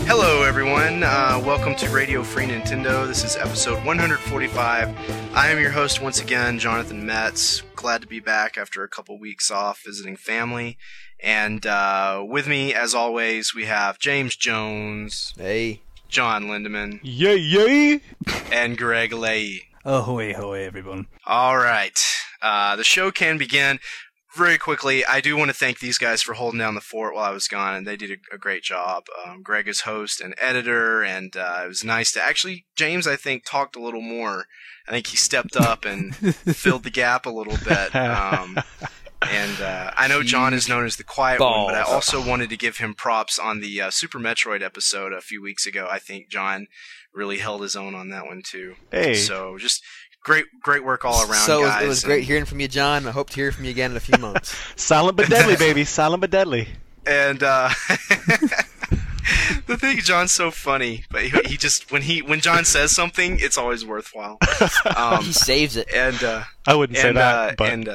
Hello, everyone. Welcome to Radio Free Nintendo. This is episode 145. I am your host once again, Jonathan Metz. Glad to be back after a couple weeks off visiting family. And with me, as always, we have James Jones. Hey. John Lindemann. Yay, yay! And Greg Leahy. Ahoy, ahoy, everyone. All right. The show can begin. Very quickly, I do want to thank these guys for holding down the fort while I was gone, and they did a great job. Greg is host and editor, and it was nice to actually, James, I think, talked a little more. I think he stepped up and filled the gap a little bit. And I know John is known as the quiet one, but I also wanted to give him props on the Super Metroid episode a few weeks ago. I think John really held his own on that one, too. Hey. So just great work all around, so guys. It was great hearing from you, John. I hope to hear from you again in a few months. Silent but deadly, baby. Silent but deadly. And the thing, John's so funny, but he just when John says something, it's always worthwhile. He saves it. And I wouldn't say that, but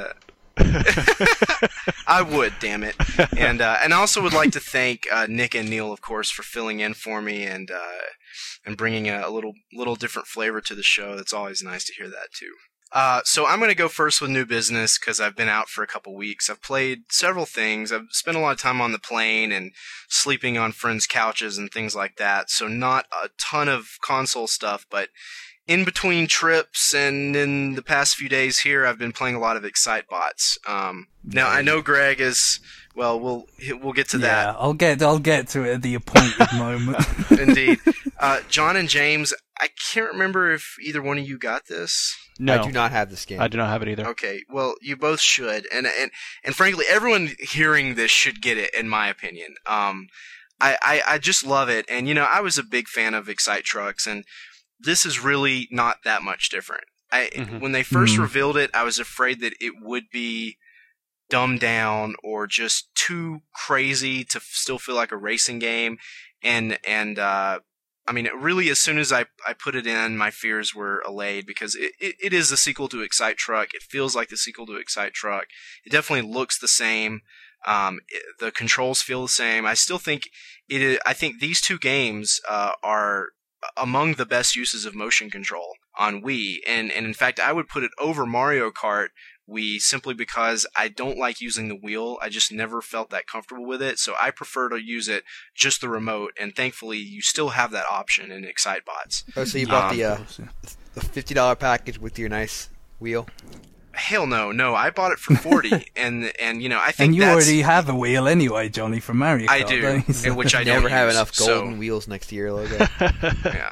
I would, damn it. And I also would like to thank Nick and Neil, of course, for filling in for me and bringing a little different flavor to the show. That's always nice to hear that too. So I'm going to go first with new business because I've been out for a couple weeks. I've played several things. I've spent a lot of time on the plane and sleeping on friends' couches and things like that. So not a ton of console stuff, but in between trips and in the past few days here, I've been playing a lot of Excitebots. Now I know Greg is. Well, we'll get to that. Yeah, I'll get to it at the appointed moment. Indeed. John and James, I can't remember if either one of you got this. no. I do not have this game. I do not have it either. Okay, well, you both should, and frankly, everyone hearing this should get it, in my opinion. I just love it, and I was a big fan of Excite Trucks, and this is really not that much different. When they first revealed it, I was afraid that it would be dumbed down or just too crazy to still feel like a racing game, and I mean, really, as soon as I put it in, my fears were allayed because it is the sequel to Excite Truck. It feels like the sequel to Excite Truck. It definitely looks the same. The controls feel the same. I still think it is. I think these two games are among the best uses of motion control on Wii, and in fact, I would put it over Mario Kart Wii simply because I don't like using the wheel. I just never felt that comfortable with it, so I prefer to use it just the remote, and thankfully you still have that option in Excitebots. Oh, so you bought the $50 package with your nice wheel? Hell no, I bought it for $40, and I think and you already have a wheel anyway, Johnny, from Mario Kart. I do, don't which I never don't have use, enough golden wheels next to your logo. Yeah.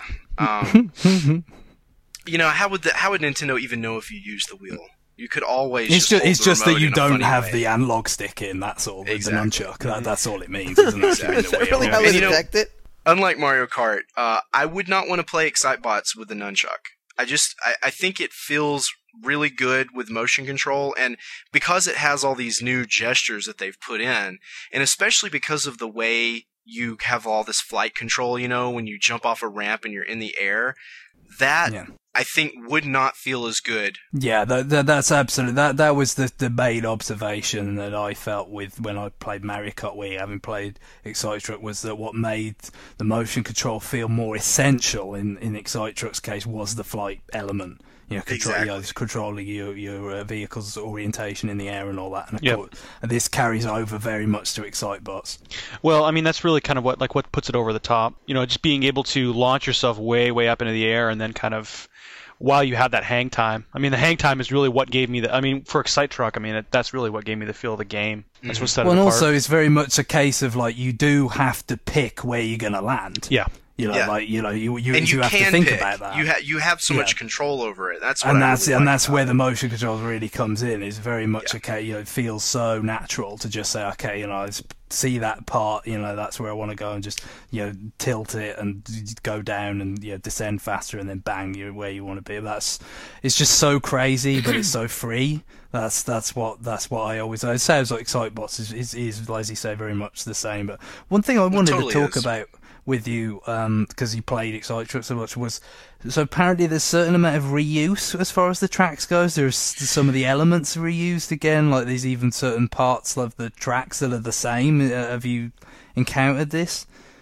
How would Nintendo even know if you use the wheel? You could always. It's just that you don't have way. the analog stick in. That's all. Exactly. The nunchuck. That's all it means, isn't it? Is that really how they detect it? Unlike Mario Kart, I would not want to play Excitebots with the nunchuck. I think it feels really good with motion control, and because it has all these new gestures that they've put in, and especially because of the way you have all this flight control, when you jump off a ramp and you're in the air, that I think would not feel as good. Yeah, that's absolutely that was the main observation that I felt with when I played Mario Kart Wii, having played Excite Truck, was that what made the motion control feel more essential in Excite Truck's case was the flight element. Controlling your vehicle's orientation in the air and all that. And of course, this carries over very much to Excitebots. Well, I mean, that's really kind of what puts it over the top. Just being able to launch yourself way, way up into the air and then kind of, while you have that hang time. I mean, the hang time is really what gave me for Excite Truck, that's really what gave me the feel of the game. That's what set it apart. Well, and also, it's very much a case of, you do have to pick where you're going to land. Yeah. You have to can think pick. about that. You have so much control over it. That's what that's where the motion control really comes in. It's very much it feels so natural to just say, okay, I see that part, that's where I want to go, and just tilt it and go down and descend faster, and then bang, you're where you want to be. It's just so crazy, but it's so free. That's what I always say. It sounds like Excitebots is as you say, very much the same. But one thing I wanted to talk about with you, because you played Excite Truck so much, was so apparently there's a certain amount of reuse as far as the tracks goes. There's some of the elements reused again, there's even certain parts of the tracks that are the same. Have you encountered this?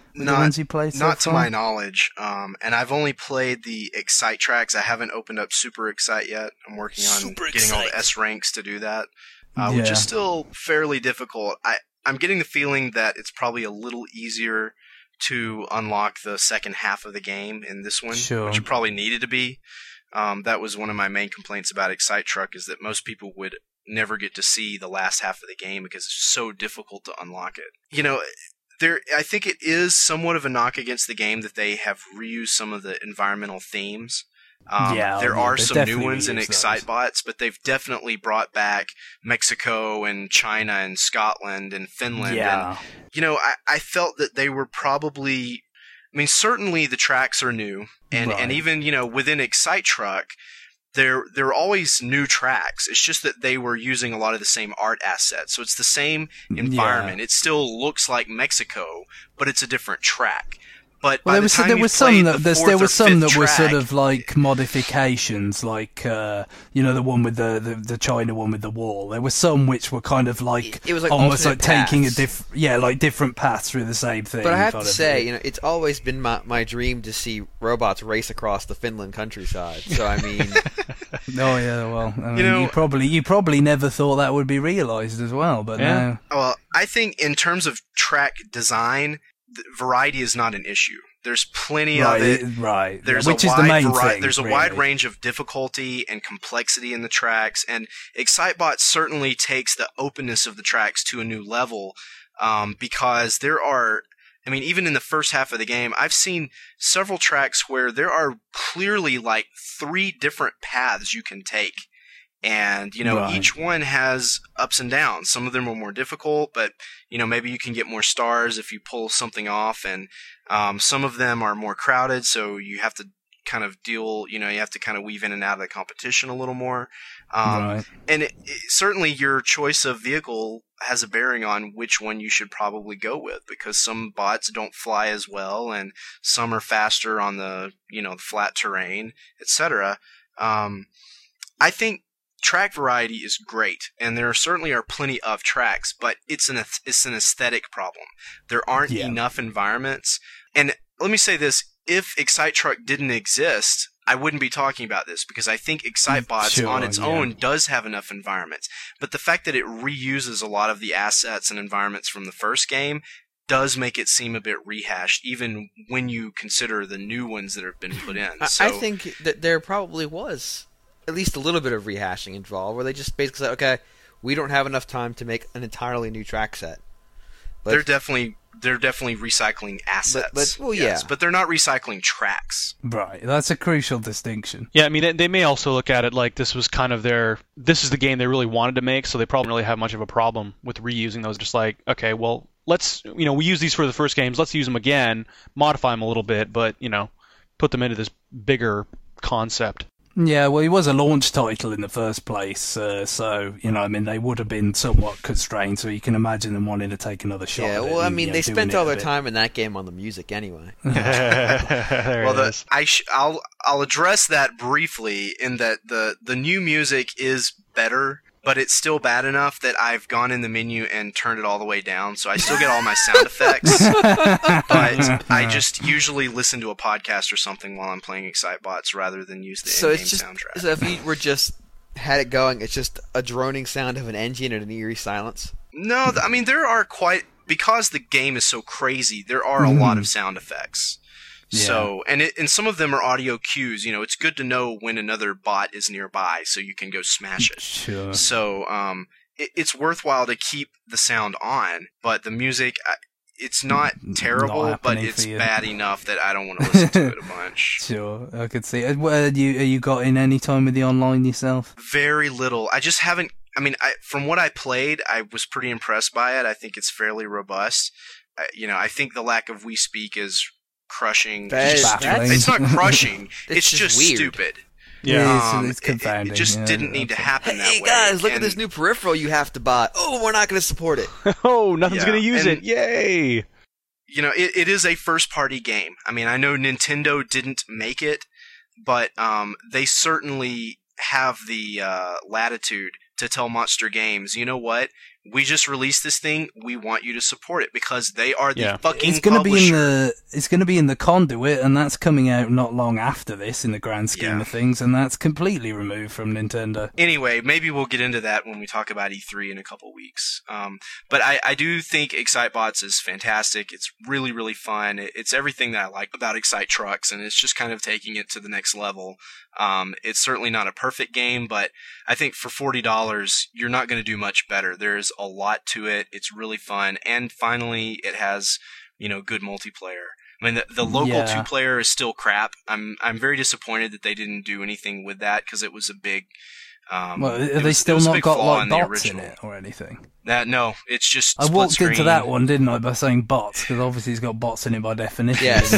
with the ones you played so not to far? my knowledge. And I've only played the Excite tracks. I haven't opened up Super Excite yet. I'm working on getting all the S ranks to do that, which is still fairly difficult. I'm getting the feeling that it's probably a little easier to unlock the second half of the game in this one, which it probably needed to be. That was one of my main complaints about Excite Truck, is that most people would never get to see the last half of the game because it's so difficult to unlock it. You know, I think it is somewhat of a knock against the game that they have reused some of the environmental themes. There are some new ones in Excitebots, but they've definitely brought back Mexico and China and Scotland and Finland. Yeah. And, you know, I felt that they were probably... I mean, certainly the tracks are new, and even, you know, within Excite Truck, there are always new tracks. It's just that they were using a lot of the same art assets. So it's the same environment. Yeah. It still looks like Mexico, but it's a different track. But there were some that were sort of like modifications, like you know, the one with the China one with the wall. There were some which were kind of like it was like almost like paths. taking different paths through the same thing. But I have to say, you know, it's always been my dream to see robots race across the Finland countryside. So I mean, oh yeah, well, I mean, you probably never thought that would be realized as well, but no. Well, I think in terms of track design, variety is not an issue. There's plenty of it. Right. There's which is the main thing. There's a wide range of difficulty and complexity in the tracks, and Excitebot certainly takes the openness of the tracks to a new level, because there are, I mean, even in the first half of the game, I've seen several tracks where there are clearly like 3 different paths you can take. And, you know, each one has ups and downs. Some of them are more difficult, but, you know, maybe you can get more stars if you pull something off. And some of them are more crowded, so you have to kind of you have to kind of weave in and out of the competition a little more. And certainly your choice of vehicle has a bearing on which one you should probably go with, because some bots don't fly as well, and some are faster on the, you know, flat terrain, etc. I think track variety is great, and there certainly are plenty of tracks, but it's an aesthetic problem. There aren't enough environments. And let me say this, if Excite Truck didn't exist, I wouldn't be talking about this, because I think Excitebots on its own does have enough environments. But the fact that it reuses a lot of the assets and environments from the first game does make it seem a bit rehashed, even when you consider the new ones that have been put in. I think that there probably was at least a little bit of rehashing involved, where they just basically said, okay, we don't have enough time to make an entirely new track set. But they're definitely recycling assets. But they're not recycling tracks. Right, that's a crucial distinction. Yeah, I mean, they may also look at it like this was kind of this is the game they really wanted to make, so they probably don't really have much of a problem with reusing those. Just like, okay, well, let's, you know, we use these for the first games, let's use them again, modify them a little bit, but, you know, put them into this bigger concept. Yeah, well, it was a launch title in the first place, so, you know, I mean, they would have been somewhat constrained, so you can imagine them wanting to take another shot at it. Yeah, well, I mean, they spent all their time in that game on the music anyway. I'll address that briefly, in that the new music is better, but it's still bad enough that I've gone in the menu and turned it all the way down, so I still get all my sound effects, but I just usually listen to a podcast or something while I'm playing Excitebots rather than use the in-game soundtrack. So if you were just had it going, it's just a droning sound of an engine and an eerie silence? No, I mean, there are because the game is so crazy, there are a lot of sound effects. Yeah. So, and some of them are audio cues. You know, it's good to know when another bot is nearby, so you can go smash it. Sure. So, it's worthwhile to keep the sound on, but the music, it's not terrible, but it's bad enough that I don't want to listen to it a bunch. Sure, I could see. Are you got in any time with the online yourself? Very little. I just haven't. I mean, from what I played, I was pretty impressed by it. I think it's fairly robust. I think the lack of We Speak is crushing. It's not crushing. It's just weird. Stupid. Yeah, it's confounding. It just didn't need to happen that way. Hey guys, look at this new peripheral you have to buy. Oh, we're not going to support it. Oh, nothing's going to use it. Yay! You know, it is a first-party game. I mean, I know Nintendo didn't make it, but they certainly have the latitude to tell Monster Games, you know what? we just released this thing. We want you to support it because they are the fucking it's gonna publisher. it's going to be in the Conduit, and that's coming out not long after this in the grand scheme of things, and that's completely removed from Nintendo. Anyway, maybe we'll get into that when we talk about E3 in a couple weeks. But I do think Excitebots is fantastic. It's really, really fun. It's everything that I like about Excite Trucks, and it's just kind of taking it to the next level. It's certainly not a perfect game, but I think for $40, you're not going to do much better. There's a lot to it. It's really fun. And finally, it has, good multiplayer. I mean, the local two-player is still crap. I'm very disappointed that they didn't do anything with that because it was a big. Well, they still not got like bots in it or anything? No, it's just. I walked into that one, didn't I, by saying bots, because obviously it's got bots in it by definition. Yes,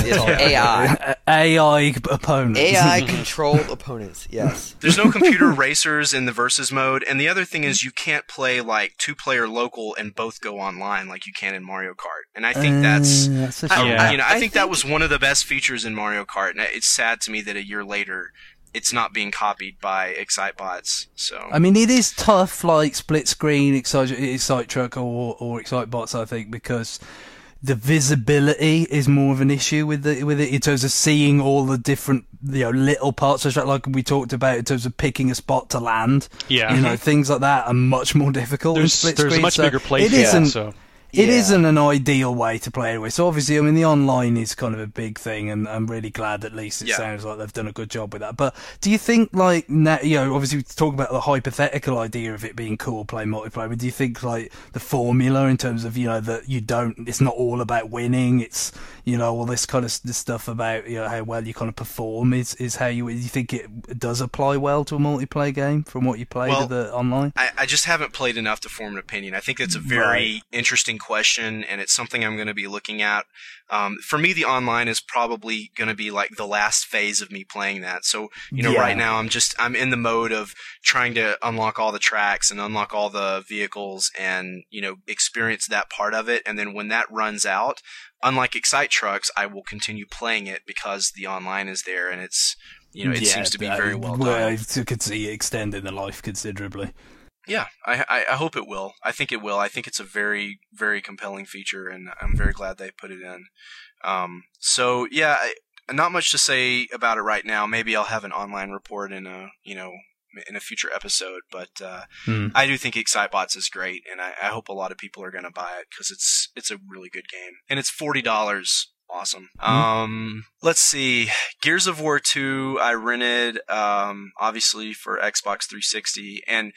AI. AI opponents. AI-controlled opponents, yes. There's no computer racers in the versus mode, and the other thing is you can't play like two-player local and both go online like you can in Mario Kart. And I think that's a shame. I think that was one of the best features in Mario Kart, and it's sad to me that a year later it's not being copied by Excitebots. So I mean, it is tough, like split screen Excite Truck or Excitebots, I think, because the visibility is more of an issue with it in terms of seeing all the different little parts of it, like we talked about in terms of picking a spot to land. Yeah, things like that are much more difficult. There's split screen, a much bigger play field. So. It isn't an ideal way to play anyway. So obviously, I mean, the online is kind of a big thing, and I'm really glad at least it sounds like they've done a good job with that. But do you think, like, obviously we talk about the hypothetical idea of it being cool playing multiplayer, but do you think, like, the formula in terms of, that it's not all about winning, it's, all this kind of this stuff about, how well you kind of perform is how you think it does apply well to a multiplayer game from what you played of the online? I just haven't played enough to form an opinion. I think it's a very interesting question, and it's something I'm going to be looking at. For me, the online is probably going to be like the last phase of me playing that. So, right now I'm in the mode of trying to unlock all the tracks and unlock all the vehicles and, experience that part of it. And then when that runs out, unlike Excite Trucks, I will continue playing it because the online is there and it's, it seems to be very well done. I could see it extending the life considerably. Yeah, I hope it will. I think it will. I think it's a very, very compelling feature, and I'm very glad they put it in. So yeah, not much to say about it right now. Maybe I'll have an online report in a future episode. But I do think Excitebots is great, and I hope a lot of people are going to buy it because it's a really good game, and it's $40. Awesome. Let's see. Gears of War 2, I rented, obviously for Xbox 360, and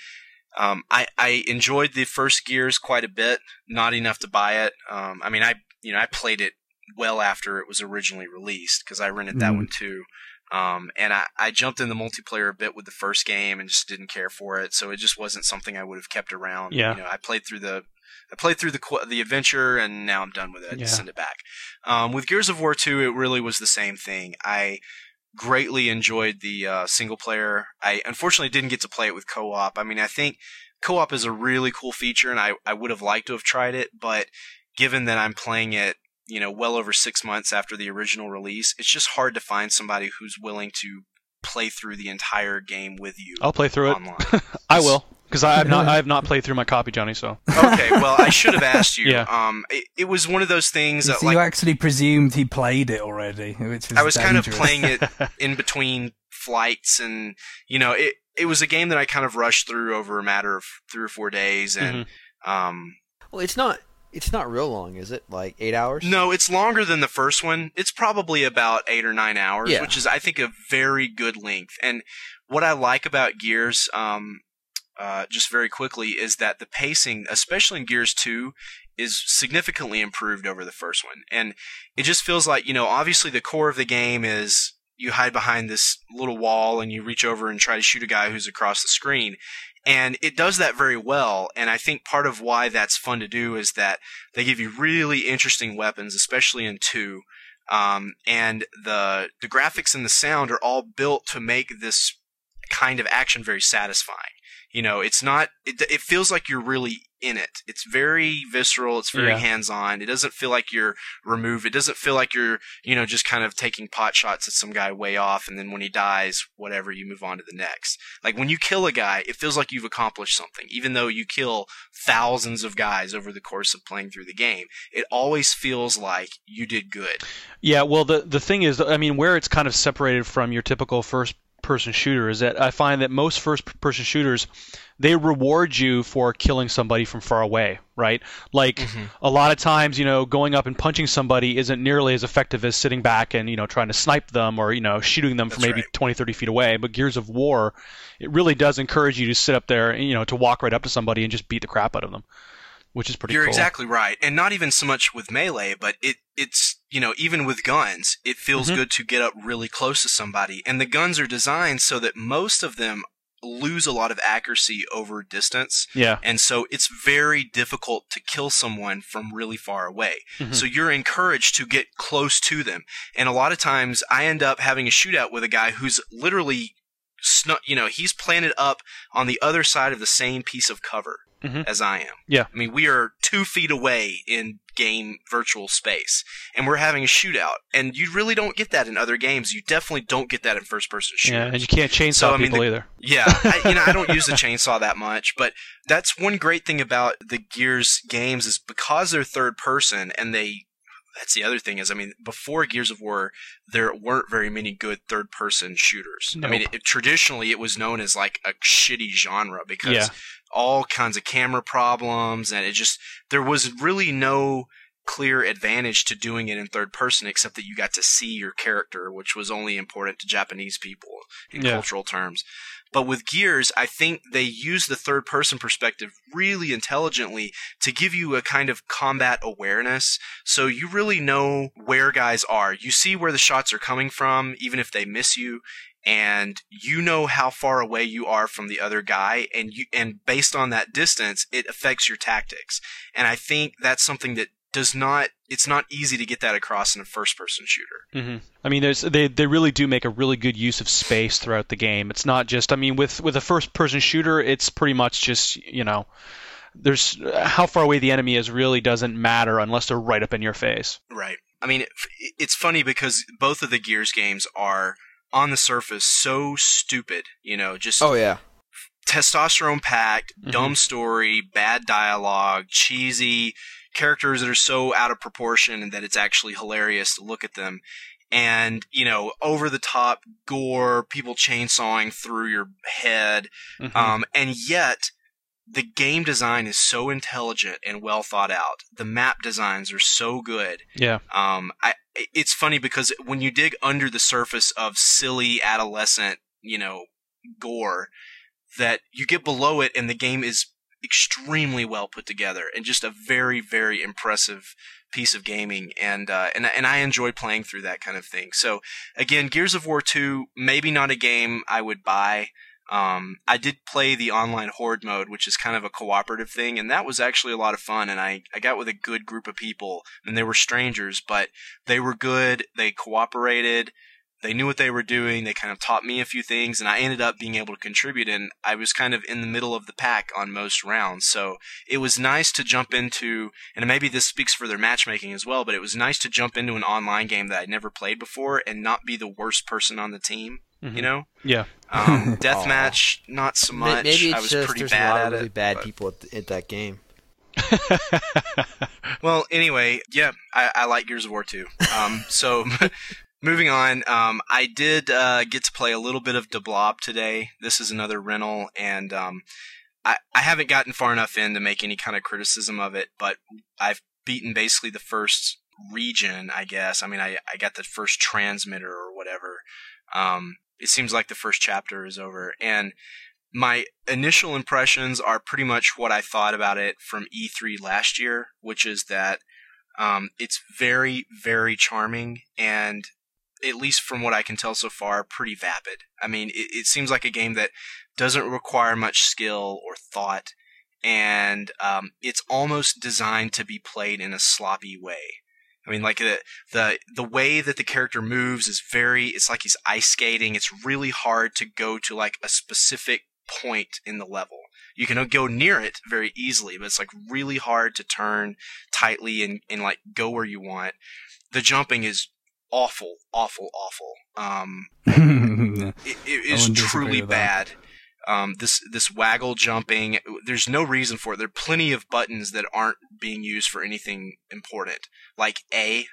I enjoyed the first Gears quite a bit, not enough to buy it. I played it well after it was originally released because I rented that one too. And I jumped in the multiplayer a bit with the first game and just didn't care for it, so it just wasn't something I would have kept around. Yeah. I played through the adventure, and now I'm done with it. I just send it back. With Gears of War 2, it really was the same thing. I greatly enjoyed the single player. I unfortunately didn't get to play it with co-op. I mean, I think co-op is a really cool feature, and I would have liked to have tried it, but given that I'm playing it, well over 6 months after the original release, it's just hard to find somebody who's willing to play through the entire game with you. I'll play through online. it. I will. Because I have not played through my copy, Johnny. So okay, well, I should have asked you. Yeah. It was one of those things that, so you actually presumed he played it already, which was I was dangerous. kind of playing it in between flights, and it was a game that I kind of rushed through over a matter of 3 or 4 days, and well, it's not real long, is it? Like 8 hours? No, it's longer than the first one. It's probably about 8 or 9 hours, which is, I think, a very good length. And what I like about Gears, just very quickly, is that the pacing, especially in Gears 2, is significantly improved over the first one. And it just feels like, obviously the core of the game is you hide behind this little wall and you reach over and try to shoot a guy who's across the screen. And it does that very well, and I think part of why that's fun to do is that they give you really interesting weapons, especially in 2, and the graphics and the sound are all built to make this kind of action very satisfying. It's not. It feels like you're really in it. It's very visceral. It's very hands-on. It doesn't feel like you're removed. It doesn't feel like you're, just kind of taking pot shots at some guy way off, and then when he dies, whatever, you move on to the next. Like when you kill a guy, it feels like you've accomplished something, even though you kill thousands of guys over the course of playing through the game. It always feels like you did good. Yeah, well, the thing is, I mean, where it's kind of separated from your typical first-person shooter is that I find that most first-person shooters, they reward you for killing somebody from far away, right? Like a lot of times, going up and punching somebody isn't nearly as effective as sitting back and, trying to snipe them or, shooting them from maybe 20, 30 feet away. But Gears of War, it really does encourage you to sit up there and, to walk right up to somebody and just beat the crap out of them, which is pretty cool. You're exactly right. And not even so much with melee, but it's even with guns, it feels good to get up really close to somebody. And the guns are designed so that most of them lose a lot of accuracy over distance. Yeah. And so it's very difficult to kill someone from really far away. So you're encouraged to get close to them. And a lot of times I end up having a shootout with a guy who's literally, he's planted up on the other side of the same piece of cover as I am. Yeah. I mean, we are 2 feet away in game virtual space, and we're having a shootout. And you really don't get that in other games. You definitely don't get that in first-person shooters. Yeah, and you can't chainsaw people either. Yeah, I don't use the chainsaw that much, but that's one great thing about the Gears games is because they're third-person, and that's the other thing is, before Gears of War, there weren't very many good third-person shooters. Nope. Traditionally, it was known as like a shitty genre because all kinds of camera problems, and there was really no clear advantage to doing it in third person except that you got to see your character, which was only important to Japanese people in cultural terms. But with Gears, I think they use the third-person perspective really intelligently to give you a kind of combat awareness. So you really know where guys are. You see where the shots are coming from, even if they miss you, and you know how far away you are from the other guy, and based on that distance, it affects your tactics. And I think that's something that it's not easy to get that across in a first-person shooter. I mean, they really do make a really good use of space throughout the game. It's not just, with a first-person shooter, it's pretty much just, there's how far away the enemy is really doesn't matter unless they're right up in your face. Right. I mean, it's funny because both of the Gears games are, on the surface, so stupid, just... Oh, yeah. Testosterone-packed, dumb story, bad dialogue, cheesy... characters that are so out of proportion and that it's actually hilarious to look at them. And, over the top gore, people chainsawing through your head. And yet, the game design is so intelligent and well thought out. The map designs are so good. Yeah. It's funny because when you dig under the surface of silly adolescent, gore, that you get below it and the game is extremely well put together and just a very, very impressive piece of gaming, and I enjoy playing through that kind of thing. So again, Gears of War 2, maybe not a game I would buy. I did play the online horde mode, which is kind of a cooperative thing, and that was actually a lot of fun, and I got with a good group of people, and they were strangers, but they were good, they cooperated, they knew what they were doing, they kind of taught me a few things, and I ended up being able to contribute, and I was kind of in the middle of the pack on most rounds, so it was nice to jump into, and maybe this speaks for their matchmaking as well, but it was nice to jump into an online game that I'd never played before and not be the worst person on the team, Yeah. Deathmatch, not so much. Maybe it's I was just pretty there's bad a lot at of really it, bad but... people at that game. Well, anyway, yeah, I like Gears of War 2. So... Moving on, I did get to play a little bit of De Blob today. This is another rental, and I haven't gotten far enough in to make any kind of criticism of it, but I've beaten basically the first region, I guess. I got the first transmitter or whatever. It seems like the first chapter is over, and my initial impressions are pretty much what I thought about it from E3 last year, which is that it's very, very charming, and at least from what I can tell so far, pretty vapid. It seems like a game that doesn't require much skill or thought, and it's almost designed to be played in a sloppy way. Like the way that the character moves is it's like he's ice skating. It's really hard to go to like a specific point in the level. You can go near it very easily, but it's like really hard to turn tightly and like go where you want. The jumping is awful. It is truly bad. This waggle jumping, there's no reason for it. There are plenty of buttons that aren't being used for anything important, like A.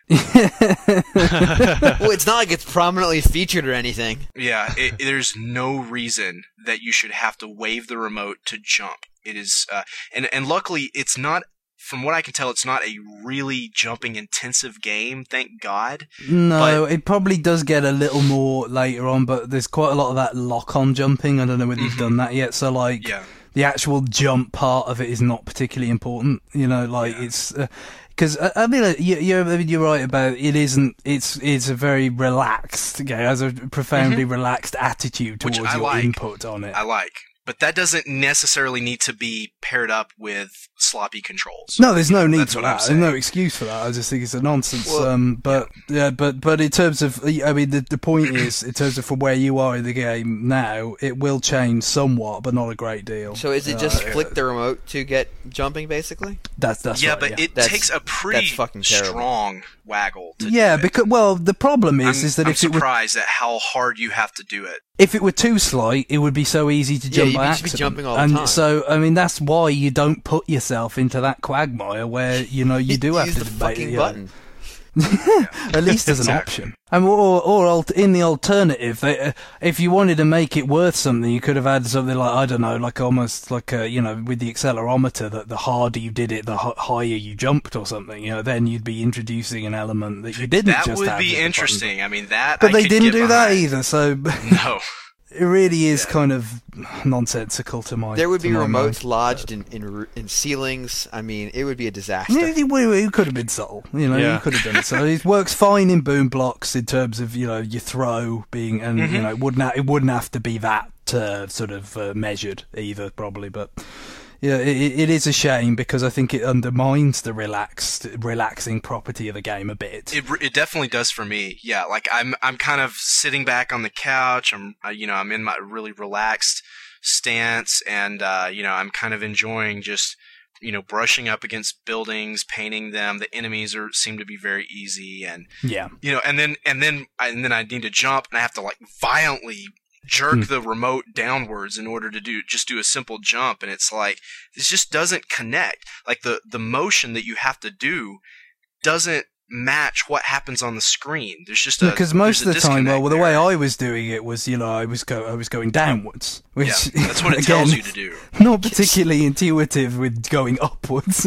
Well, it's not like it's prominently featured or anything. Yeah, there's no reason that you should have to wave the remote to jump. It is, and luckily it's not. From what I can tell, it's not a really jumping intensive game, thank God. No, it probably does get a little more later on, but there's quite a lot of that lock-on jumping. I don't know whether you've done that yet. So, like, the actual jump part of it is not particularly important. You know, like, it's... Because, I mean, you're right about it isn't... It's a very relaxed game. It has a profoundly relaxed attitude towards your input on it. I like. But that doesn't necessarily need to be paired up with sloppy controls. No, there's no need for that. There's no excuse for that. I just think it's a nonsense. Well, but in terms of, I mean, the point is, in terms of from where you are in the game now, it will change somewhat, but not a great deal. So is it just flick the remote to get jumping, basically? That's yeah, right, but it takes a pretty strong waggle to do it. Because, well, the problem is that I'm if surprised at how hard you have to do it. If it were too slight, it would be so easy to jump by accident. Be jumping all the time. So, I mean, that's why you don't put yourself into that quagmire where, you know, you do have use to the debate fucking button. At least as an option. Or in the alternative, if you wanted to make it worth something, you could have had something like, I don't know, like almost like you know, with the accelerometer, that the harder you did it, the higher you jumped or something. You know, then you'd be introducing an element that you didn't. That would be interesting. I mean, that. But they didn't do that either. So no. It really is kind of nonsensical to my. There would be remotes mind. lodged in ceilings. I mean, it would be a disaster. Yeah, it could have been subtle. You know, you could have done it. So it works fine in Boom Blocks in terms of, you know, your throw being, and you know, it wouldn't have to be that sort of measured either, probably, but. Yeah, it is a shame because I think it undermines the relaxing property of the game a bit. It definitely does for me. Yeah, like I'm kind of sitting back on the couch. I'm in my really relaxed stance, and you know, I'm kind of enjoying just, you know, brushing up against buildings, painting them. The enemies seem to be very easy, and you know, and then I need to jump, and I have to like violently jerk the remote downwards in order to do a simple jump, and it's like this just doesn't connect. Like the motion that you have to do doesn't match what happens on the screen. There's just because most of the time, the there. way I was doing it was, you know, I was going downwards, which that's what it again, tells you to do. Not particularly intuitive with going upwards.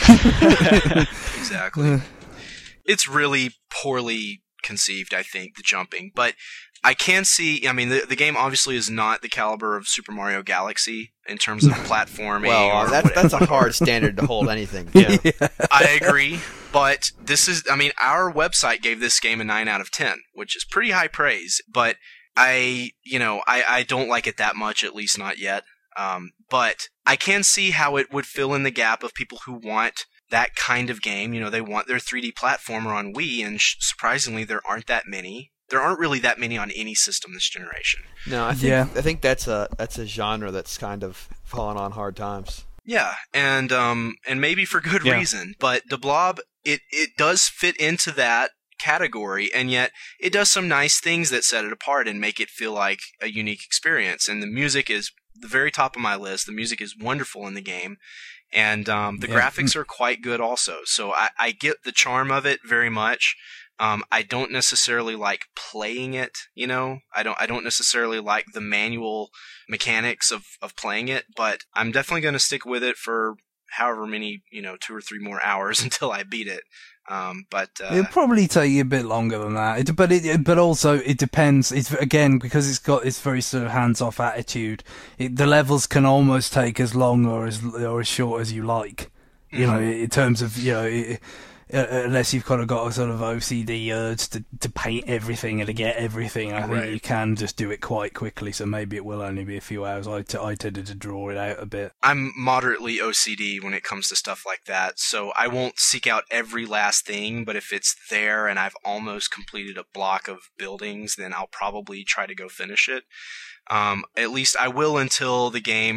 Exactly. It's really poorly conceived, I think, the jumping, but I can see, I mean, the game obviously is not the caliber of Super Mario Galaxy in terms of platforming. Well, that's a hard standard to hold anything. Yeah. I agree, but this is, I mean, our website gave this game a 9 out of 10, which is pretty high praise, but I don't like it that much, at least not yet. But I can see how it would fill in the gap of people who want that kind of game. You know, they want their 3D platformer on Wii, and surprisingly, there aren't that many. There aren't really that many on any system this generation. No, I think that's a genre that's kind of fallen on hard times. Yeah, and maybe for good reason. But The Blob, it does fit into that category, and yet it does some nice things that set it apart and make it feel like a unique experience. And the music is the very top of my list. The music is wonderful in the game, and the graphics are quite good also. So I get the charm of it very much. I don't necessarily like playing it, you know. I don't necessarily like the manual mechanics of playing it, but I'm definitely going to stick with it for however many, you know, 2 or 3 more hours until I beat it. It'll probably take you a bit longer than that. But also it depends. It's again because it's got this very sort of hands-off attitude. The levels can almost take as long or as short as you like. You know, in terms of, you know. Unless you've kind of got a sort of OCD urge to paint everything and to get everything, I think you can just do it quite quickly. So maybe it will only be a few hours. I tended to draw it out a bit. I'm moderately OCD when it comes to stuff like that, so I won't seek out every last thing. But if it's there and I've almost completed a block of buildings, then I'll probably try to go finish it. At least I will until the game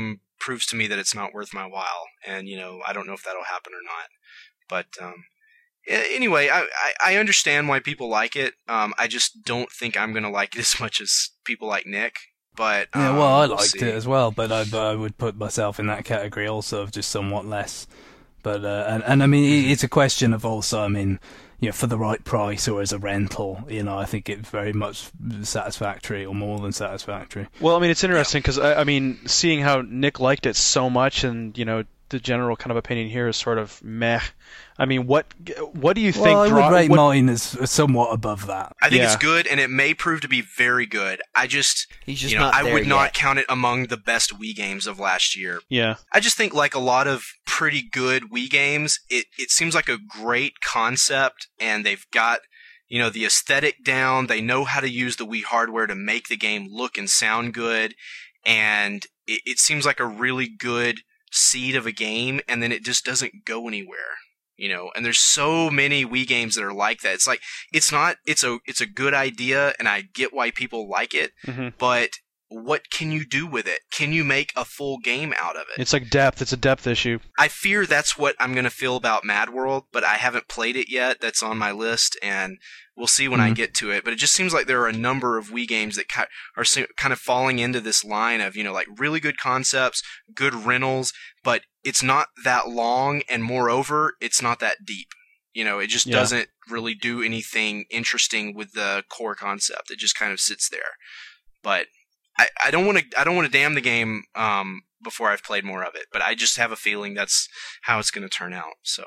proves to me that it's not worth my while. And, I don't know if that'll happen or not. But anyway, I understand why people like it. I just don't think I'm going to like it as much as people like Nick. But yeah, well, I we'll liked see. it as well, but I would put myself in that category also of just somewhat less. But and I mean, it's a question of also, I mean, for the right price or as a rental, I think it's very much satisfactory or more than satisfactory. Well, I mean, it's interesting because I mean, seeing how Nick liked it so much, and the general kind of opinion here is sort of meh. I mean, what do you think? Well, I would rate mine as somewhat above that. I think it's good, and it may prove to be very good. He's just not I there would not yet. count it among the best Wii games of last year. Yeah. I just think, like a lot of pretty good Wii games, it seems like a great concept, and they've got the aesthetic down. They know how to use the Wii hardware to make the game look and sound good, and it seems like a really good seed of a game, and then it just doesn't go anywhere. And there's so many Wii games that are like that. It's like it's a good idea, and I get why people like it, but what can you do with it? Can you make a full game out of it? It's like depth. It's a depth issue. I fear that's what I'm going to feel about Mad World, but I haven't played it yet. That's on my list, and we'll see when I get to it. But it just seems like there are a number of Wii games that are kind of falling into this line of, like really good concepts, good rentals, but it's not that long, and moreover, it's not that deep. It just doesn't really do anything interesting with the core concept. It just kind of sits there. But I don't want to damn the game before I've played more of it, but I just have a feeling that's how it's going to turn out. So,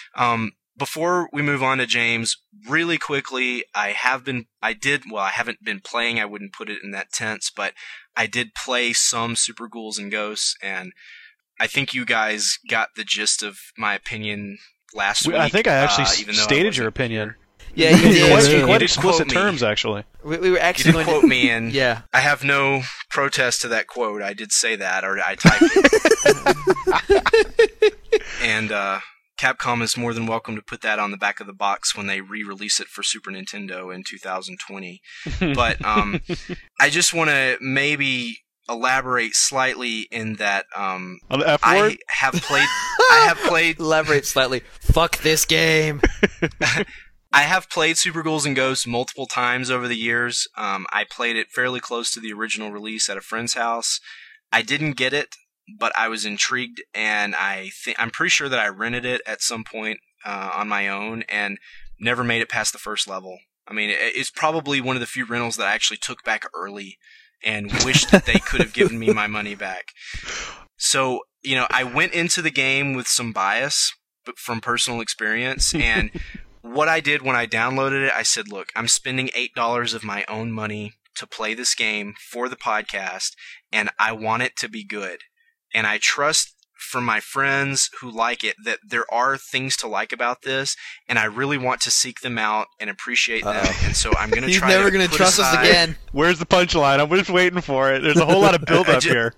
before we move on to James, really quickly, I haven't been playing, I wouldn't put it in that tense, but I did play some Super Ghouls and Ghosts, and I think you guys got the gist of my opinion last week. I think I actually even though I stated wasn't your opinion. Yeah, you did. In quite You explicit did quote me. terms, actually. We were You actually did going quote to... me, and Yeah. I have no protest to that quote. I did say that, or I typed it. And Capcom is more than welcome to put that on the back of the box when they re-release it for Super Nintendo in 2020. But I just want to maybe elaborate slightly in that On the F word? I have played Elaborate slightly. Fuck this game. I have played Super Ghouls and Ghosts multiple times over the years. I played it fairly close to the original release at a friend's house. I didn't get it, but I was intrigued, and I'm pretty sure that I rented it at some point on my own and never made it past the first level. I mean, it's probably one of the few rentals that I actually took back early and wished that they could have given me my money back. So, I went into the game with some bias, but from personal experience, and what I did when I downloaded it, I said, look, I'm spending $8 of my own money to play this game for the podcast, and I want it to be good. And I trust from my friends who like it that there are things to like about this, and I really want to seek them out and appreciate them. And so I'm going to He's try never to going to put trust us aside- again. Where's the punchline? I'm just waiting for it. There's a whole lot of build-up here.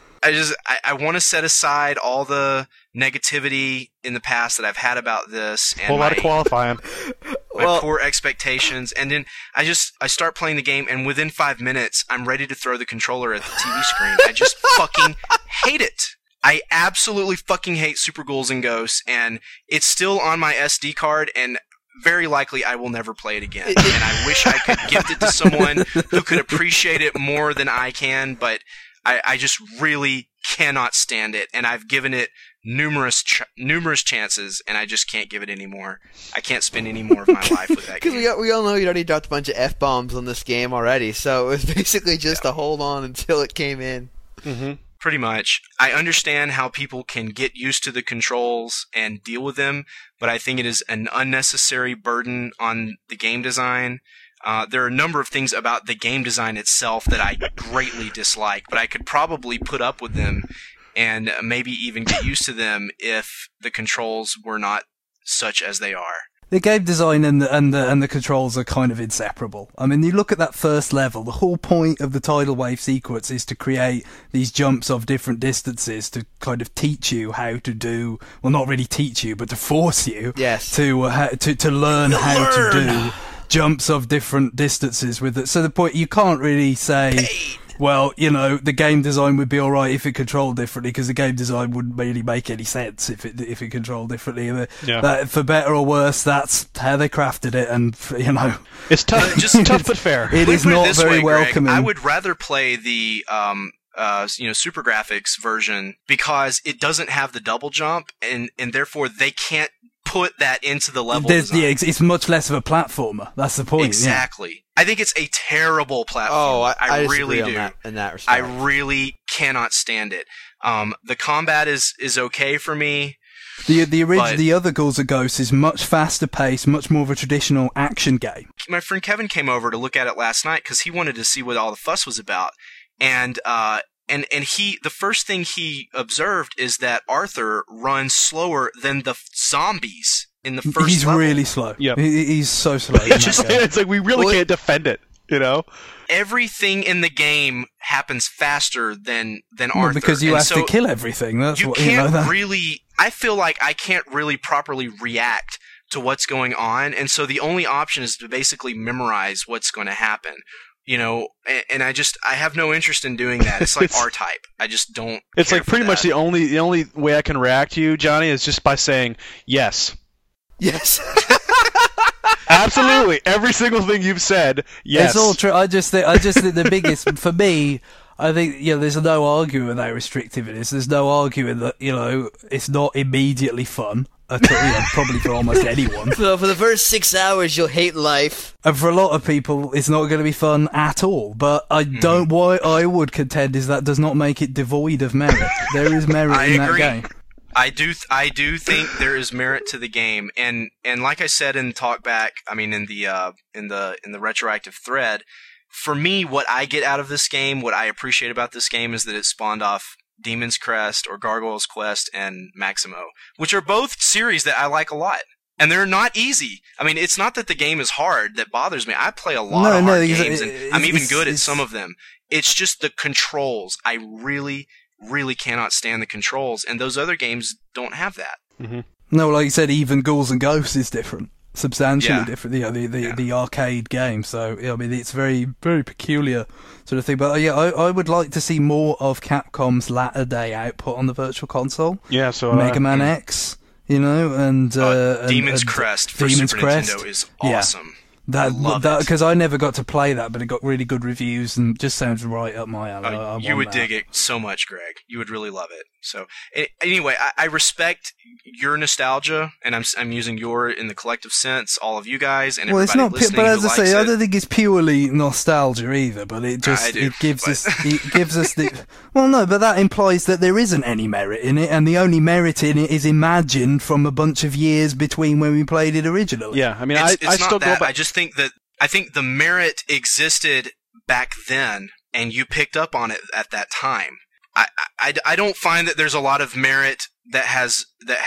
I want to set aside all the negativity in the past that I've had about this and A whole lot of qualifying. my poor expectations, and then I start playing the game, and within 5 minutes I'm ready to throw the controller at the TV screen. I just fucking hate it. I absolutely fucking hate Super Ghouls and Ghosts, and it's still on my SD card, and very likely I will never play it again. And I wish I could gift it to someone who could appreciate it more than I can, but I just really cannot stand it, and I've given it numerous chances, and I just can't give it anymore. I can't spend any more of my life with that Because game. we all know you'd already dropped a bunch of F-bombs on this game already, so it was basically just a hold on until it came in. Mm-hmm. Pretty much. I understand how people can get used to the controls and deal with them, but I think it is an unnecessary burden on the game design. There are a number of things about the game design itself that I greatly dislike, but I could probably put up with them and maybe even get used to them if the controls were not such as they are. The game design and the controls are kind of inseparable. I mean, you look at that first level, the whole point of the tidal wave sequence is to create these jumps of different distances to kind of teach you how to do, well, not really teach you, but to force you to learn how to do jumps of different distances with it. So the point, you can't really say well, the game design would be alright if it controlled differently, because the game design wouldn't really make any sense if it controlled differently. That, for better or worse, that's how they crafted it, and it's tough. Just tough but fair. It is not very welcoming. Greg, I would rather play the Super Graphics version, because it doesn't have the double jump, and therefore they can't put that into the level design. Yeah, it's much less of a platformer. That's the point. Exactly. Yeah. I think it's a terrible platform. Oh, I really do. In that respect. I really cannot stand it. The combat is okay for me. The other Ghouls and Ghosts is much faster paced, much more of a traditional action game. My friend Kevin came over to look at it last night because he wanted to see what all the fuss was about, and the first thing he observed is that Arthur runs slower than the zombies in the first He's level. really slow. Yep. He's so slow. It's like we really can't defend it, Everything in the game happens faster than Arthur. Because you have to kill everything. That's you what can't really. I feel like I can't really properly react to what's going on, and so the only option is to basically memorize what's going to happen. And I have no interest in doing that. It's like R-Type. I just don't. It's like pretty much the only way I can react to you, Johnny, is just by saying yes. Yes. Absolutely. Every single thing you've said, yes. It's all true. I just think the biggest for me. I think there's no arguing with how restrictive it is. There's no arguing that it's not immediately fun. Probably for almost anyone. So for the first 6 hours, you'll hate life. And for a lot of people, it's not going to be fun at all. But what I would contend is that does not make it devoid of merit. There is merit in that game. I do think there is merit to the game, and like I said in Talkback, in the retroactive thread, for me, what I get out of this game, what I appreciate about this game, is that it spawned off Demon's Crest or Gargoyle's Quest and Maximo, which are both series that I like a lot. And they're not easy. It's not that the game is hard that bothers me. I play a lot of hard games, and I'm even good at some of them. It's just the controls. I really, really cannot stand the controls, and those other games don't have that. Mm-hmm. No, like you said, even Ghouls and Ghosts is different. Substantially different, the arcade game. So it's very, very peculiar sort of thing. But I would like to see more of Capcom's latter day output on the Virtual Console. Yeah, so Mega Man X, and Demon's Crest for Super Nintendo is awesome. Because I never got to play that, but it got really good reviews and just sounds right up my alley. You would dig it so much, Greg. You would really love it. So anyway, I respect your nostalgia, and I'm using your in the collective sense, all of you guys and everybody listening. But as I say, I it. don't think it's purely nostalgia either. But it just gives us the. Well, no, but that implies that there isn't any merit in it, and the only merit in it is imagined from a bunch of years between when we played it originally. Yeah, I still go back. I just think the merit existed back then, and you picked up on it at that time. I don't find that there's a lot of merit that has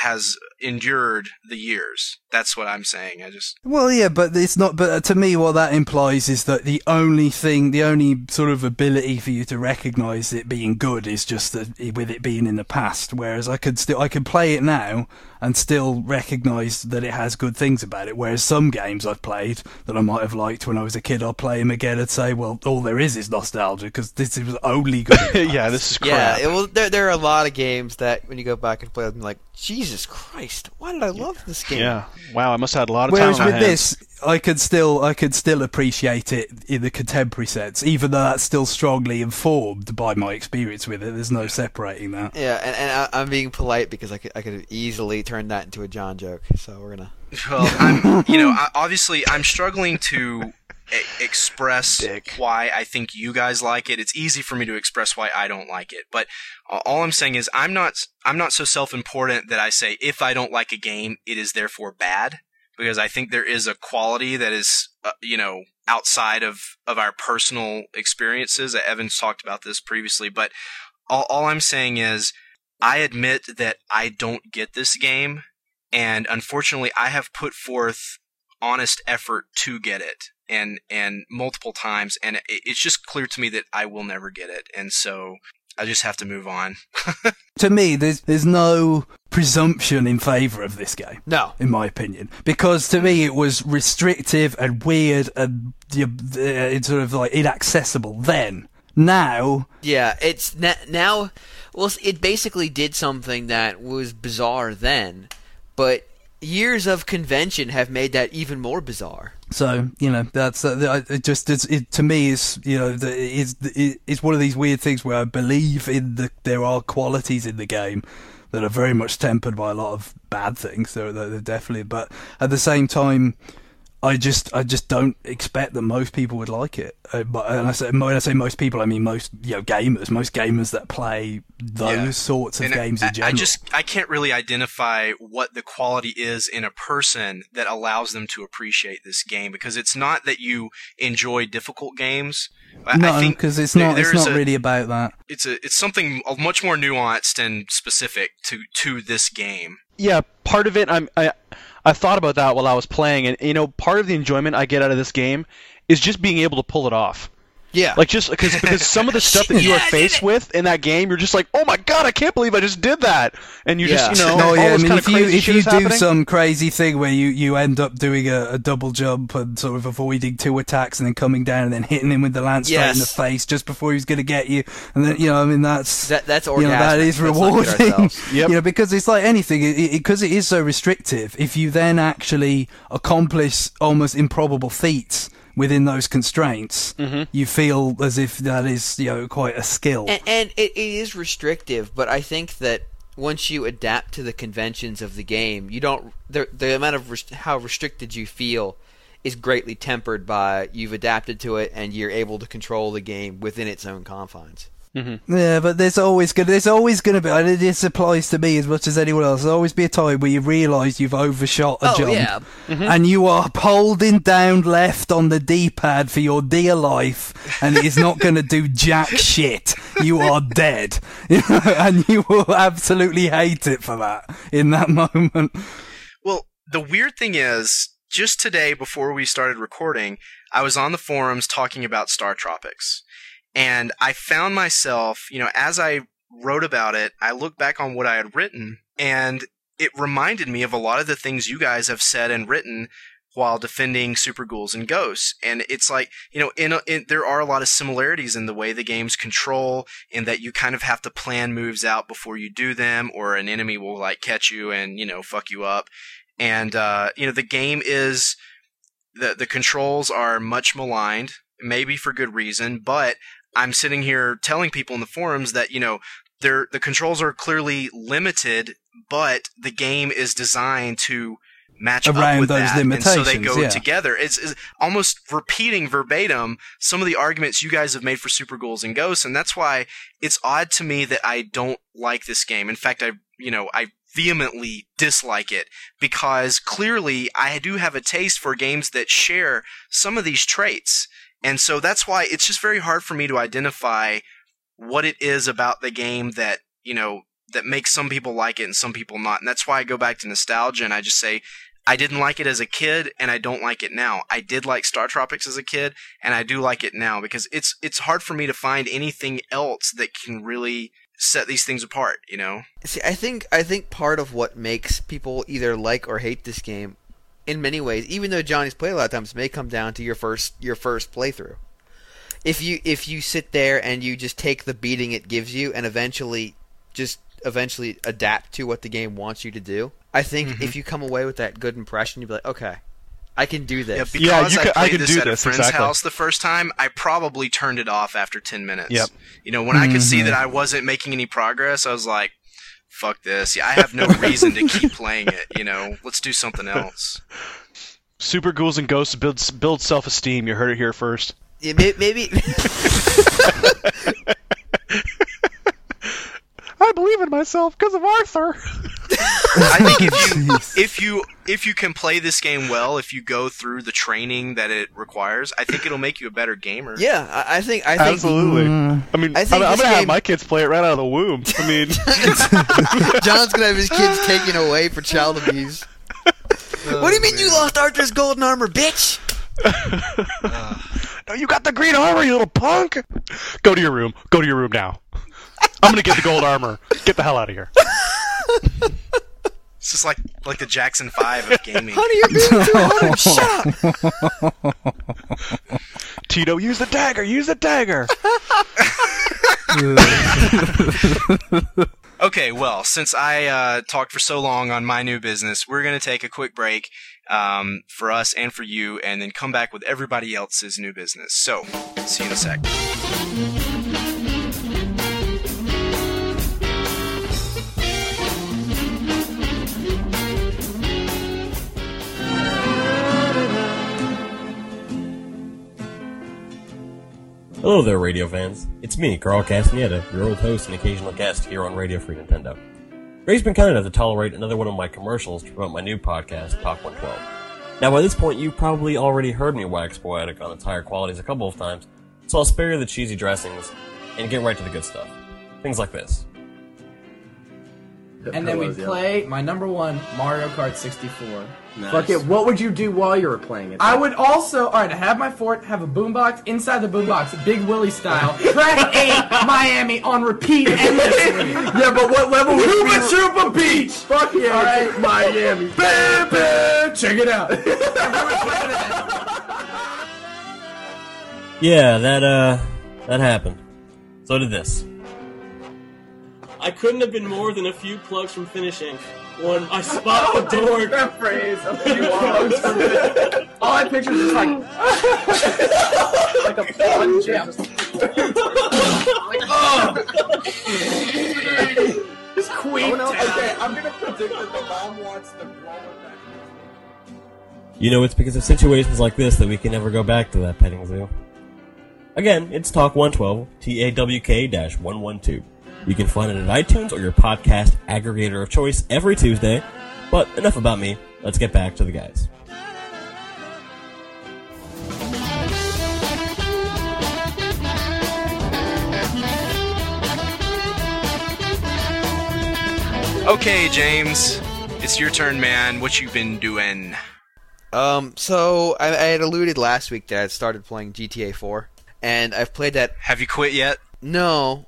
endured the years. That's what I'm saying. But it's not. But to me, what that implies is that the only sort of ability for you to recognise it being good is just with it being in the past. Whereas I could play it now and still recognise that it has good things about it. Whereas some games I've played that I might have liked when I was a kid, I'll play them again and say, well, all there is nostalgia because this was only good. Yeah, this is crap. Yeah, there are a lot of games that when you go back and play them, like, Jesus Christ, why did I love this game? Yeah, wow, I must have had a lot of time. Whereas on my with hands. this, I could still appreciate it in the contemporary sense, even though that's still strongly informed by my experience with it. There's no separating that. Yeah, and I'm being polite because I could have easily turned that into a John joke. So we're gonna. Well, obviously, I'm struggling to express why I think you guys like it. It's easy for me to express why I don't like it, but all I'm saying is I'm not so self-important that I say if I don't like a game, it is therefore bad. Because I think there is a quality that is, outside of our personal experiences. Evan's talked about this previously, but all I'm saying is I admit that I don't get this game, and unfortunately I have put forth honest effort to get it, and multiple times, and it's just clear to me that I will never get it, and so I just have to move on. To me, there's no presumption in favour of this game. No. In my opinion. Because to me it was restrictive and weird and sort of like inaccessible then. Now, Yeah, it's now. Well, it basically did something that was bizarre then, but years of convention have made that even more bizarre. so that's it to me is it's one of these weird things where I believe there are qualities in the game that are very much tempered by a lot of bad things. They're definitely, but at the same time, I just don't expect that most people would like it. When I say most people, I mean most gamers, most gamers that play those sorts of games in general. I can't really identify what the quality is in a person that allows them to appreciate this game, because it's not that you enjoy difficult games. No, because it's not really about that. It's something much more nuanced and specific to this game. Yeah, part of it, I thought about that while I was playing, and part of the enjoyment I get out of this game is just being able to pull it off. Yeah. Like just because some of the stuff that you are faced with in that game, you're just like, oh my god, I can't believe I just did that, and you just all this kind of crazy if shit you is do happening. some crazy thing where you end up doing a double jump and sort of avoiding two attacks and then coming down and then hitting him with the lance straight in the face just before he's going to get you, and then that's orgasmic. that is rewarding. Yep. Because it's like anything, because it is so restrictive. If you then actually accomplish almost improbable feats within those constraints, you feel as if that is quite a skill. And it is restrictive, but I think that once you adapt to the conventions of the game, you don't the amount of how restricted you feel is greatly tempered by you've adapted to it and you're able to control the game within its own confines. Yeah, but there's always going to be, and this applies to me as much as anyone else, there'll always be a time where you realise you've overshot a jump, and you are holding down left on the D-pad for your dear life, and it is not going to do jack shit. You are dead. And you will absolutely hate it for that, in that moment. Well, the weird thing is, just today before we started recording, I was on the forums talking about Star Tropics. And I found myself, as I wrote about it, I looked back on what I had written, and it reminded me of a lot of the things you guys have said and written while defending Super Ghouls and Ghosts. And it's like, there are a lot of similarities in the way the games control, in that you kind of have to plan moves out before you do them, or an enemy will catch you and, fuck you up. And, the game is, the controls are much maligned, maybe for good reason, but I'm sitting here telling people in the forums that, the controls are clearly limited, but the game is designed to match around up with those that, limitations, and so they go together. It's almost repeating verbatim some of the arguments you guys have made for Super Ghouls and Ghosts, and that's why it's odd to me that I don't like this game. In fact, I vehemently dislike it, because clearly I do have a taste for games that share some of these traits. And so that's why it's just very hard for me to identify what it is about the game that, that makes some people like it and some people not. And that's why I go back to nostalgia and I just say, I didn't like it as a kid and I don't like it now. I did like Star Tropics as a kid and I do like it now, because it's hard for me to find anything else that can really set these things apart, See, I think part of what makes people either like or hate this game, in many ways, even though Johnny's played a lot of times, may come down to your first playthrough. If you sit there and you just take the beating it gives you and eventually adapt to what the game wants you to do, I think if you come away with that good impression, you'll be like, okay, I can do this. Yeah, because I played this at a friend's house the first time, I probably turned it off after 10 minutes. Yep. When I could see that I wasn't making any progress, I was like, fuck this. Yeah, I have no reason to keep playing it, Let's do something else. Super Ghouls and Ghosts build self-esteem. You heard it here first. Yeah, maybe. I believe in myself because of Arthur. I think if you can play this game well, if you go through the training that it requires, I think it'll make you a better gamer. Yeah, I think absolutely. I mean, I'm gonna have my kids play it right out of the womb. I mean, John's gonna have his kids taken away for child abuse. What do you mean you lost Arthur's golden armor, bitch? No, you got the green armor, you little punk. Go to your room. Go to your room now. I'm gonna get the gold armor. Get the hell out of here. It's just like the Jackson 5 of gaming. Honey, you're being too hard. Shut up. Tito, use the dagger! Use the dagger! Okay, well, since I talked for so long on my new business, we're going to take a quick break for us and for you, and then come back with everybody else's new business. So, see you in a sec. Hello there, radio fans. It's me, Carl Castaneda, your old host and occasional guest here on Radio Free Nintendo. Ray's been kind enough to tolerate another one of my commercials to promote my new podcast, Talk 112. Now, by this point, you've probably already heard me wax poetic on its higher qualities a couple of times, so I'll spare you the cheesy dressings and get right to the good stuff. Things like this. And then we'd play my number one, Mario Kart 64. Nice. Fuck it, what would you do while you were playing it? I would also, alright, I have my fort, have a boombox, inside the boombox, Big Willie style, track 8, Miami on repeat endlessly. Yeah, but what level would you be? Chupa Beach! Fuck yeah, Alright. Miami. Bam, bam, check it out. Yeah, that happened. So did this. I couldn't have been more than a few plugs from finishing when I spot the door. That phrase, a few plugs from it. All I picture is just like a plunge. Just queen. Oh no, okay, I'm gonna predict that the mom wants the blower back. You know, it's because of situations like this that we can never go back to that petting zoo. Again, it's Talk 112, TAWK-112. You can find it at iTunes or your podcast aggregator of choice every Tuesday. But enough about me. Let's get back to the guys. Okay, James, it's your turn, man. What you been doing? So I had alluded last week that I had started playing GTA 4, and I've played that. Have you quit yet? No,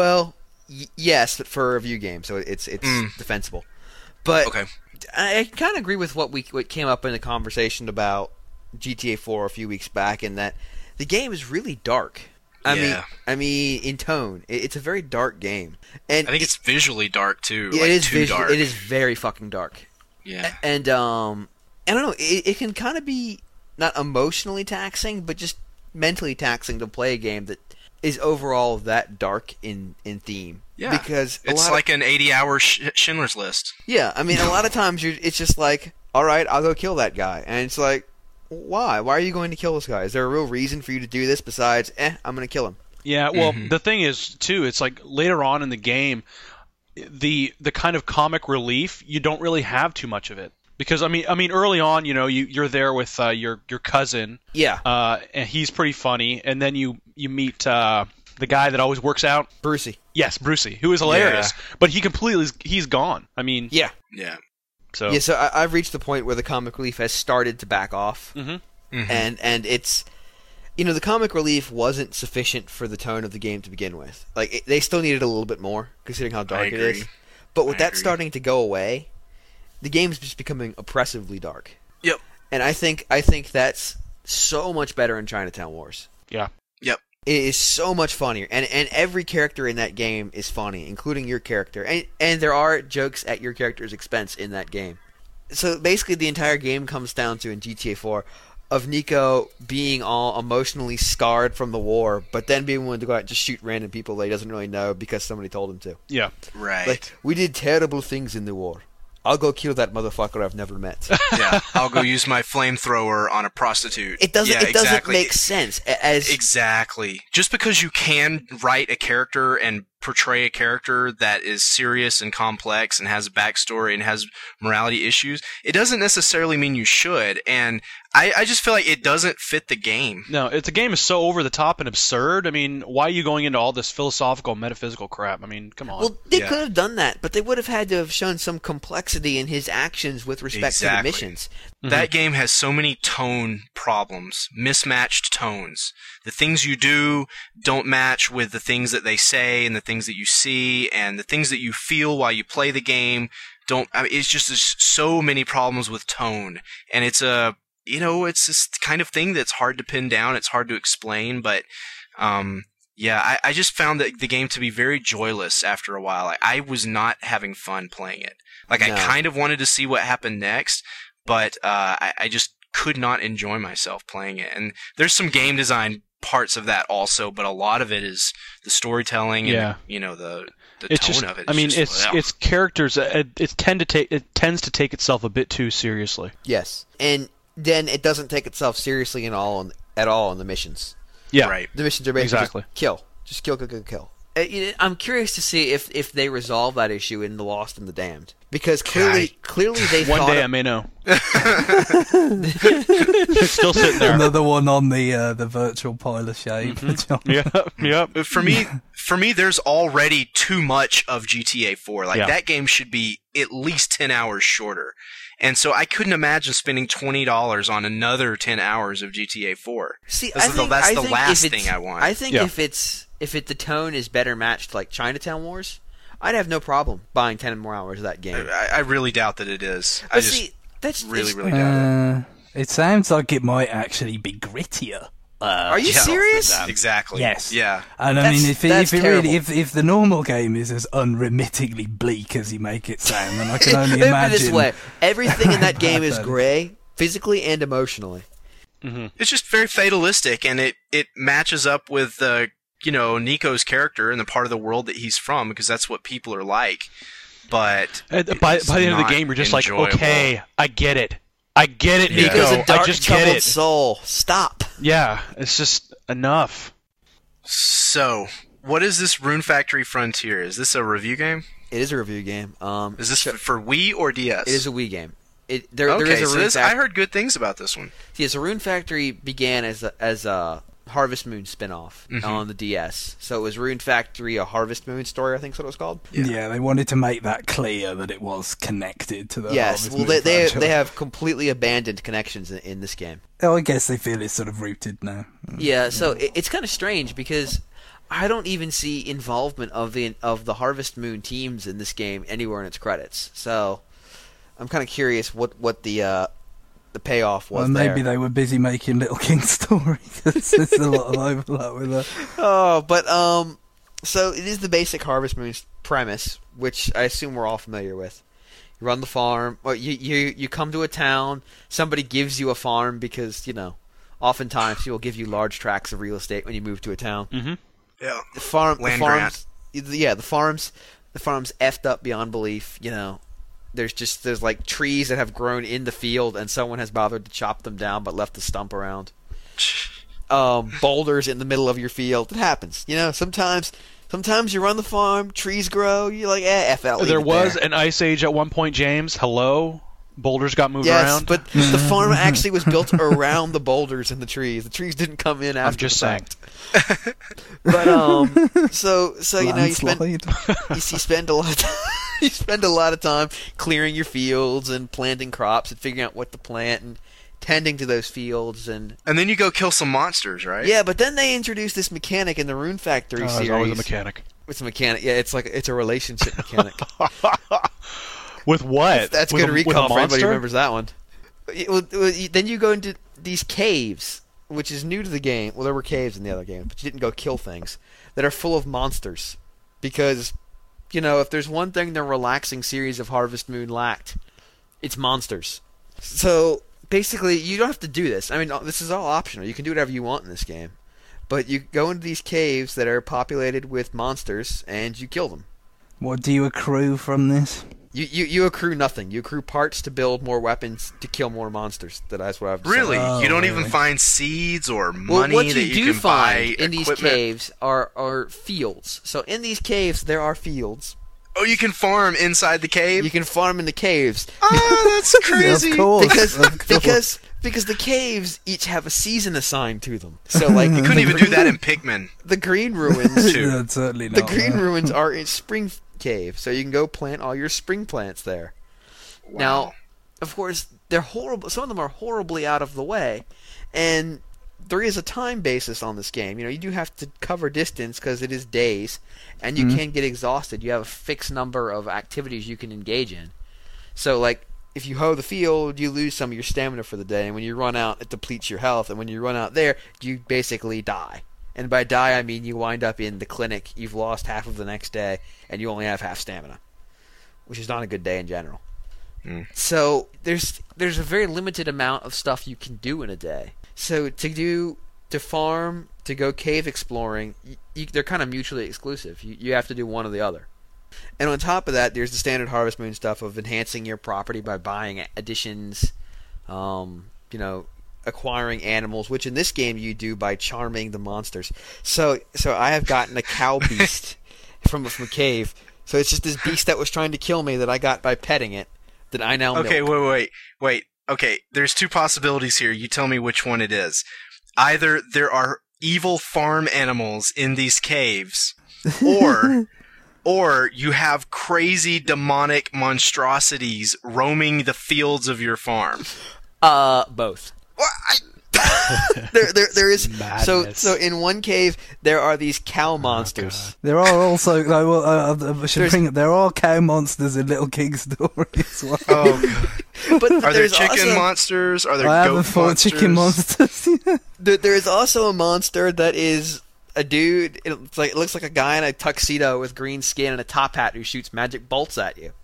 yes, but for a review game, so it's defensible. But Okay. I kind of agree with what came up in the conversation about GTA 4 a few weeks back, in that the game is really dark. Yeah. I mean, in tone, it's a very dark game, and I think it's visually dark too. it like is too dark. It is very fucking dark. Yeah. And I don't know, it can kind of be not emotionally taxing, but just mentally taxing to play a game that is overall that dark in theme. Yeah. Because it's like an 80-hour Schindler's List. Yeah, I mean, a lot of times it's just like, all right, I'll go kill that guy, and it's like, why? Why are you going to kill this guy? Is there a real reason for you to do this besides, I'm going to kill him? Yeah, well, the thing is, too, it's like later on in the game, the kind of comic relief, you don't really have too much of it. Because, I mean, early on, you know, you're there with your cousin. Yeah. And he's pretty funny. And then you meet the guy that always works out. Brucey. Yes, Brucey, who is hilarious. Yeah. But he's gone. I mean... Yeah. Yeah. So I've reached the point where the comic relief has started to back off. Mm-hmm. Mm-hmm. And it's... You know, the comic relief wasn't sufficient for the tone of the game to begin with. Like, they still needed a little bit more, considering how dark it is. But with that starting to go away, the game's just becoming oppressively dark. Yep. And I think that's so much better in Chinatown Wars. Yeah. Yep. It is so much funnier, and every character in that game is funny, including your character, and there are jokes at your character's expense in that game. So basically, the entire game comes down to, in GTA 4, of Nico being all emotionally scarred from the war, but then being willing to go out and just shoot random people that he doesn't really know because somebody told him to. Yeah. Right. Like, we did terrible things in the war. I'll go kill that motherfucker I've never met. Yeah, I'll go use my flamethrower on a prostitute. It doesn't make sense. Exactly. Just because you can write a character and portray a character that is serious and complex and has a backstory and has morality issues, it doesn't necessarily mean you should. And I just feel like it doesn't fit the game. No, the game is so over the top and absurd. I mean, why are you going into all this philosophical, metaphysical crap? I mean, come on. Well, they could have done that, but they would have had to have shown some complexity in his actions with respect to the missions. That game has so many tone problems, mismatched tones. The things you do don't match with the things that they say and the things that you see, and the things that you feel while you play the game don't. I mean, it's just there's so many problems with tone, and it's a it's this kind of thing that's hard to pin down. It's hard to explain, but yeah, I just found the game to be very joyless after a while. I was not having fun playing it. Like, No. I kind of wanted to see what happened next, but I just could not enjoy myself playing it. And there's some game design parts of that also, but a lot of it is the storytelling and the It's tone just, of it. I mean, just, it's characters. It tends to take itself a bit too seriously. Yes, and then it doesn't take itself seriously at all in the missions. Yeah, right. The missions are basically Exactly. just kill. I'm curious to see if they resolve that issue in The Lost and the Damned, because clearly they One thought day I may know. It's still sitting there. Another one on the virtual pile of shame. Yep. For me, there's already too much of GTA 4. Like, Yeah. that game should be at least 10 hours shorter. And so I couldn't imagine spending $20 on another 10 hours of GTA 4. See, That's the last thing I want. I think Yeah. if the tone is better matched like Chinatown Wars, I'd have no problem buying 10 more hours of that game. I really doubt that it is. I But just see, that's really doubt it. It sounds like it might actually be grittier. Are you Yeah, serious? Exactly. Yes. Yeah. And I That's- mean, if that's it really, terrible. if the normal game is as unremittingly bleak as you make it sound, then I can only Put it imagine. this way: everything in that game is That is- gray, physically and emotionally. It's just very fatalistic, and it matches up with Nico's character and the part of the world that he's from, because that's what people are like. But By it's the end of the not game, you're just like, enjoyable. okay, I get it, Yeah. Nico. Nico's a dark, I just get troubled it. soul. Stop. Yeah, it's just enough. So, what is this Rune Factory Frontier? Is this a review game? It is a review game. Is this for Wii or DS? It is a Wii game. There okay, is a so Rune this, I Factory. heard good things about this one. Yes, a Rune Factory began as a Harvest Moon spin-off Mm-hmm. on the DS. So it was Rune Factory, a Harvest Moon story, I think is what it was called. Yeah, they wanted to make that clear that it was connected to the. Yes, Harvest well, Moon they franchise. have completely abandoned connections in this game. Oh, I guess they feel it's sort of rooted now. Yeah, so it's kind of strange because I don't even see involvement of the Harvest Moon teams in this game anywhere in its credits. So I'm kind of curious what the payoff was Well, maybe there. they were busy making Little King's story. There's a lot of overlap with that. Oh, but so it is the basic Harvest Moon premise, which I assume we're all familiar with. You run the farm, or you come to a town. Somebody gives you a farm because oftentimes people give you large tracts of real estate when you move to a town. Yeah. The farms, grant. the farms effed up beyond belief. There's like trees that have grown in the field, and someone has bothered to chop them down, but left the stump around. Boulders in the middle of your field. It happens. Sometimes you run the farm, trees grow. You're like, F out. There was an ice age at one point, James. Hello, boulders got moved Yes, around. but the farm actually was built around the boulders and the trees. The trees didn't come in after I'm just the saying. fact. But so you spend Landslide. you spend a lot of time, you spend a lot of time clearing your fields and planting crops and figuring out what to plant and tending to those fields and And then you go kill some monsters, right? yeah. But then they introduced this mechanic in the Rune Factory Oh, series. there's always a mechanic. It's a mechanic. Yeah, it's a relationship mechanic. With what? That's With good a- recall with a for anybody who monster? remembers that one. Then you go into these caves, which is new to the game. Well, there were caves in the other game, but you didn't go kill things that are full of monsters. Because, if there's one thing the relaxing series of Harvest Moon lacked, it's monsters. So, basically, you don't have to do this. I mean, this is all optional. You can do whatever you want in this game. But you go into these caves that are populated with monsters, and you kill them. What do you accrue from this? You accrue nothing. You accrue parts to build more weapons to kill more monsters. That's what I've decided. Really? Oh, You don't really? even find seeds or Well, money what that you you do can buy find in these equipment? caves are fields. So in these caves there are fields. Oh, you can farm inside the cave? You can farm in the caves Oh, that's crazy. Of course. because the caves each have a season assigned to them. So like You couldn't even do that in Pikmin. the Green Ruins. Too. That's certainly The not. Green no. Ruins are in Spring Cave, so you can go plant all your spring plants there. Now, of course, they're horrible. Some of them are horribly out of the way, and there is a time basis on this game. You do have to cover distance because it is days, and you can get exhausted. You have a fixed number of activities you can engage in. So, like, if you hoe the field, you lose some of your stamina for the day, and when you run out, it depletes your health, and when you run out there, you basically die. And by die, I mean you wind up in the clinic, you've lost half of the next day, and you only have half stamina, which is not a good day in general. So there's a very limited amount of stuff you can do in a day. So to farm, to go cave exploring, they're kind of mutually exclusive. You have to do one or the other. And on top of that, there's the standard Harvest Moon stuff of enhancing your property by buying additions, acquiring animals, which in this game you do by charming the monsters. So I have gotten a cow beast from a cave. So it's just this beast that was trying to kill me that I got by petting it that I now milk. Okay, wait. Okay, there's two possibilities here. You tell me which one it is. Either there are evil farm animals in these caves, or you have crazy demonic monstrosities roaming the fields of your farm. Both. There is Madness. so in one cave there are these cow monsters. There are also there are cow monsters in Little King Story as well. Oh, God. But Are there there's chicken also, monsters? Are there I goat haven't fought monsters? chicken monsters. there is also a monster that is a dude. It looks like a guy in a tuxedo with green skin and a top hat who shoots magic bolts at you.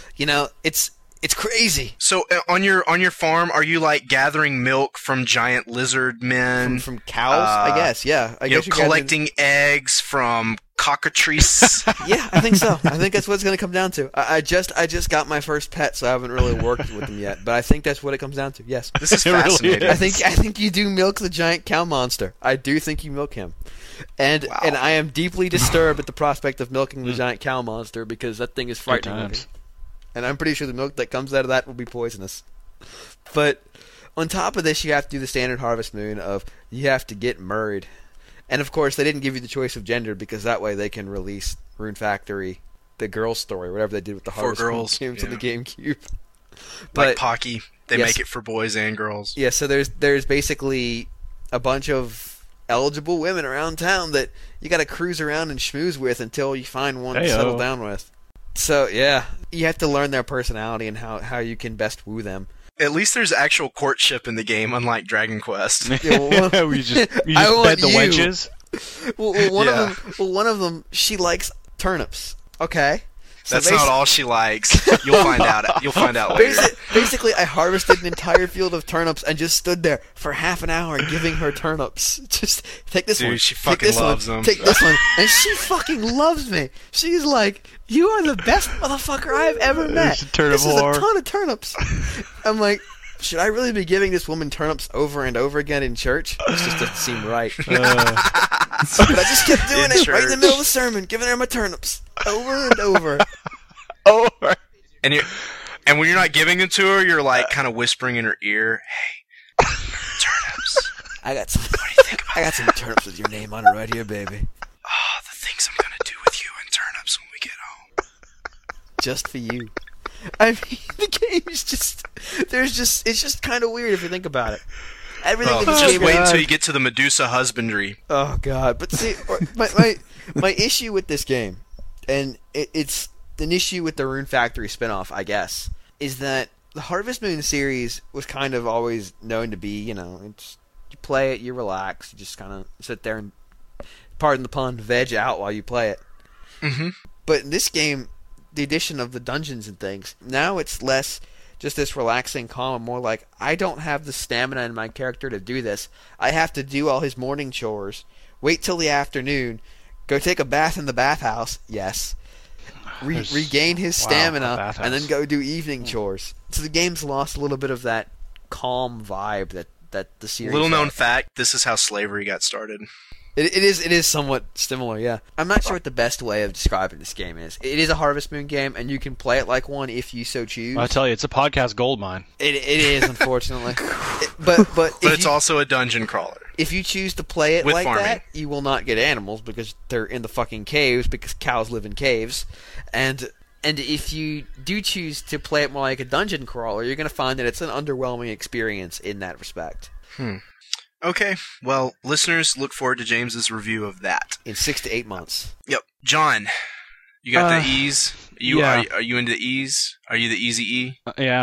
It's crazy. So on your farm, are you like gathering milk from giant lizard men? From cows, I guess. Yeah, I guess you're collecting eggs from cockatrices. Yeah, I think so. I think that's what it's going to come down to. I just got my first pet, so I haven't really worked with them yet. But I think that's what it comes down to. Yes, This is It really fascinating. is. I think you do milk the giant cow monster. I do think you milk him, and I am deeply disturbed at the prospect of milking the giant cow monster because that thing is frightening. times. And I'm pretty sure the milk that comes out of that will be poisonous. But on top of this, you have to do the standard Harvest Moon of you have to get married. And of course, they didn't give you the choice of gender because that way they can release Rune Factory, the girls' story, whatever they did with the For Harvest Moon girls, games on the yeah. GameCube. Like But Pocky, they yes. make it for boys and girls. yeah, so there's basically a bunch of eligible women around town that you got to cruise around and schmooze with until you find one to Heyo. settle down with. So yeah, you have to learn their personality and how you can best woo them. At least there's actual courtship in the game, unlike Dragon Quest. Yeah, well, we just I want bed the you. wenches. One of them, she likes turnips. Okay, so That's not all she likes. You'll find out. You'll find out later. Basically, I harvested an entire field of turnips and just stood there for half an hour giving her turnips. Just take this Dude, one. she take fucking this loves one, them. Take this one, and she fucking loves me. She's like, "You are the best motherfucker I've ever met." She's a turnip This is a whore. ton of turnips. I'm like, should I really be giving this woman turnips over and over again in church? This just doesn't seem right. But I just kept doing In it right in the church. middle of the sermon, giving her my turnips over and over. Oh, And when you're not giving them to her, you're like kind of whispering in her ear, "Hey, turnips. I got some turnips with your name on it right here, baby. Oh, the things I'm gonna do with you and turnips when we get home." Just for you. I mean, the game is it's just kind of weird if you think about it. Everything in this Just game. wait until you get to the Medusa husbandry. Oh God! But see, my issue with this game, and it's an issue with the Rune Factory spinoff, I guess, is that the Harvest Moon series was kind of always known to be, it's you play it, you relax, you just kind of sit there and, pardon the pun, veg out while you play it. Mm-hmm. But in this game, the addition of the dungeons and things, now it's less just this relaxing calm, more like, I don't have the stamina in my character to do this. I have to do all his morning chores, wait till the afternoon, go take a bath in the bathhouse, yes, regain his Wow, a stamina, bathhouse. and then go do evening chores. So the game's lost a little bit of that calm vibe that the series Little known had. fact: this is how slavery got started. It is somewhat similar, yeah. I'm not sure what the best way of describing this game is. It is a Harvest Moon game, and you can play it like one if you so choose. I tell you, it's a podcast goldmine. It is, unfortunately. But But it's also a dungeon crawler. if you choose to play it With like farming. that, you will not get animals because they're in the fucking caves because cows live in caves. And if you do choose to play it more like a dungeon crawler, you're going to find that it's an underwhelming experience in that respect. Okay, well, listeners, look forward to James's review of that. In 6 to 8 months. Yep, John, you got the ease. yeah. Are you into ease? Are you the easy E? Yeah.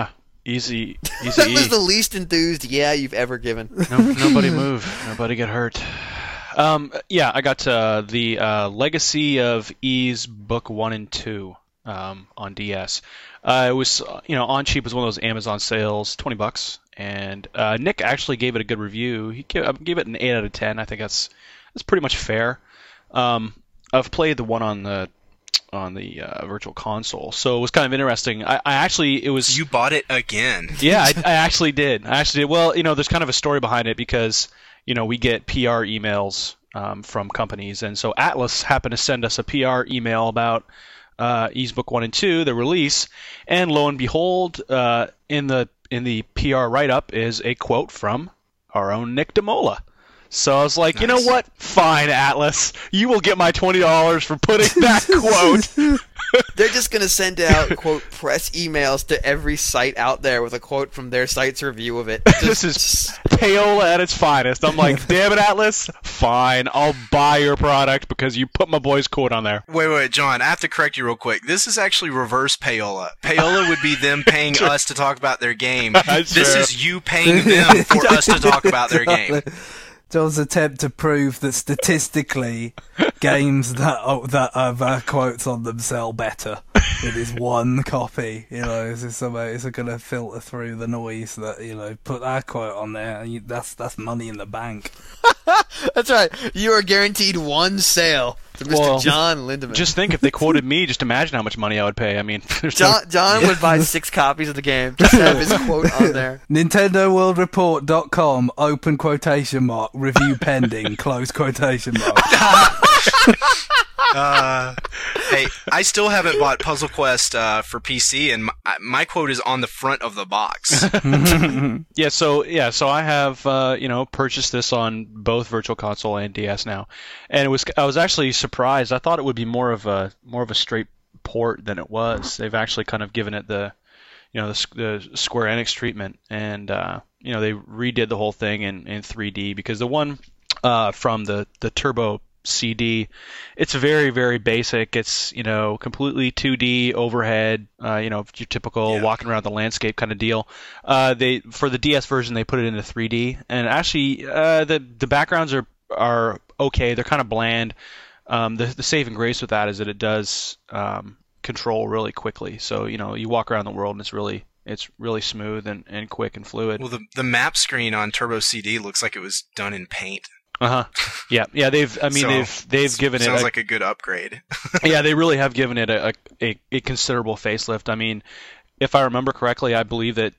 Easy That E. was the least enthused you've ever given. Nobody move. Nobody get hurt. Yeah, I got the Legacy of Ys Book 1 and 2 on DS. It was, on cheap. It was one of those Amazon sales, $20, and Nick actually gave it a good review. He gave it an 8 out of 10. I think that's pretty much fair. I've played the one on the Virtual Console, so it was kind of interesting. It was. You bought it again. Yeah, I actually did. Well, there's kind of a story behind it because we get PR emails from companies, and so Atlas happened to send us a PR email about Ys Book 1 and 2, the release, and lo and behold, in the PR write-up is a quote from our own Nick DeMola. So I was like, You know what? Fine, Atlas. You will get my $20 for putting that quote. They're just going to send out, quote, press emails to every site out there with a quote from their site's review of it. This is payola at its finest. I'm like, damn it, Atlas. Fine, I'll buy your product because you put my boy's quote on there. Wait, John, I have to correct you real quick. This is actually reverse payola. Payola would be them paying us to talk about their game. This is you paying them for us to talk about their game. John's attempt to prove that statistically, games that have quotes on them sell better with his one copy. It's going to filter through the noise that put that quote on there. And that's money in the bank. That's right. You are guaranteed one sale to Mr. John Lindemann. Just think if they quoted me. Just imagine how much money I would pay. I mean, John would buy 6 copies of the game just to have his quote on there. NintendoWorldReport.com, open quotation mark, review pending, close quotation mark. Hey, I still haven't bought Puzzle Quest for PC, and my quote is on the front of the box. So I have purchased this on both Virtual Console and DS now, and I was actually surprised. I thought it would be more of a straight port than it was. They've actually kind of given it the Square Enix treatment, and they redid the whole thing in 3D because the one from the Turbo CD, it's very, very basic. It's completely 2D overhead, your typical walking around the landscape kind of deal. For the DS version they put it into 3D, and actually the backgrounds are okay. They're kind of bland. The saving grace with that is that it does control really quickly. So you walk around the world and it's really smooth and quick and fluid. Well, the map screen on Turbo CD looks like it was done in Paint. Yeah. They've given it. Sounds like a good upgrade. Yeah, they really have given it a considerable facelift. I mean, if I remember correctly, I believe that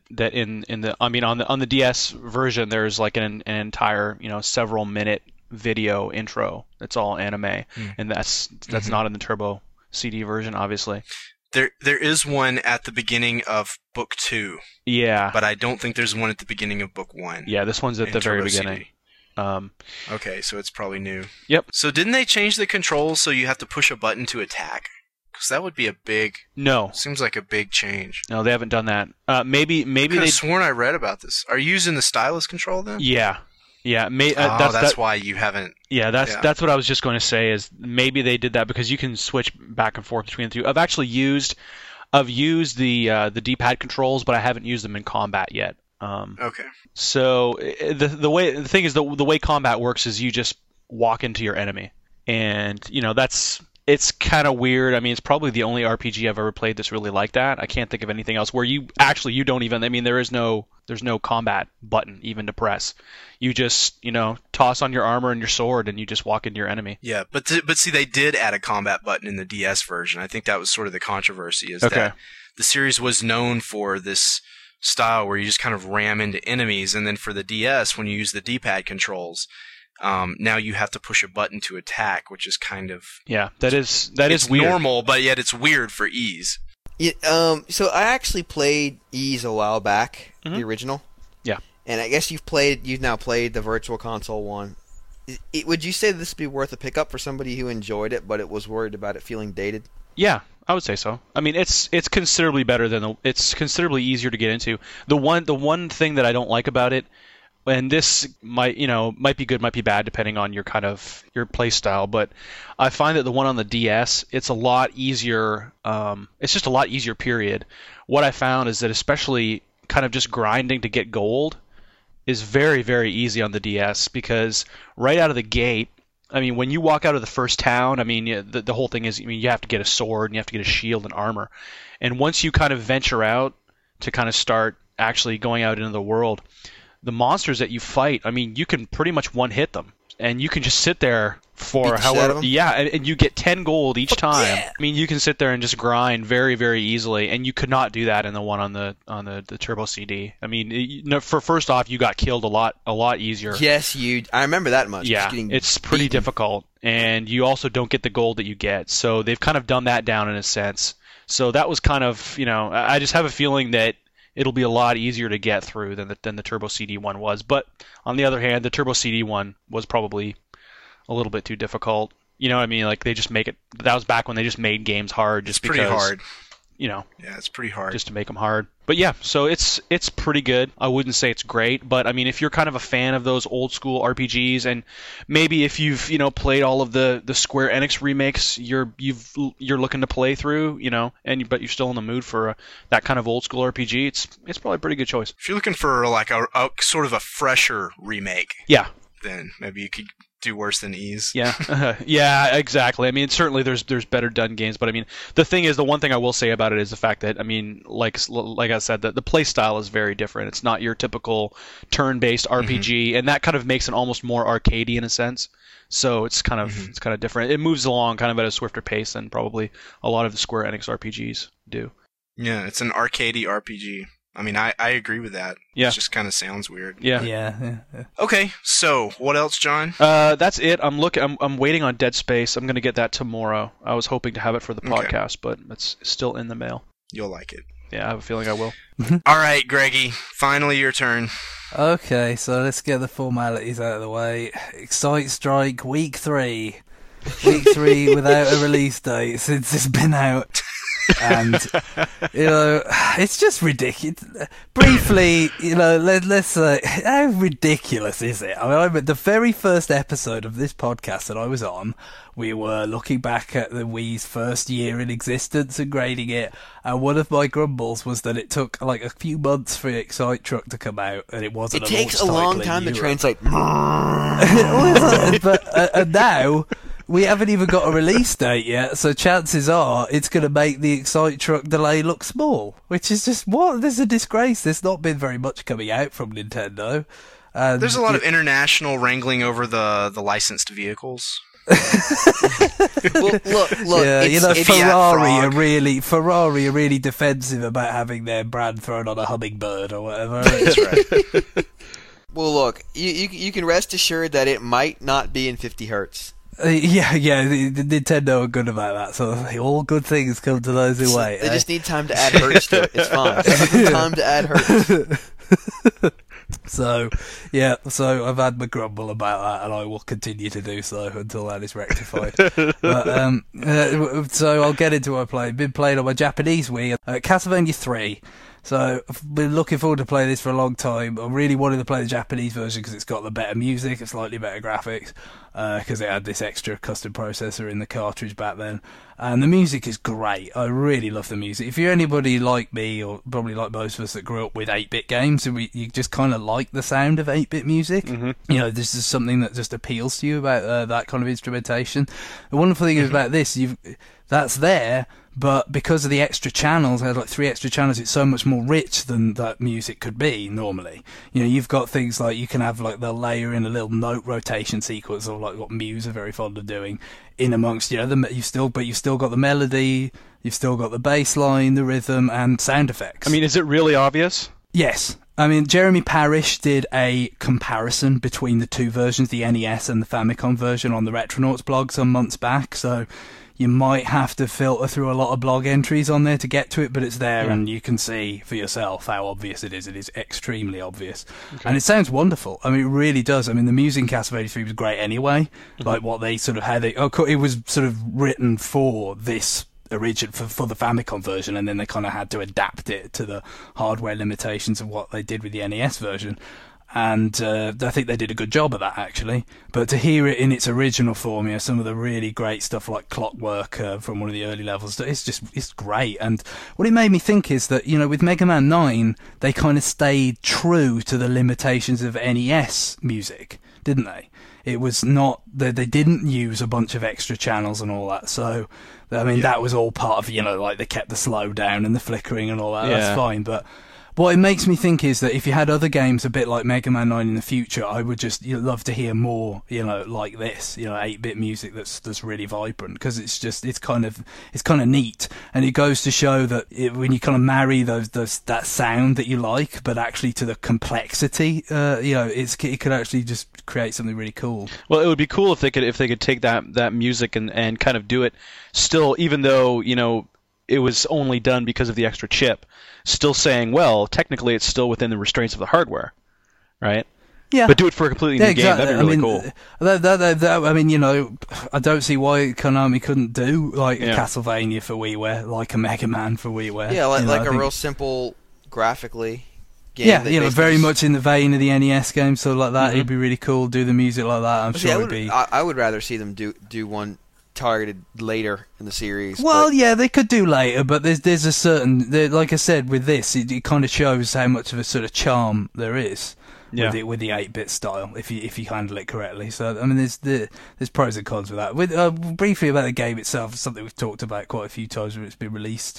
on the DS version there's like an entire several minute video intro. That's all anime, and that's not in the Turbo CD version, obviously. There is one at the beginning of Book 2. Yeah, but I don't think there's one at the beginning of Book 1. Yeah, this one's at the very beginning. CD. Okay, so it's probably new. Yep. So didn't they change the controls so you have to push a button to attack? Because that would be a big... No. Seems like a big change. No, they haven't done that. Maybe I could have sworn I read about this. Are you using the stylus control then? Yeah. That's why you haven't... Yeah, that's what I was just going to say, is maybe they did that because you can switch back and forth between the two. I've used the D-pad controls, but I haven't used them in combat yet. Okay. So the thing is the way combat works is you just walk into your enemy, and it's kind of weird. I mean, it's probably the only RPG I've ever played that's really like that. I can't think of anything else where you don't even. I mean, there's no combat button even to press. You just toss on your armor and your sword, and you just walk into your enemy. Yeah, but see, they did add a combat button in the DS version. I think that was sort of the controversy. That the series was known for this style where you just kind of ram into enemies, and then for the DS, when you use the D-pad controls, now you have to push a button to attack, which is kind of that is weird. Normal, but yet it's weird for Ys. Yeah, so I actually played Ys a while back, the original. Yeah, and I guess you've now played the Virtual Console one. Would you say this would be worth a pickup for somebody who enjoyed it but it was worried about it feeling dated? Yeah, I would say so. I mean, it's considerably better than it's considerably easier to get into. The one thing that I don't like about it, and this might be good, might be bad depending on your play style, but I find that the one on the DS, it's a lot easier. It's just a lot easier. Period. What I found is that especially kind of just grinding to get gold is very, very easy on the DS, because right out of the gate, I mean, when you walk out of the first town, I mean, the whole thing is, I mean, you have to get a sword and you have to get a shield and armor. And once you kind of venture out to kind of start actually going out into the world, the monsters that you fight, I mean, you can pretty much one-hit them. And you can just sit there for however, and you get 10 gold each time. Yeah. I mean, you can sit there and just grind very, very easily, and you could not do that in the one on the Turbo CD. I mean, for first off, you got killed a lot easier. Yes, I remember that much. Yeah, it's pretty difficult, and you also don't get the gold that you get. So they've kind of done that down in a sense. So that was kind of, I just have a feeling that it'll be a lot easier to get through than the Turbo CD one was. But on the other hand, the Turbo CD one was probably a little bit too difficult. You know what I mean? Like, they just make it. That was back when they just made games hard, just because. Pretty hard. Yeah, it's pretty hard. Just to make them hard. But yeah, so it's pretty good. I wouldn't say it's great, but I mean, if you're kind of a fan of those old school RPGs, and maybe if you've played all of the Square Enix remakes, you're looking to play through, but you're still in the mood for that kind of old school RPG, it's probably a pretty good choice. If you're looking for like a sort of a fresher remake, yeah, then maybe you could do worse than Ys. Yeah, yeah, exactly. I mean, certainly there's better done games, but I mean, the thing is, the one thing I will say about it is the fact that, I mean, like I said, the play style is very different. It's not your typical turn-based RPG, and that kind of makes it almost more arcadey in a sense. So it's kind of different. It moves along kind of at a swifter pace than probably a lot of the Square Enix RPGs do. Yeah, it's an arcadey RPG. I mean, I agree with that. Yeah. It just kind of sounds weird. Yeah. Okay, so what else, John? That's it. I'm waiting on Dead Space. I'm going to get that tomorrow. I was hoping to have it for the podcast, but it's still in the mail. You'll like it. Yeah, I have a feeling I will. All right, Greggy, finally your turn. Okay, so let's get the formalities out of the way. Excite Strike Week 3. Week 3 without a release date since it's been out. And it's just ridiculous. Briefly, let's say, how ridiculous is it? I mean, the very first episode of this podcast that I was on, we were looking back at the Wii's first year in existence and grading it, and one of my grumbles was that it took like a few months for the Excite Truck to come out, and it wasn't. It takes a long time to translate. But now we haven't even got a release date yet, so chances are it's going to make the Excite Truck delay look small, which is just, what? There's a disgrace. There's not been very much coming out from Nintendo. And there's a lot of international wrangling over the licensed vehicles. Well, look. Yeah, Ferrari are really defensive about having their brand thrown on a hummingbird or whatever. That's right. Well, look, you can rest assured that it might not be in 50 hertz. Yeah, the Nintendo are good about that. So all good things come to those who wait. They just need time to add hertz to it. It's fine. They just need time to add hertz. So I've had my grumble about that, and I will continue to do so until that is rectified. But, so I'll get into what I played. Been playing on my Japanese Wii, Castlevania 3. So I've been looking forward to playing this for a long time. I really wanted to play the Japanese version because it's got the better music and slightly better graphics, because it had this extra custom processor in the cartridge back then. And the music is great. I really love the music. If you're anybody like me, or probably like most of us that grew up with 8-bit games, and you just kind of like the sound of 8-bit music, this is something that just appeals to you about that kind of instrumentation. The wonderful thing is about this, that's there, but because of the extra channels, I had like 3 extra channels, it's so much more rich than that music could be normally. You've got things like, you can have like, they'll layer in a little note rotation sequence, or like what Muse are very fond of doing, in amongst, you've still got the melody, you've still got the bass line, the rhythm, and sound effects. I mean, is it really obvious? Yes. I mean, Jeremy Parish did a comparison between the two versions, the NES and the Famicom version, on the Retronauts blog some months back, so you might have to filter through a lot of blog entries on there to get to it, but it's there, and you can see for yourself how obvious it is. It is extremely obvious. Okay. And it sounds wonderful. I mean, it really does. I mean, the music in Castlevania 3 was great anyway. Like, what they sort of had, it was sort of written for this origin, for the Famicom version, and then they kind of had to adapt it to the hardware limitations of what they did with the NES version. And I think they did a good job of that, actually. But to hear it in its original form, you know, some of the really great stuff like Clockwork from one of the early levels, it's great. And what it made me think is that, you know, with Mega Man 9, they kind of stayed true to the limitations of NES music, didn't they? It was not, they didn't use a bunch of extra channels and all that. So, I mean, that was all part of, you know, like they kept the slow down and the flickering and all that. Yeah. That's fine, but what it makes me think is that if you had other games a bit like Mega Man 9 in the future, I would just love to hear more, you know, like this, you know, 8-bit music that's really vibrant, because it's kind of neat, and it goes to show that when you kind of marry that sound that you like, but actually to the complexity, you know, it could actually just create something really cool. Well, it would be cool if they could take that music and kind of do it still, even though, you know, it was only done because of the extra chip, still saying, well, technically it's still within the restraints of the hardware, right? Yeah. But do it for a completely new game. That'd be really cool. I mean, you know, I don't see why Konami couldn't do like a Castlevania for WiiWare, like a Mega Man for WiiWare. Yeah, like a real simple graphically game. Yeah, you know, very much in the vein of the NES game, so like that. Mm-hmm. It'd be really cool. Do the music like that. I'm sure it'd be. I would rather see them do one targeted later in the series. Well, yeah, they could do later, but there's a certain, like I said, with this, it kind of shows how much of a sort of charm there is with the 8-bit style, if you handle it correctly. So, I mean, there's pros and cons with that. With briefly about the game itself, something we've talked about quite a few times when it's been released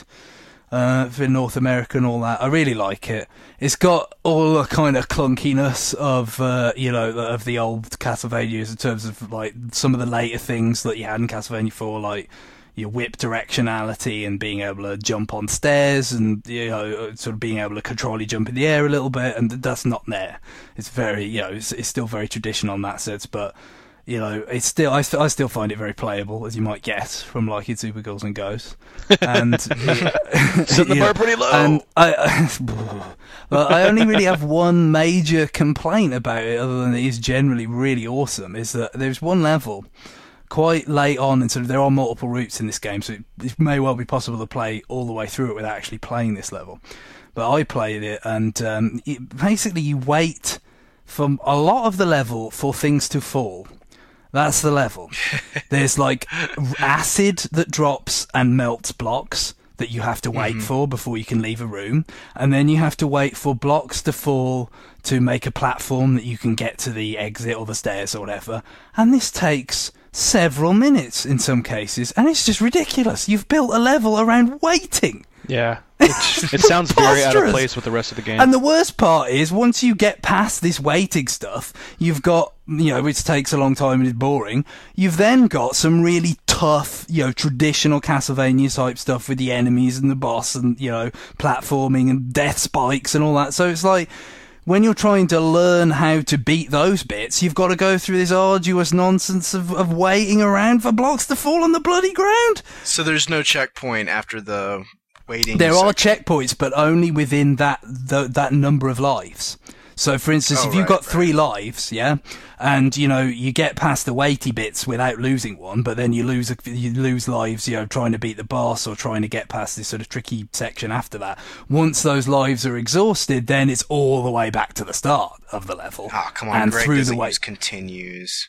for North America and all that. I really like it. It's got all the kind of clunkiness of you know, of the old Castlevanias in terms of like some of the later things that you had in Castlevania 4, like your whip directionality and being able to jump on stairs and, you know, sort of being able to control your jump in the air a little bit, and that's not there. It's very, you know, it's still very traditional in that sense, but you know, it's still I still find it very playable, as you might guess from liking Super Ghouls and Ghosts. And set the bar pretty low. And well, I only really have one major complaint about it, other than it is generally really awesome. Is that there's one level quite late on, and sort of there are multiple routes in this game, so it may well be possible to play all the way through it without actually playing this level. But I played it, and basically you wait for a lot of the level for things to fall. That's the level. There's like acid that drops and melts blocks that you have to wait for before you can leave a room. And then you have to wait for blocks to fall to make a platform that you can get to the exit or the stairs or whatever. And this takes several minutes in some cases. And it's just ridiculous. You've built a level around waiting. Yeah. It sounds very out of place with the rest of the game. And the worst part is, once you get past this waiting stuff, you've got, you know, which takes a long time and is boring, you've then got some really tough, you know, traditional Castlevania type stuff with the enemies and the boss and, you know, platforming and death spikes and all that. So it's like, when you're trying to learn how to beat those bits, you've got to go through this arduous nonsense of waiting around for blocks to fall on the bloody ground. So there's no checkpoint after the waiting. There are checkpoints, but only within that number of lives. So, for instance, if you've got 3 lives, yeah, and you know you get past the weighty bits without losing one, but then you lose lives, you know, trying to beat the boss or trying to get past this sort of tricky section after that. Once those lives are exhausted, then it's all the way back to the start of the level. Oh, come on, and Greg, through the way continues.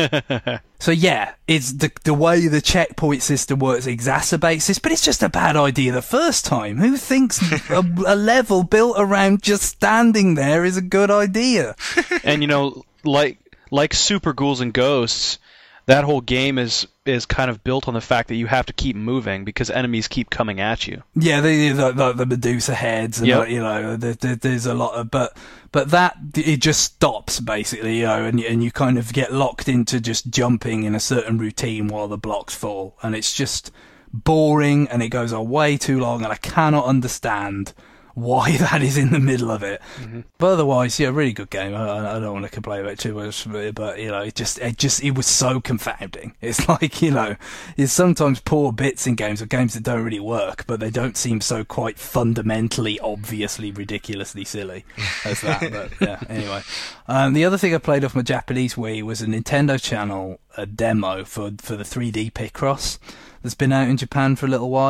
So yeah, it's the way the checkpoint system works exacerbates this, but it's just a bad idea the first time. Who thinks a level built around just standing there is a good idea? And you know, like Super Ghouls and Ghosts, that whole game is kind of built on the fact that you have to keep moving because enemies keep coming at you. Yeah, the Medusa heads, and you know, there's a lot of, but that it just stops basically, you know, and you kind of get locked into just jumping in a certain routine while the blocks fall, and it's just boring, and it goes on way too long, and I cannot understand why that is in the middle of it. But otherwise, yeah, really good game. I don't want to complain about it too much, but you know, it was so confounding. It's like, you know, there's sometimes poor bits in games or games that don't really work, but they don't seem so quite fundamentally, obviously, ridiculously silly as that. But yeah, anyway. The other thing I played off my Japanese Wii was a Nintendo Channel demo for the 3D Picross that's been out in Japan for a little while.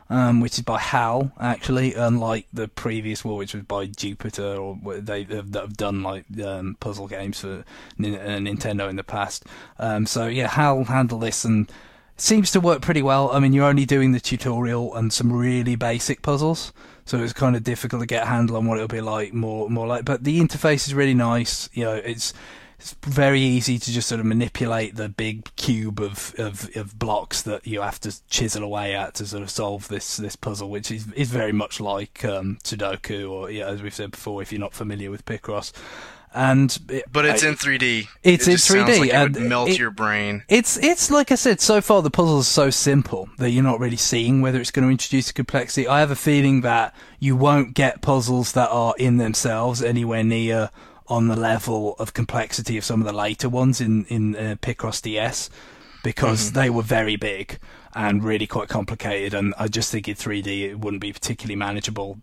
which is by HAL, actually, unlike the previous war, which was by Jupiter, or that have done like puzzle games for Nintendo in the past. So yeah, HAL handle this, and it seems to work pretty well. I mean, you're only doing the tutorial and some really basic puzzles, so it's kind of difficult to get a handle on what it'll be like more like. But the interface is really nice. You know, it's very easy to just sort of manipulate the big cube of blocks that you have to chisel away at to sort of solve this puzzle, which is very much like Sudoku, or as we've said before, if you're not familiar with Picross. But it's in 3D. It's in 3D. Sounds like it and would melt your brain. It's like I said, so far the puzzle is so simple that you're not really seeing whether it's going to introduce complexity. I have a feeling that you won't get puzzles that are in themselves anywhere near on the level of complexity of some of the later ones in Picross DS, because they were very big and really quite complicated, and I just think in 3D it wouldn't be particularly it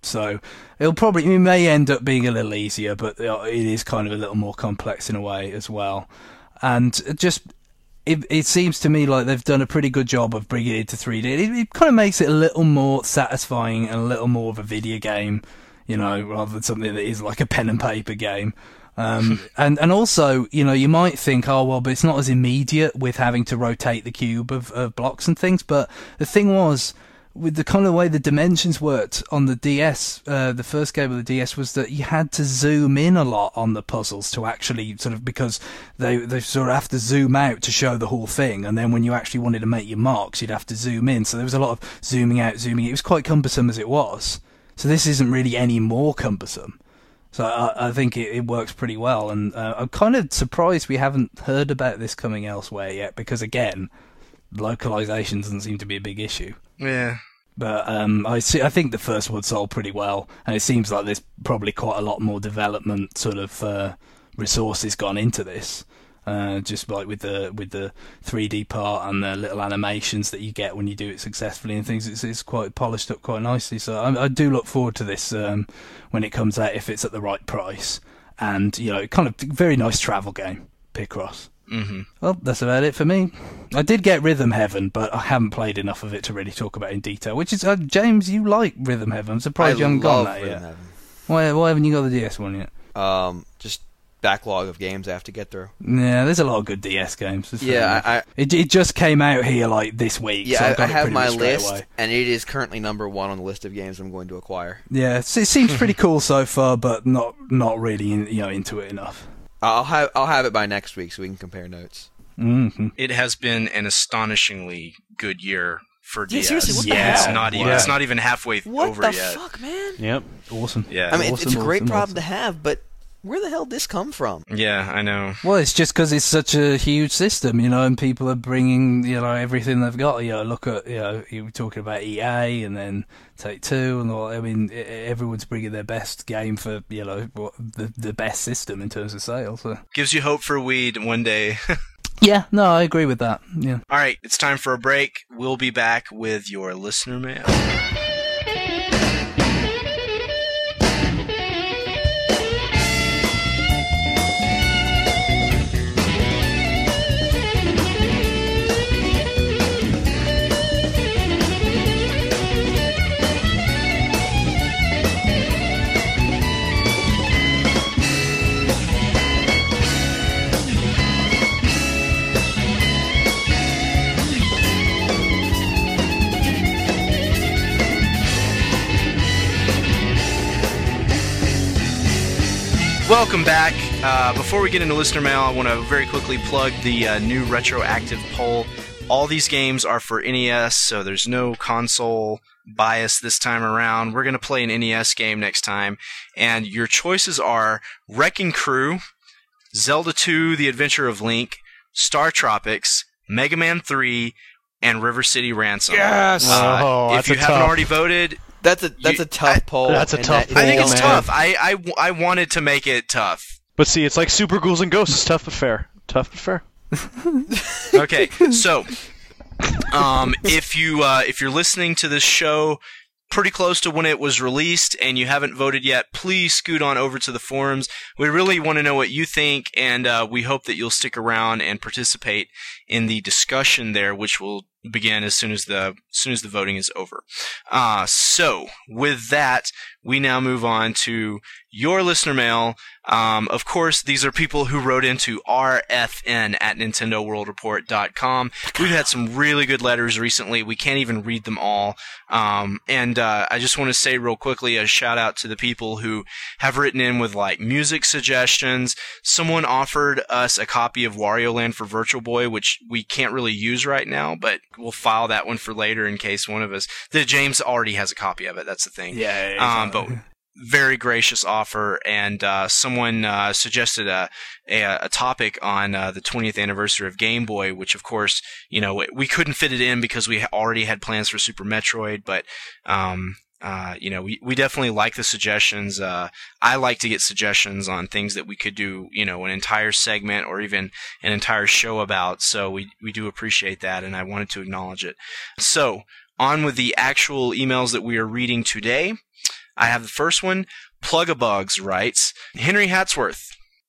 may end up being a little easier, but it is kind of a little more complex in a way as well. And it seems to me like they've done a pretty good job of bringing it into 3D. It kind of makes it a little more satisfying and a little more of a video game, rather than something that is like a pen and paper game. And also, you might think, but it's not as immediate with having to rotate the cube of blocks and things. But the thing was, with the kind of way the dimensions worked on the DS, the first game of the DS, was that you had to zoom in a lot on the puzzles to actually because they sort of have to zoom out to show the whole thing. And then when you actually wanted to make your marks, you'd have to zoom in. So there was a lot of zooming out, zooming in. It was quite cumbersome as it was. So this isn't really any more cumbersome. So I think it works pretty well, and I'm kind of surprised we haven't heard about this coming elsewhere yet, because again, localization doesn't seem to be a big issue. Yeah. But I think the first one sold pretty well, and it seems like there's probably quite a lot more development sort of resources gone into this. Just like with the 3D part and the little animations that you get when you do it successfully and things, it's quite polished up quite nicely. So I do look forward to this when it comes out, if it's at the right price, and kind of very nice travel game, Picross. Mm-hmm. Well, that's about it for me. I did get Rhythm Heaven, but I haven't played enough of it to really talk about it in detail. Which is James, you like Rhythm Heaven? I'm surprised you haven't gone that yet. Heaven. Why haven't you got the DS one yet? Just backlog of games I have to get through. Yeah, there's a lot of good DS games. It just came out here like this week. Yeah, so I have my list, and it is currently number 1 on the list of games I'm going to acquire. Yeah, it seems pretty cool so far, but not really into it enough. I'll have it by next week so we can compare notes. Mm-hmm. It has been an astonishingly good year for DS. Seriously, what the hell? It's not even halfway over yet. What the fuck, man? Yep, awesome. Yeah, I mean, it's a great problem to have, but where the hell did this come from? Yeah, I know. Well, it's just because it's such a huge system, and people are bringing, everything they've got. Look at, you were talking about EA and then Take-Two and all. I mean, everyone's bringing their best game for, the best system in terms of sales. So. Gives you hope for weed one day. Yeah, no, I agree with that. Yeah. All right, it's time for a break. We'll be back with your listener mail. Welcome back. Before we get into listener mail, I want to very quickly plug the new retroactive poll. All these games are for NES, so there's no console bias this time around. We're going to play an NES game next time, and your choices are Wrecking Crew, Zelda 2: The Adventure of Link, Star Tropics, Mega Man 3, and River City Ransom. Yes! If you haven't already voted... That's a tough poll. That's a tough poll. I think it's man. tough. I wanted to make it tough. But see, it's like Super Ghouls and Ghosts. It's tough but fair. Tough but fair. Okay, so if you're listening to this show pretty close to when it was released and you haven't voted yet, please scoot on over to the forums. We really want to know what you think, and we hope that you'll stick around and participate in the discussion there, which will begin as soon as the voting is over. So with that, we now move on to your listener mail. Of course, these are people who wrote into rfn@nintendoworldreport.com. We've had some really good letters recently. We can't even read them all. And I just want to say real quickly a shout out to the people who have written in with like music suggestions. Someone offered us a copy of Wario Land for Virtual Boy, which we can't really use right now, but we'll file that one for later in case one of us. James already has a copy of it. That's the thing. Yeah. But very gracious offer, and someone suggested a topic on the 20th anniversary of Game Boy, which of course, we couldn't fit it in because we already had plans for Super Metroid, but we definitely like the suggestions. I like to get suggestions on things that we could do, an entire segment or even an entire show about, so we do appreciate that, and I wanted to acknowledge it. So, on with the actual emails that we are reading today. I have the first one. Plugabugs writes, Henry Hatsworth.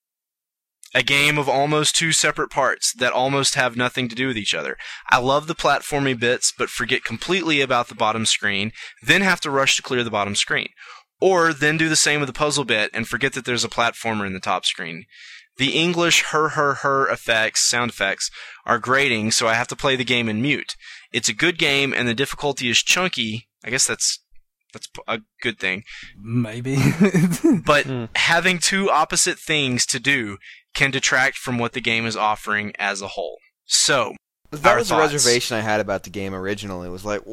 A game of almost two separate parts that almost have nothing to do with each other. I love the platforming bits, but forget completely about the bottom screen, then have to rush to clear the bottom screen. Or then do the same with the puzzle bit and forget that there's a platformer in the top screen. The English her sound effects are grating, so I have to play the game in mute. It's a good game, and the difficulty is chunky. I guess that's a good thing. Maybe. But having two opposite things to do can detract from what the game is offering as a whole. So, that was a reservation I had about the game originally. It was like,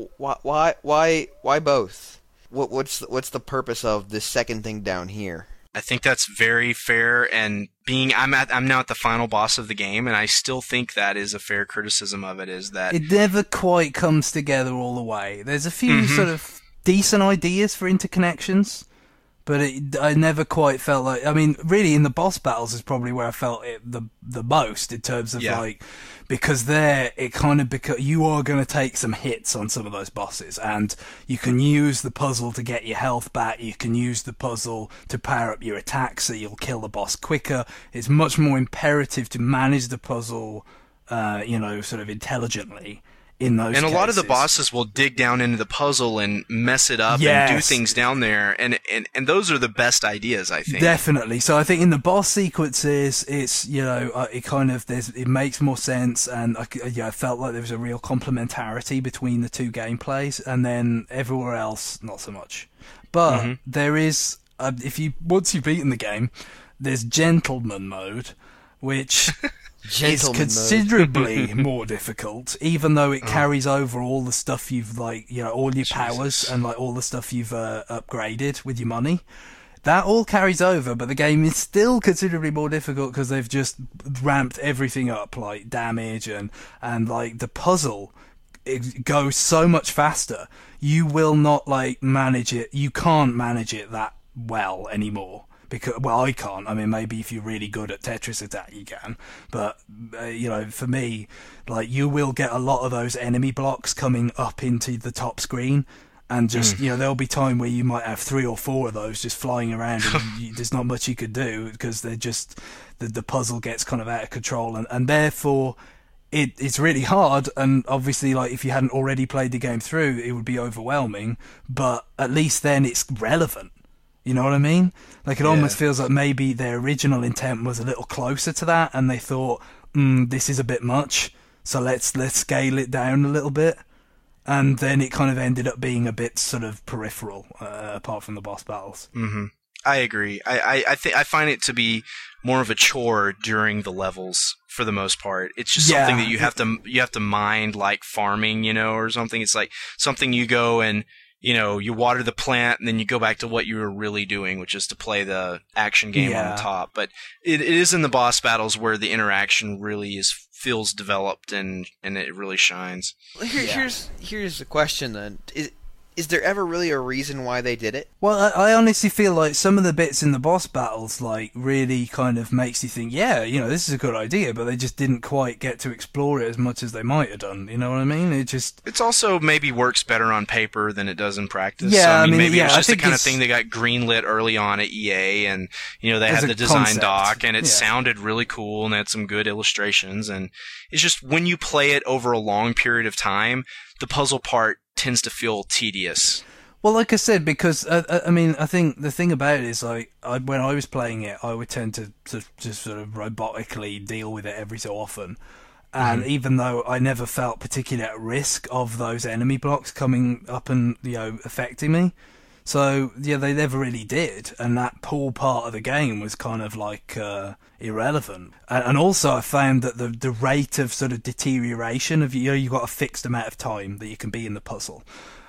why both? What's the purpose of this second thing down here? I think that's very fair, and I'm now at the final boss of the game, and I still think that is a fair criticism of it, is that it never quite comes together all the way. There's a few sort of decent ideas for interconnections, but I never quite felt like... I mean, really, in the boss battles is probably where I felt it the most, in terms of, because there, it kind of... you are going to take some hits on some of those bosses, and you can use the puzzle to get your health back, you can use the puzzle to power up your attack so you'll kill the boss quicker. It's much more imperative to manage the puzzle, sort of intelligently. In those and a cases. lot of the bosses will dig down into the puzzle and mess it up and do things down there, and those are the best ideas, I think. Definitely. So I think in the boss sequences, it's it makes more sense, and I felt like there was a real complementarity between the two gameplays, and then everywhere else, not so much. But there is, once you've beaten the game, there's Gentleman mode, which. It's considerably more difficult, even though it carries over all the stuff you've all your powers and all the stuff you've upgraded with your money. That all carries over, but the game is still considerably more difficult because they've just ramped everything up, like damage and the puzzle. It goes so much faster. You will not manage it. You can't manage it that well anymore. Because, I can't. I mean, maybe if you're really good at Tetris Attack, you can. But, for me, you will get a lot of those enemy blocks coming up into the top screen. And just, there'll be time where you might have 3 or 4 of those just flying around and there's not much you could do because they're just, the puzzle gets kind of out of control. And therefore, it's really hard. And obviously, if you hadn't already played the game through, it would be overwhelming. But at least then it's relevant. You know what I mean? It almost feels like maybe their original intent was a little closer to that, and they thought, this is a bit much, so let's scale it down a little bit. And then it kind of ended up being a bit sort of peripheral, apart from the boss battles. Mm-hmm. I agree. I find it to be more of a chore during the levels for the most part. It's just something that you have to mind, like farming, or something. It's like something you go and you water the plant and then you go back to what you were really doing, which is to play the action game on the top. But it is in the boss battles where the interaction really feels developed and it really shines. Here's a question then. is there ever really a reason why they did it? Well, I honestly feel like some of the bits in the boss battles, like, really kind of makes you think, yeah, you know, this is a good idea, but they just didn't quite get to explore it as much as they might have done. You know what I mean? It's also maybe works better on paper than it does in practice. Yeah, so, I mean, maybe yeah, it's just I the think kind of it's- thing that got greenlit early on at EA, and you know they As had a the design concept. doc, and it Yeah. sounded really cool, and they had some good illustrations, and it's just when you play it over a long period of time, the puzzle part tends to feel tedious. Well, like I said, because I mean, I think the thing about it is, like, when I was playing it, I would tend to just sort of robotically deal with it every so often, and even though I never felt particularly at risk of those enemy blocks coming up and, you know, affecting me, so yeah, they never really did, and that pool part of the game was kind of like irrelevant. And also, I found that the rate of sort of deterioration of, you know, you've got a fixed amount of time that you can be in the puzzle.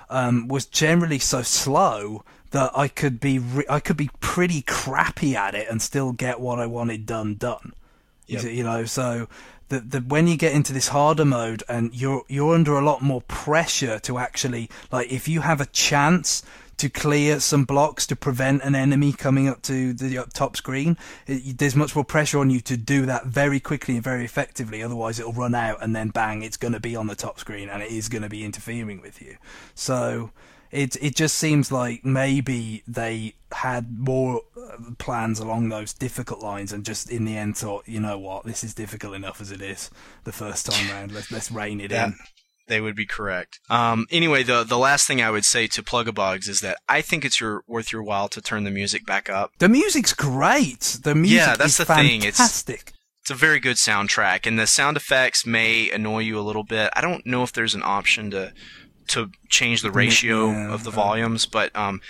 Was generally so slow that I could be pretty crappy at it and still get what I wanted done. Yep. You know, so when you get into this harder mode and you're under a lot more pressure to actually, like, if you have a chance to clear some blocks to prevent an enemy coming up to the up top screen, there's much more pressure on you to do that very quickly and very effectively, otherwise it'll run out and then bang, it's going to be on the top screen and it is going to be interfering with you. So it just seems like maybe they had more plans along those difficult lines and just in the end thought, you know what, this is difficult enough as it is the first time round, let's rein it in. They would be correct. Anyway, the last thing I would say to Plugabugs is that I think it's worth your while to turn the music back up. The music's great. The music that's is the thing. fantastic. It's a very good soundtrack, and the sound effects may annoy you a little bit. I don't know if there's an option to change the ratio of the volumes, but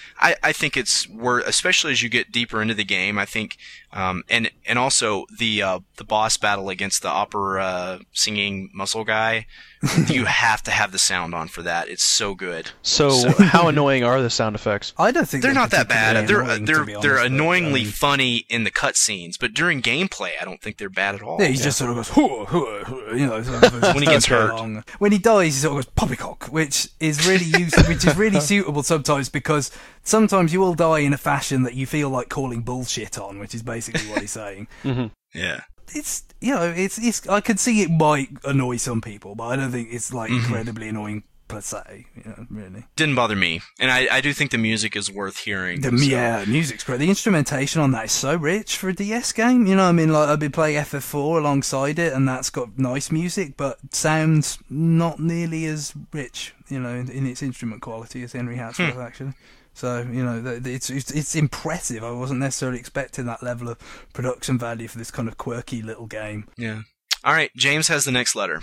I think it's worth, especially as you get deeper into the game. I think, and also the boss battle against the opera singing muscle guy. You have to have the sound on for that. It's so good. So how annoying are the sound effects? I don't think They're not that bad. They're annoyingly funny. funny in the cutscenes, but during gameplay, I don't think they're bad at all. Yeah, he just sort of goes, hoo, hoo, hoo, you know, When he gets hurt. When he dies, he sort of goes poppycock, which is really suitable sometimes, because sometimes you will die in a fashion that you feel like calling bullshit on, which is basically what he's saying. Yeah. It's, you know, it's. I could see it might annoy some people, but I don't think it's like incredibly annoying per se. You know, really. Didn't bother me, and I do think the music is worth hearing. Yeah, the music's great. The instrumentation on that is so rich for a DS game. You know, I mean, like, I've been playing FF4 alongside it, and that's got nice music, but sounds not nearly as rich, you know, in its instrument quality as Henry Hatsworth actually. So, you know, it's impressive. I wasn't necessarily expecting that level of production value for this kind of quirky little game. Yeah. All right, James has the next letter.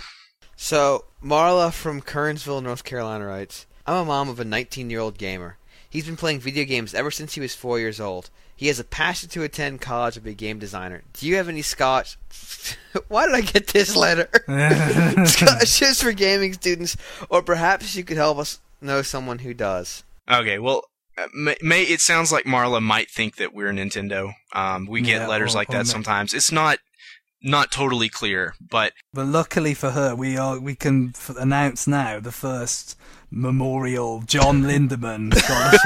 So, Marla from Kernsville, North Carolina writes, I'm a mom of a 19-year-old gamer. He's been playing video games ever since he was 4 years old. He has a passion to attend college and be a game designer. Do you have any Scotch... Why did I get this letter? Scholarships for gaming students, or perhaps you could help us know someone who does. Okay, well, it sounds like Marla might think that we're Nintendo. We get letters like that sometimes. It's not totally clear, but luckily for her, we can announce now the first memorial John Lindemann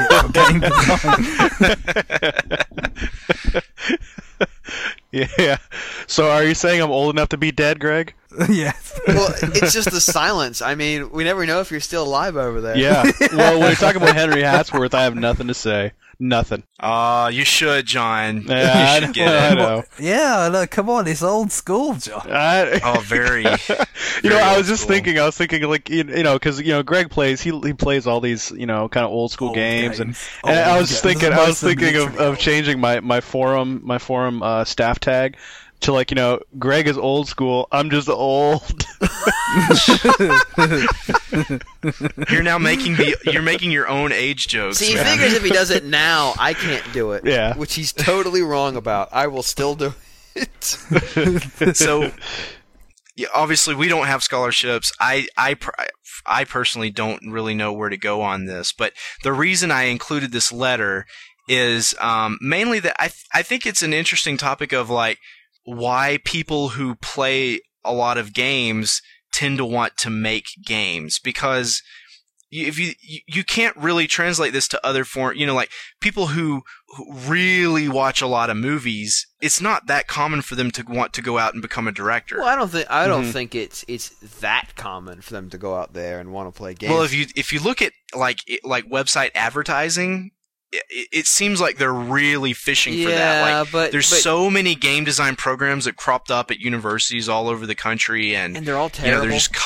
scholarship for game design. Yeah. So are you saying I'm old enough to be dead, Greg? Yes. Well, it's just the silence. I mean, we never know if you're still alive over there. Yeah. Well, when we talk about Henry Hatsworth, I have nothing to say. Nothing. You should, John. Yeah, you should get I it. know. Yeah, look, come on, it's old school, John. Very. You know, I was thinking, like, you know, because, you know, Greg plays, he plays all these, you know, kind of old school games, and I was thinking of changing my forum staff tag to, like, you know, Greg is old school, I'm just old. You're now making your own age jokes. See, he figures if he does it now, I can't do it. Yeah. Which he's totally wrong about. I will still do it. So, yeah, obviously, we don't have scholarships. I personally don't really know where to go on this, but the reason I included this letter is mainly that I think it's an interesting topic of, like, why people who play a lot of games tend to want to make games, because you can't really translate this to other form. Like people who really watch a lot of movies, it's not that common for them to want to go out and become a director. Well, I don't think it's that common for them to go out there and want to play games. Well, if you look at like website advertising, it seems like they're really fishing for that. Like, but there's so many game design programs that cropped up at universities all over the country, and they're all terrible. They're just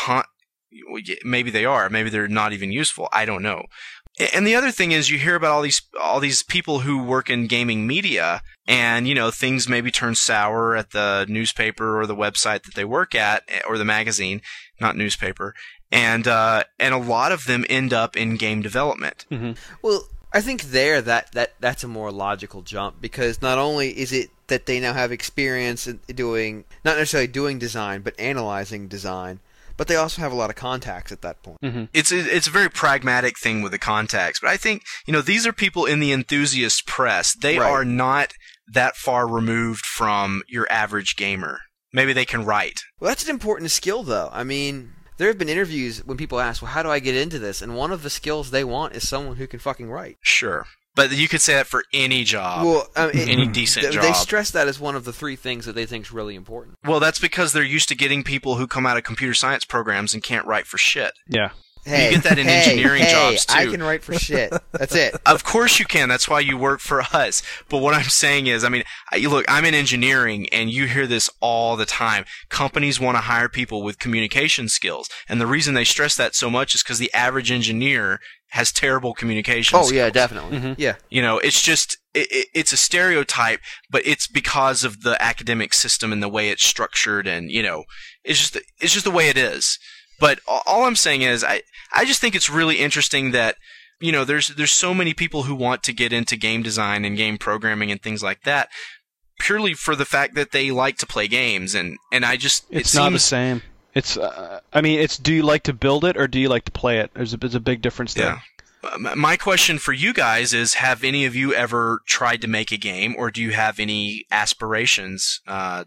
maybe they are, maybe they're not even useful. I don't know. And the other thing is, you hear about all these people who work in gaming media, and things maybe turn sour at the newspaper or the website that they work at, or the magazine, not newspaper, and a lot of them end up in game development. Mm-hmm. Well, I think that's a more logical jump, because not only is it that they now have experience in doing, not necessarily doing design, but analyzing design, but they also have a lot of contacts at that point. Mm-hmm. It's a very pragmatic thing with the contacts, but I think these are people in the enthusiast press. They are not that far removed from your average gamer. Maybe they can write. Well, that's an important skill, though. I mean, there have been interviews when people ask, well, how do I get into this? And one of the skills they want is someone who can fucking write. Sure. But you could say that for any job, any decent job. They stress that as one of the 3 things that they think is really important. Well, that's because they're used to getting people who come out of computer science programs and can't write for shit. Yeah. Hey, you get that in engineering jobs, too. I can write for shit. That's it. Of course you can. That's why you work for us. But what I'm saying is, look, I'm in engineering, and you hear this all the time. Companies want to hire people with communication skills. And the reason they stress that so much is because the average engineer has terrible communication skills. Oh, yeah, definitely. Mm-hmm. Yeah. It's just, it's a stereotype, but it's because of the academic system and the way it's structured, and, it's just the way it is. But all I'm saying is, I just think it's really interesting that, there's so many people who want to get into game design and game programming and things like that, purely for the fact that they like to play games, and it's not the same. It's do you like to build it or do you like to play it? There's a big difference there. Yeah. My question for you guys is, have any of you ever tried to make a game, or do you have any aspirations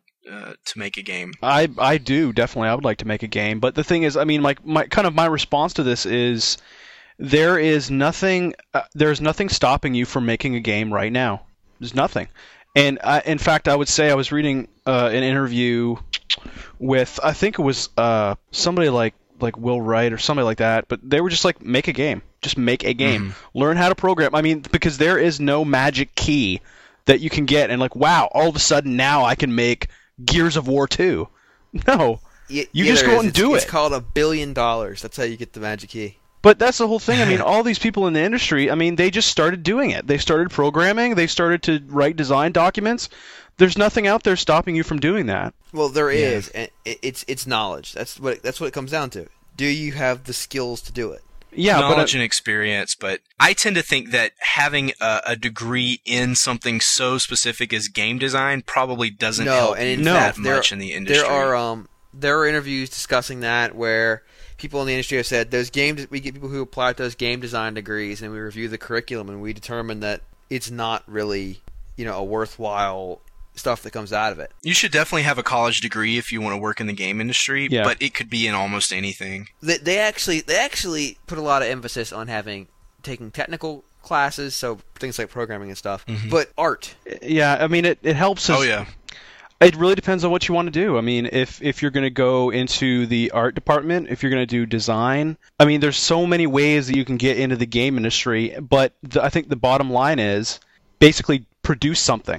to make a game? I do, definitely. I would like to make a game, but the thing is, my response to this is, there's nothing stopping you from making a game right now. There's nothing. And in fact, I would say, I was reading an interview with, I think it was somebody like Will Wright or somebody like that, but they were just like, make a game. Just make a game. Mm-hmm. Learn how to program. Because there is no magic key that you can get and wow, all of a sudden now I can make Gears of War 2. No. You just go and do it. It's called $1 billion. That's how you get the magic key. But that's the whole thing. All these people in the industry, they just started doing it. They started programming. They started to write design documents. There's nothing out there stopping you from doing that. Well, there is, and it's knowledge. That's what it comes down to. Do you have the skills to do it? Yeah, knowledge and experience, but I tend to think that having a degree in something so specific as game design probably doesn't help that much in the industry. There are interviews discussing that where people in the industry have said we get people who apply to those game design degrees, and we review the curriculum, and we determine that it's not really a worthwhile stuff that comes out of it. You should definitely have a college degree if you want to work in the game industry, but it could be in almost anything. They actually put a lot of emphasis on taking technical classes, so things like programming and stuff, but art. Yeah, it helps. Oh, yeah. It really depends on what you want to do. If you're going to go into the art department, if you're going to do design, there's so many ways that you can get into the game industry, but I think the bottom line is basically produce something,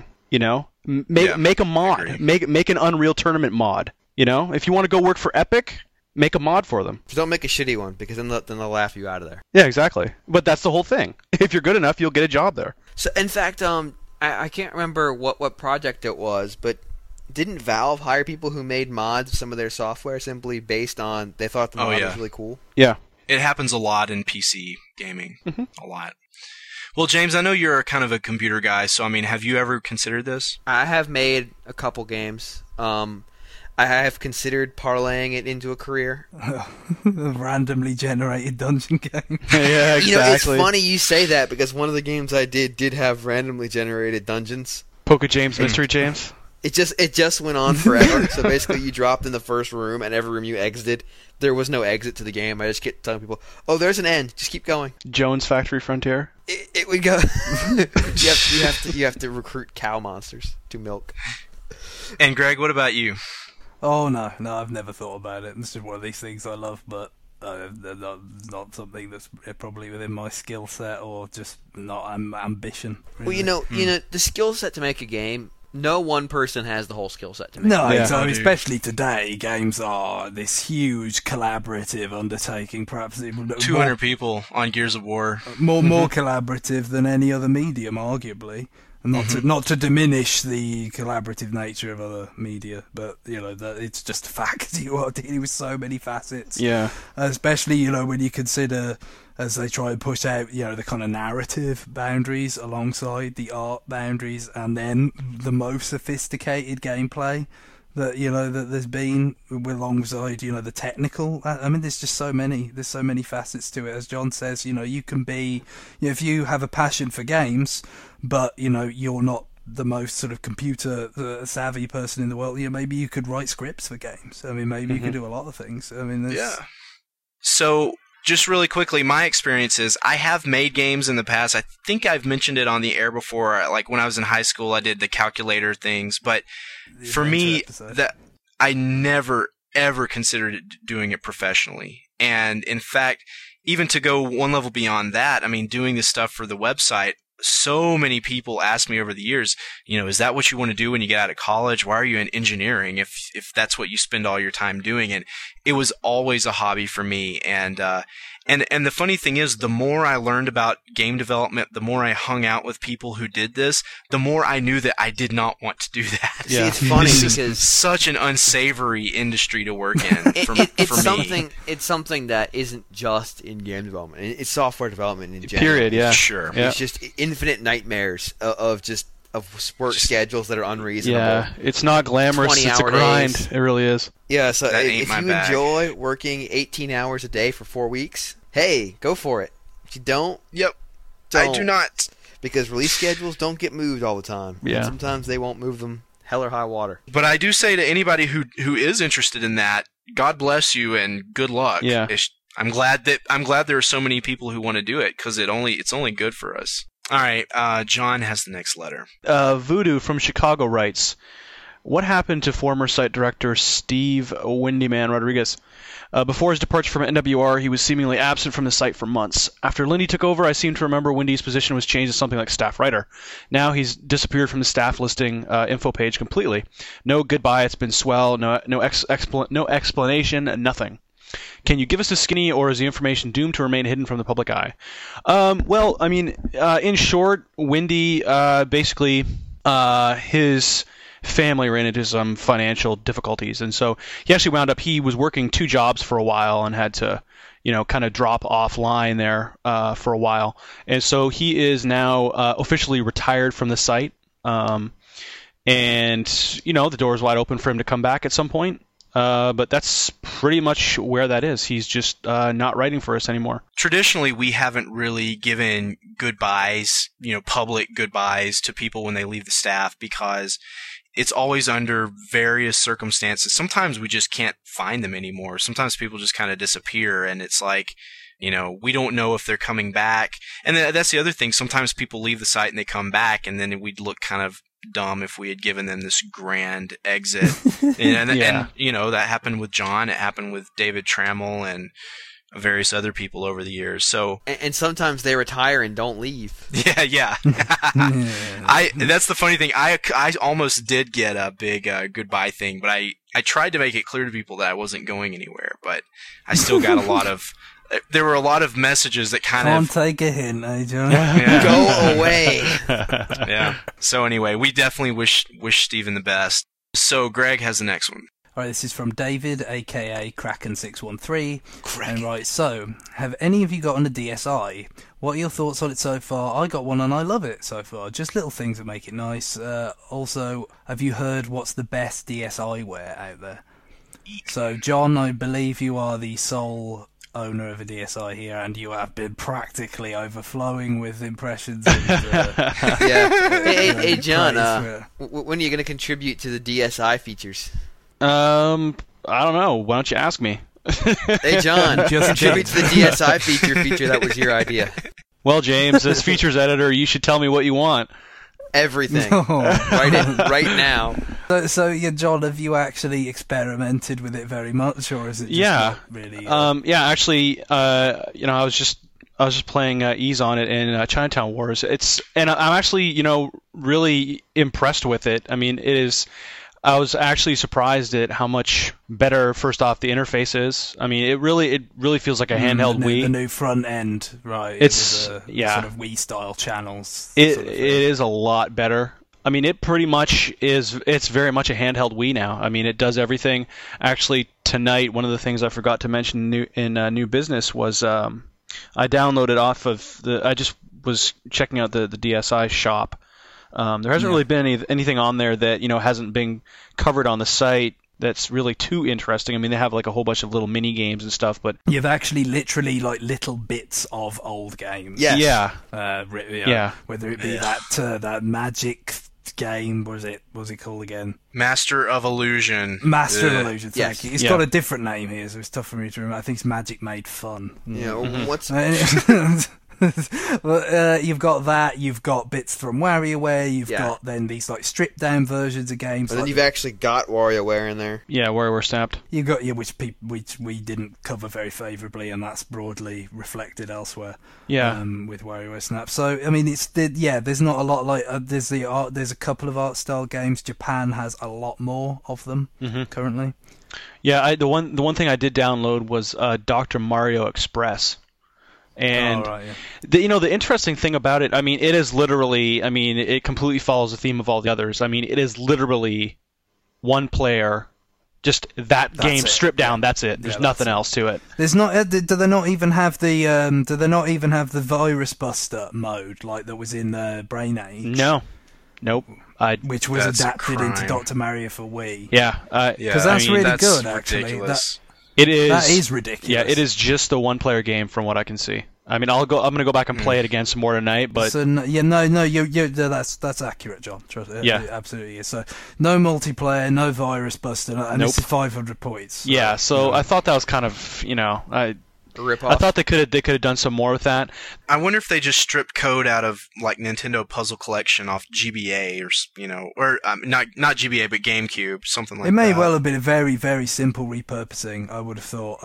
Make a mod. Make an Unreal Tournament mod. If you want to go work for Epic, make a mod for them. Just don't make a shitty one, because then they'll laugh you out of there. Yeah, exactly. But that's the whole thing. If you're good enough, you'll get a job there. So, in fact, I can't remember what project it was, but didn't Valve hire people who made mods of some of their software simply based on they thought the mod was really cool? Yeah. It happens a lot in PC gaming. A lot. Well, James, I know you're kind of a computer guy, so have you ever considered this? I have made a couple games. I have considered parlaying it into a career. A randomly generated dungeon game. Yeah, exactly. It's funny you say that, because one of the games I did have randomly generated dungeons. Poke James, Mystery James? It just went on forever. So basically, you dropped in the first room, and every room you exited, there was no exit to the game. I just kept telling people, "Oh, there's an end. Just keep going." Jones Factory Frontier. It would go. you have to recruit cow monsters to milk. And Greg, what about you? Oh no, I've never thought about it. This is one of these things I love, but they're not something that's probably within my skill set or just not ambition. Really. Well, you know, the skill set to make a game. No one person has the whole skill set to make. No, a game. so especially today, games are this huge collaborative undertaking. Perhaps 200 people on Gears of War. More collaborative than any other medium, arguably. And not to diminish the collaborative nature of other media, but that it's just a fact. You are dealing with so many facets. Yeah. Especially when you consider, as they try and push out the kind of narrative boundaries alongside the art boundaries, and then the most sophisticated gameplay that that there's been alongside the technical. I mean, there's so many facets to it. As John says, you can be if you have a passion for games, but you're not the most sort of computer savvy person in the world. Maybe you could write scripts for games. I mean, maybe you could do a lot of things. I mean, yeah. So just really quickly, my experience is I have made games in the past. I think I've mentioned it on the air before. Like when I was in high school, I did the calculator things. But for me, that I never, ever considered doing it professionally. And in fact, even to go one level beyond that, I mean, doing this stuff for the website, so many people ask me over the years, is that what you want to do when you get out of college? Why are you in engineering if that's what you spend all your time doing? And it was always a hobby for me. And the funny thing is, the more I learned about game development, the more I hung out with people who did this, the more I knew that I did not want to do that. See, it's funny this because is such an unsavory industry to work in for me. It's something that isn't just in game development. It's software development in general. Period. Yeah. Sure. Yeah. It's just infinite nightmares of work schedules that are unreasonable. Yeah, it's not glamorous. It's a grind. days. It really is. Yeah, so That ain't if my you bag. enjoy working 18 hours a day for 4 weeks, hey, go for it. If you don't, Yep. don't. I do not. Because release schedules don't get moved all the time. Yeah. And sometimes they won't move them hell or high water. But I do say to anybody who is interested in that, God bless you and good luck. Yeah. I'm glad there are so many people who want to do it because it's only good for us. All right, John has the next letter. Voodoo from Chicago writes, "What happened to former site director Steve Windyman Rodriguez? Before his departure from NWR, he was seemingly absent from the site for months. After Lindy took over, I seem to remember Windy's position was changed to something like staff writer. Now he's disappeared from the staff listing info page completely. No goodbye, it's been swell, no explanation, nothing. Can you give us a skinny, or is the information doomed to remain hidden from the public eye?" Well, I mean, in short, Windy, basically, his family ran into some financial difficulties, and so he was working 2 jobs for a while and had to, kind of drop offline there for a while. And so he is now officially retired from the site, and, the door is wide open for him to come back at some point. But that's pretty much where that is. He's just not writing for us anymore. Traditionally, we haven't really given goodbyes, public goodbyes to people when they leave the staff because it's always under various circumstances. Sometimes we just can't find them anymore. Sometimes people just kind of disappear, and it's like, we don't know if they're coming back. And that's the other thing. Sometimes people leave the site and they come back, and then we'd look kind of dumb if we had given them this grand exit. and that happened with John. It happened with David Trammell and various other people over the years. So and sometimes they retire and don't leave. Yeah. That's the funny thing. I almost did get a big goodbye thing, but I tried to make it clear to people that I wasn't going anywhere. But I still got a lot of. There were a lot of messages that kind Can't take a hint, eh, John? Yeah. Go away. Yeah. So anyway, we definitely wish Steven the best. So Greg has the next one. All right, this is from David, a.k.a. Kraken613. And right, so, have any of you got on a DSi? What are your thoughts on it so far? I got one and I love it so far. Just little things that make it nice. Also, have you heard what's the best DSiware out there? So, John, I believe you are the sole owner of a DSi here, and you have been practically overflowing with impressions. And, Yeah. Hey, John. praise When are you going to contribute to the DSi features? I don't know. Why don't you ask me? Hey, John. Just Contribute to the DSi feature. That was your idea. Well, James, as features editor, you should tell me what you want. Everything. No. Right now. So, yeah, John, have you actually experimented with it very much, or is it just not really? Yeah, actually, I was just playing ease on it in Chinatown Wars. I'm actually, really impressed with it. I mean, it is. I was actually surprised at how much better, first off, the interface is. I mean, it really feels like a handheld Wii. The new front end, right? It's with sort of Wii style channels. It sort of is a lot better. I mean, it pretty much is. It's very much a handheld Wii now. I mean, it does everything. Actually, tonight, one of the things I forgot to mention in New Business was I downloaded off of I just was checking out the DSi shop. There hasn't really been anything on there that hasn't been covered on the site that's really too interesting. I mean, they have like a whole bunch of little mini games and stuff, but you've actually literally like little bits of old games. Yes. Yeah. Whether it be that Magic game, what was it called again? Master of Illusion. Master of Illusion. Thank Yes. you. It's got a different name here, so it's tough for me to remember. I think it's Magic Made Fun. Yeah. What's Well, you've got that. You've got bits from WarioWare. You've got then these like stripped down versions of games. And then like you've actually got WarioWare in there. yeah, where we're snapped. You've got which we didn't cover very favourably, and that's broadly reflected elsewhere. Yeah. With WarioWare Snap. So I mean, there's not a lot like there's a couple of art style games. Japan has a lot more of them currently. Yeah, the one thing I did download was Dr. Mario Express. And the interesting thing about it, I mean, it is literally, I mean, it completely follows the theme of all the others. I mean, it is literally one player, just that's game stripped down. That's it. There's nothing else to it. There's not. Do they not even have the? Do they not even have the Virus Buster mode like that was in Brain Age? No. Nope. Which was That's adapted into crime. Dr. Mario for Wii. Yeah. Because that's really that's good, actually. ridiculous. It is. That is ridiculous. Yeah, it is just the one-player game from what I can see. I mean, I'm going to go back and play it again some more tonight, but So, that's accurate, John. Trust it. Yeah. It absolutely is. So no multiplayer, no Virus Buster, and this is 500 points. yeah. So I thought that was kind of, A rip-off. I thought they could have done some more with that. I wonder if they just stripped code out of like Nintendo Puzzle Collection off GBA or not GBA but GameCube, something like that. It may well have been a very, very simple repurposing, I would have thought.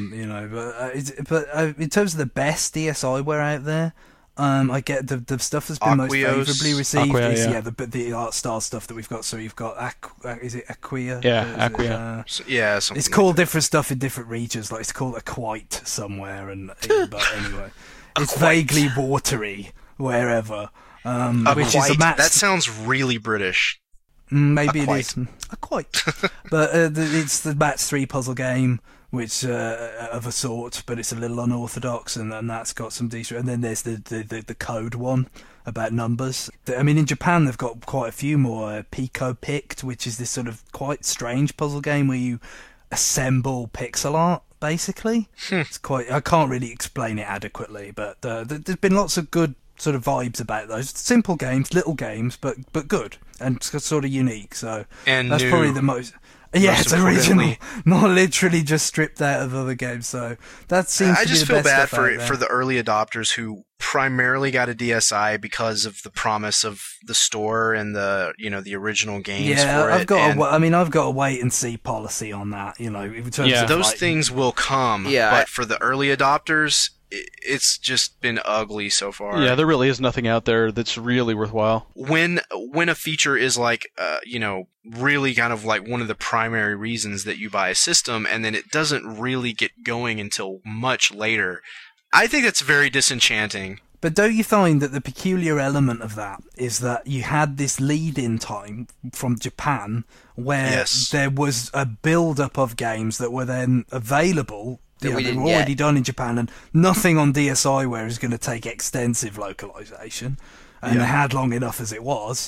But in terms of the best DSiWare out there, I get the stuff that's been most Aquios. favourably received Acquia, is yeah. the art style stuff that we've got. So you've got is it Acquia? Yeah, Acquia. Something It's like called that. different stuff in different regions. Like it's called Aquite somewhere, but anyway, it's vaguely watery wherever. Which is a match. That sounds really British. Maybe Aquite. it is quite, but it's the Match 3 puzzle game, which of a sort, but it's a little unorthodox, and that's got some decent. And then there's the code one about numbers. I mean, in Japan they've got quite a few more. Pico Picked, which is this sort of quite strange puzzle game where you assemble pixel art. Basically, it's quite. I can't really explain it adequately, but there's been lots of good sort of vibes about those simple games, little games, but good and sort of unique. So And that's new. probably the most. Yeah, Most it's original, importantly. not literally just stripped out of other games. So that seems. I to just be the feel best bad stuff out there. for the early adopters who primarily got a DSi because of the promise of the store and the original games Yeah, for I've it. got. And I've got a wait and see policy on that. In terms Yeah. of those like, things will come. Yeah, but for the early adopters, it's just been ugly so far. Yeah, there really is nothing out there that's really worthwhile. When a feature is like really kind of like one of the primary reasons that you buy a system, and then it doesn't really get going until much later, I think that's very disenchanting. But don't you find that the peculiar element of that is that you had this lead-in time from Japan where Yes. there was a build-up of games that were then available That we they didn't were already get. done in Japan, and nothing on DSiWare is going to take extensive localization, and they had long enough as it was.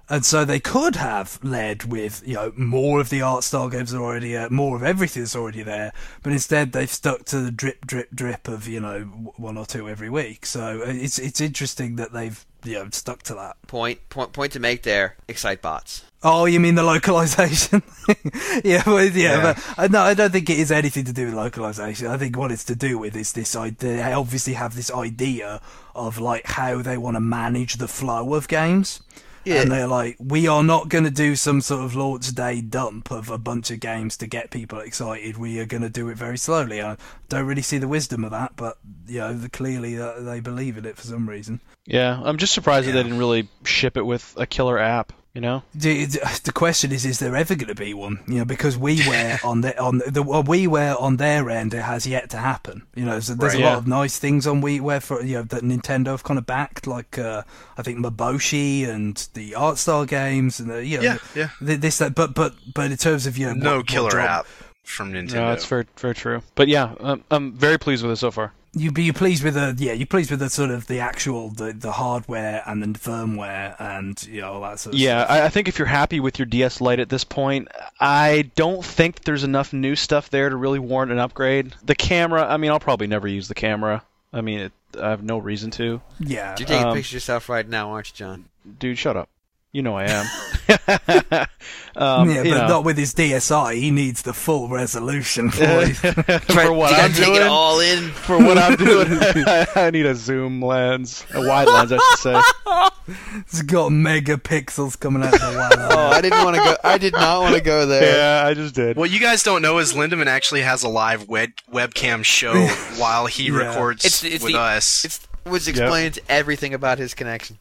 And so they could have led with, more of the art style games are already, more of everything that's already there, but instead they've stuck to the drip, drip, drip of, one or two every week. So it's interesting that they've, stuck to that. Point to make there. Excitebots. Oh, you mean the localization? Yeah. But no, I don't think it is anything to do with localization. I think what it's to do with is this idea. They obviously have this idea of like how they want to manage the flow of games. Yeah. And they're like, we are not going to do some sort of launch day dump of a bunch of games to get people excited. We are going to do it very slowly. I don't really see the wisdom of that, but clearly they believe in it for some reason. Yeah, I'm just surprised that they didn't really ship it with a killer app. The question is there ever going to be one? Because WiiWare on WiiWare on their end, it has yet to happen. So there's a lot of nice things on WiiWare for that Nintendo have kind of backed, like I think Maboshi and the art style games and this that. But in terms of no killer app from Nintendo. No, that's very very true. But yeah, I'm very pleased with it so far. You're pleased with the sort of the actual the hardware and the firmware and all that sort of stuff. I think if you're happy with your DS Lite at this point, I don't think there's enough new stuff there to really warrant an upgrade. The camera, I'll probably never use the camera. I have no reason to. Yeah. You're taking pictures of yourself right now, aren't you, John? Dude, shut up. You know I am. But not with his DSi. He needs the full resolution for what I'm doing. Take it all in. For what I'm doing, I need a zoom lens, a wide lens, I should say. It's got megapixels coming out the lens. Oh, I did not want to go there. Yeah, I just did. What you guys don't know is Lindemann actually has a live webcam show while he records with us. Which explains everything about his connection.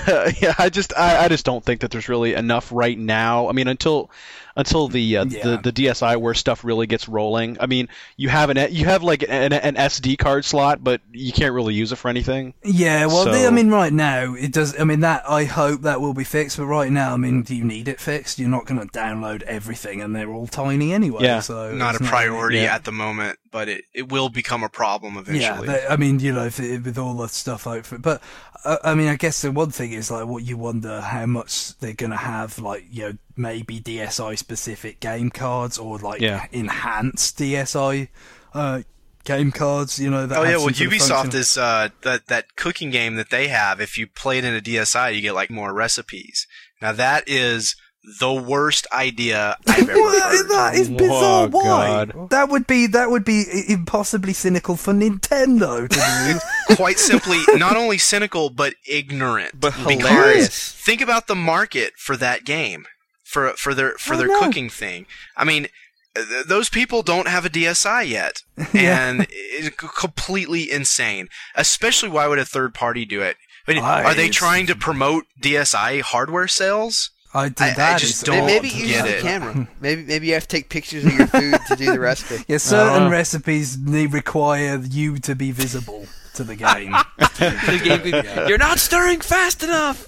I just don't think that there's really enough right now. Until the DSiWare stuff really gets rolling. You have like an SD card slot, but you can't really use it for anything. Yeah, well, right now it does. That I hope that will be fixed, but right now, do you need it fixed? You're not going to download everything, and they're all tiny anyway. Yeah, so not a priority at the moment, but it will become a problem eventually. Yeah, with all the stuff out for it, but. I guess the one thing is like what you wonder how much they're gonna have, like maybe DSi specific game cards or like enhanced DSi game cards. Ubisoft is that cooking game that they have. If you play it in a DSi, you get like more recipes. Now that is the worst idea I've ever heard. That is bizarre. Why? God. That would be impossibly cynical for Nintendo to do. Quite simply, not only cynical but ignorant. But hilarious. Think about the market for that game, for their cooking thing. Those people don't have a DSi yet, and it's completely insane. Especially, why would a third party do it? Are they trying to promote DSi hardware sales? I just don't maybe get use it. the camera. Maybe you have to take pictures of your food to do the recipe. Yeah, certain recipes require you to be visible to the game. You're not stirring fast enough.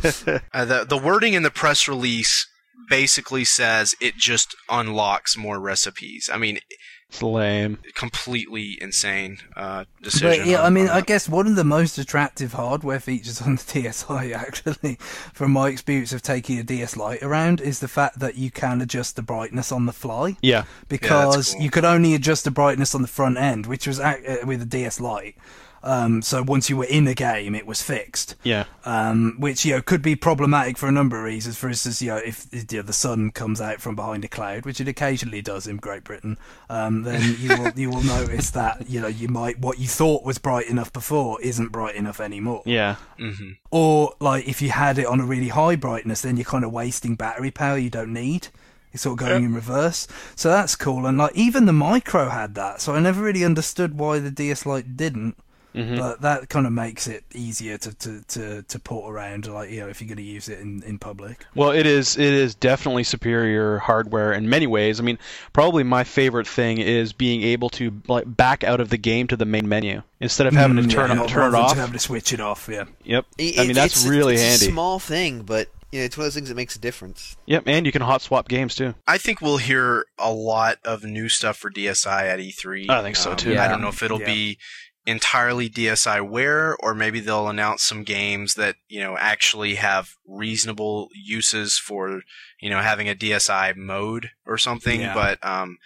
The wording in the press release basically says it just unlocks more recipes. It's lame. Completely insane decision. But yeah, I guess one of the most attractive hardware features on the DSi, actually, from my experience of taking a DS Lite around, is the fact that you can adjust the brightness on the fly. Yeah. Because cool. you could only adjust the brightness on the front end, which was with the DS Lite. So once you were in a game, it was fixed. Yeah. Which could be problematic for a number of reasons. For instance, if the sun comes out from behind a cloud, which it occasionally does in Great Britain, then you will notice that what you thought was bright enough before isn't bright enough anymore. Yeah. Mm-hmm. Or like if you had it on a really high brightness, then you're kind of wasting battery power you don't need. It's sort of going in reverse. So that's cool. And like even the Micro had that. So I never really understood why the DS Lite didn't. Mm-hmm. But that kind of makes it easier to port around, like if you're going to use it in public. Well, it is definitely superior hardware in many ways. Probably my favorite thing is being able to like back out of the game to the main menu instead of having to turn it off. Having to switch it off. Yeah. Yep. That's really handy. It's a small thing, but it's one of those things that makes a difference. Yep, and you can hot swap games too. I think we'll hear a lot of new stuff for DSi at E3. I think so too. I don't know if it'll be entirely DSiWare, or maybe they'll announce some games that, actually have reasonable uses for, having a DSi mode or something. Yeah. But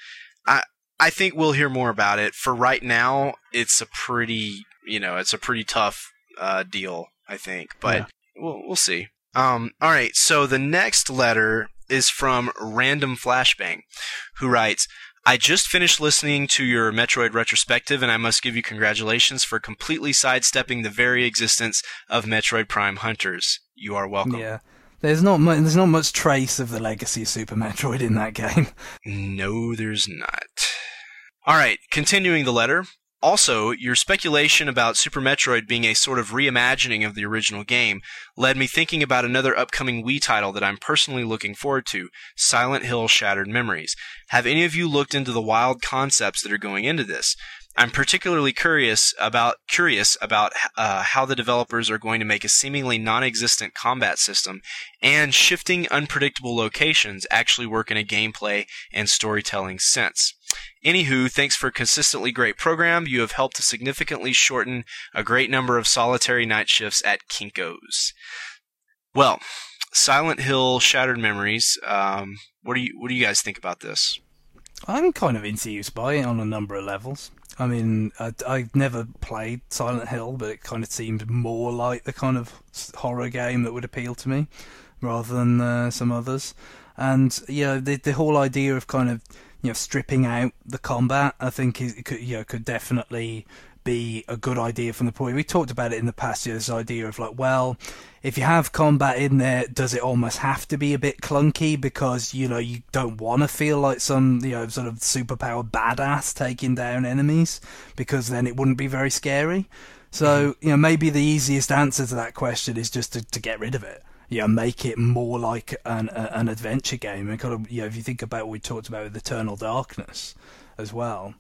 I think we'll hear more about it. For right now, it's a pretty tough deal, I think. But we'll see. All right, so the next letter is from Random Flashbang, who writes, I just finished listening to your Metroid retrospective, and I must give you congratulations for completely sidestepping the very existence of Metroid Prime Hunters. You are welcome. Yeah. There's not much trace of the legacy of Super Metroid in that game. No, there's not. All right, continuing the letter. Also, your speculation about Super Metroid being a sort of reimagining of the original game led me thinking about another upcoming Wii title that I'm personally looking forward to, Silent Hill Shattered Memories. Have any of you looked into the wild concepts that are going into this? I'm particularly curious about how the developers are going to make a seemingly non-existent combat system and shifting unpredictable locations actually work in a gameplay and storytelling sense. Anywho, thanks for a consistently great program. You have helped to significantly shorten a great number of solitary night shifts at Kinko's. Well, Silent Hill Shattered Memories. What do you guys think about this? I'm kind of enthused by it on a number of levels. I mean, I've never played Silent Hill, but it kind of seemed more like the kind of horror game that would appeal to me, rather than some others. And the whole idea of kind of stripping out the combat, I think it could definitely be a good idea from the point. We talked about it in the past. This idea of like, well, if you have combat in there, does it almost have to be a bit clunky because you don't want to feel like some sort of superpower badass taking down enemies, because then it wouldn't be very scary. So maybe the easiest answer to that question is just to get rid of it. Make it more like an adventure game. And kind of if you think about what we talked about with Eternal Darkness as well.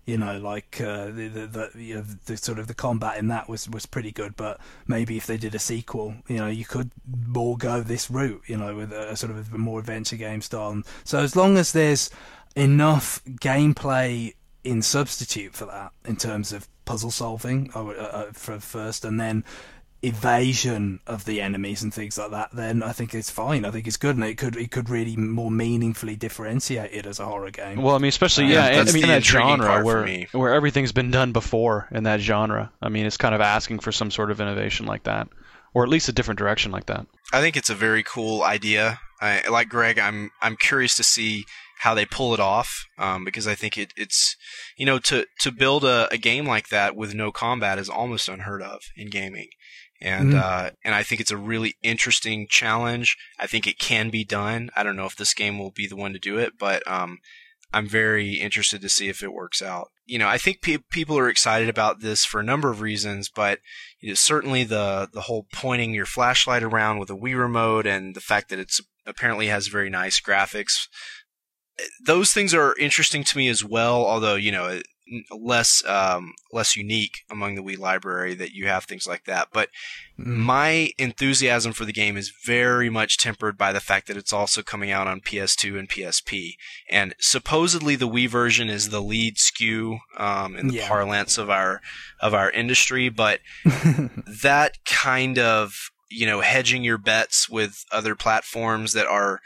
The sort of the combat in that was pretty good, but maybe if they did a sequel, you could more go this route, with a sort of a more adventure game style. So as long as there's enough gameplay in substitute for that, in terms of puzzle solving for first, and then evasion of the enemies and things like that, then I think it's fine. I think it's good, and it could really more meaningfully differentiate it as a horror game. Well, I mean, especially in that genre where everything's been done before in that genre. I mean, it's kind of asking for some sort of innovation like that, or at least a different direction like that. I think it's a very cool idea. Like Greg, I'm curious to see how they pull it off, because I think it's to build a game like that with no combat is almost unheard of in gaming. And I think it's a really interesting challenge. I think it can be done. I don't know if this game will be the one to do it, but I'm very interested to see if it works out. I think people are excited about this for a number of reasons, but certainly the whole pointing your flashlight around with a Wii remote, and the fact that it's apparently has very nice graphics. Those things are interesting to me as well, although less unique among the Wii library that you have things like that. But my enthusiasm for the game is very much tempered by the fact that it's also coming out on PS2 and PSP. And supposedly the Wii version is the lead SKU in the parlance of our industry, but that kind of hedging your bets with other platforms that are,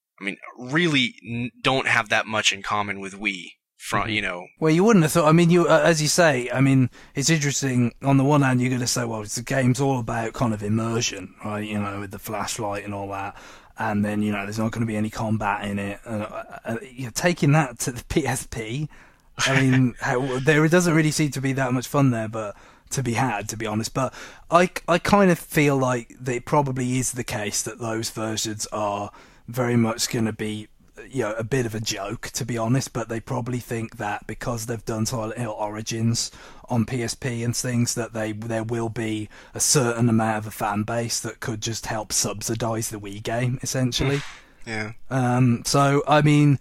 really don't have that much in common with Wii. Well, you wouldn't have thought. I mean, as you say, it's interesting. On the one hand, you're going to say, well, the game's all about kind of immersion, right? with the flashlight and all that. And then, there's not going to be any combat in it. You're taking that to the PSP. There doesn't really seem to be that much fun there, but to be had, to be honest. But I kind of feel like that it probably is the case that those versions are very much going to be a bit of a joke, to be honest, but they probably think that because they've done Silent Hill Origins on PSP and things, that there will be a certain amount of a fan base that could just help subsidize the Wii game, essentially. Yeah. So,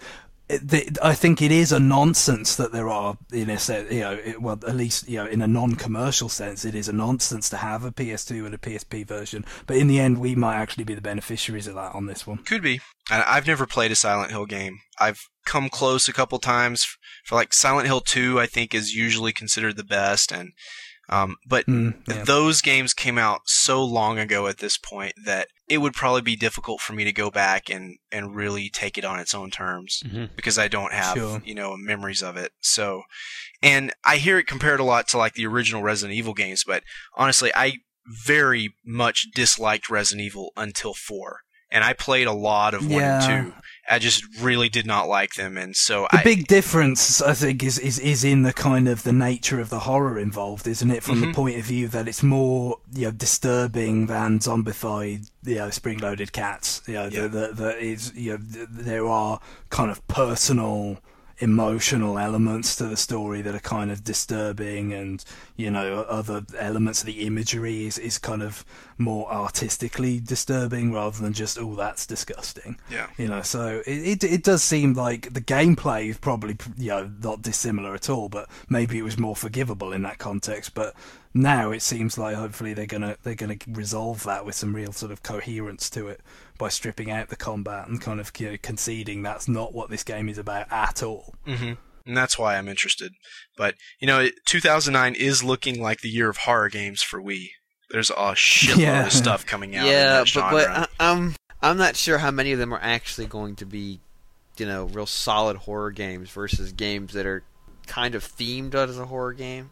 I think it is a nonsense that there are, in a sense, well, at least, in a non-commercial sense, it is a nonsense to have a PS2 and a PSP version. But in the end, we might actually be the beneficiaries of that on this one. Could be. I've never played a Silent Hill game. I've come close a couple times. For like Silent Hill 2, I think is usually considered the best, and but those games came out so long ago at this point that it would probably be difficult for me to go back and really take it on its own terms because I don't have memories of it. So, and I hear it compared a lot to like the original Resident Evil games, but honestly, I very much disliked Resident Evil until 4, and I played a lot of 1 and 2. I just really did not like them, and so the big difference, I think, is in the kind of the nature of the horror involved, isn't it? From the point of view that it's more disturbing than zombified, spring-loaded cats. That is, there are kind of personal, emotional elements to the story that are kind of disturbing, and other elements of the imagery is kind of more artistically disturbing rather than just that's disgusting. So it does seem like the gameplay is probably not dissimilar at all, but maybe it was more forgivable in that context. But now it seems like hopefully they're gonna resolve that with some real sort of coherence to it by stripping out the combat and kind of conceding that's not what this game is about at all. And that's why I'm interested. But 2009 is looking like the year of horror games for Wii. There's a shitload of stuff coming out. Yeah, in that genre. but I'm not sure how many of them are actually going to be, real solid horror games versus games that are kind of themed as a horror game.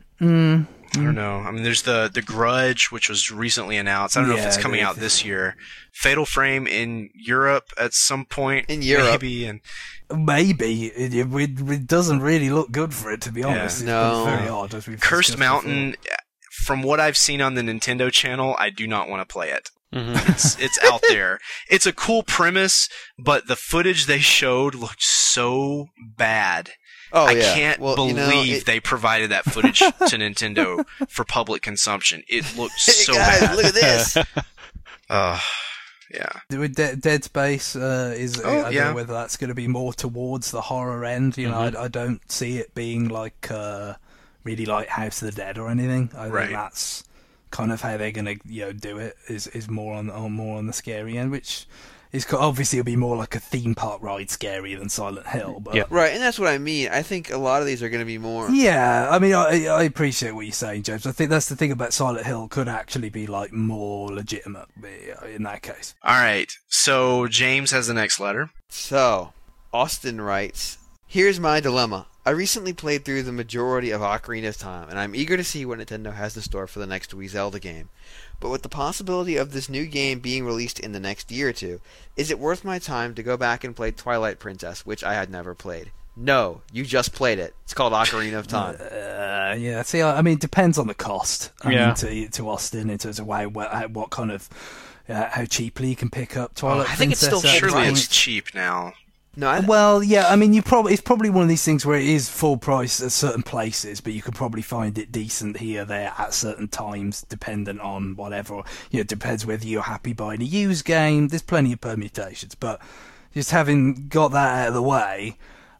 I don't know. I mean, there's the Grudge, which was recently announced. I don't know if it's coming out this year. Fatal Frame in Europe at some point. Maybe. And maybe. It doesn't really look good for it, to be honest. No. It's very odd, as we've Cursed Mountain, from what I've seen on the Nintendo channel, I do not want to play it. It's out there. It's a cool premise, but the footage they showed looked so bad. I can't believe they provided that footage to Nintendo for public consumption. It looked so bad. Look at this. With Dead Space, I don't know whether that's going to be more towards the horror end. I don't see it being like really like House of the Dead or anything. I think that's kind of how they're going to do it. Is more on the scary end, which. Obviously, it'll be more like a theme park ride scary than Silent Hill. But Right, and that's what I mean. I think a lot of these are going to be more... Yeah, I mean, I appreciate what you're saying, James. I think that's the thing about Silent Hill. Could actually be, more legitimate in that case. All right, so James has the next letter. So, Austin writes, "Here's my dilemma. I recently played through the majority of Ocarina of Time, and I'm eager to see what Nintendo has in store for the next Wii Zelda game. But with the possibility of this new game being released in the next year or two, is it worth my time to go back and play Twilight Princess, which I had never played? No, you just played it. It's called Ocarina of Time." See, I mean, it depends on the cost. I mean, to Austin in terms of what kind of how cheaply you can pick up Twilight Princess. I think it's still surely it's cheap now. No, I mean, it's probably one of these things where it is full price at certain places, but you can probably find it decent here, there, at certain times, dependent on whatever. It depends whether you're happy buying a used game. There's plenty of permutations, but just having got that out of the way,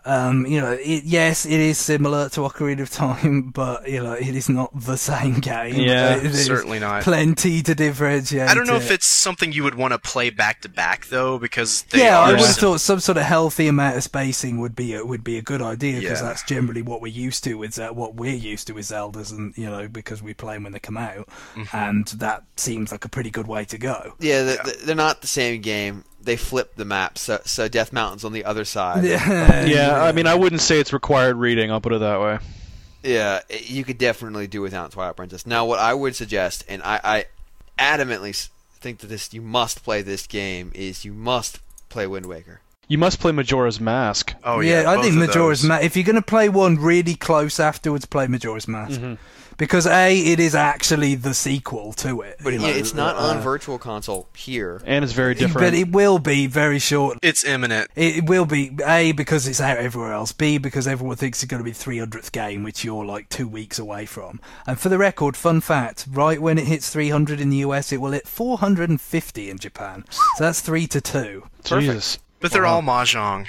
yes, it is similar to Ocarina of Time, but it is not the same game. Yeah, certainly not. Plenty to differentiate. I don't know if it's something you would want to play back to back though, because I would have thought some sort of healthy amount of spacing would be a good idea, because that's generally what we're used to with Zeldas, and because we play them when they come out, and that seems like a pretty good way to go. Yeah, they're not the same game. They flipped the map, so Death Mountain's on the other side. Yeah, I mean, I wouldn't say it's required reading, I'll put it that way. Yeah, you could definitely do without Twilight Princess. Now, what I would suggest, and I adamantly think that you must play this game, is you must play Wind Waker. You must play Majora's Mask. Oh, yeah, I think Majora's Mask, if you're going to play one really close afterwards, play Majora's Mask. Because it is actually the sequel to it. But it's not on Virtual Console here. And it's very different. But it will be very short. It's imminent. It will be, A, because it's out everywhere else. B, because everyone thinks it's going to be the 300th game, which you're like 2 weeks away from. And for the record, fun fact, right when it hits 300 in the US, it will hit 450 in Japan. So that's 3-2. Jesus. But they're all Mahjong.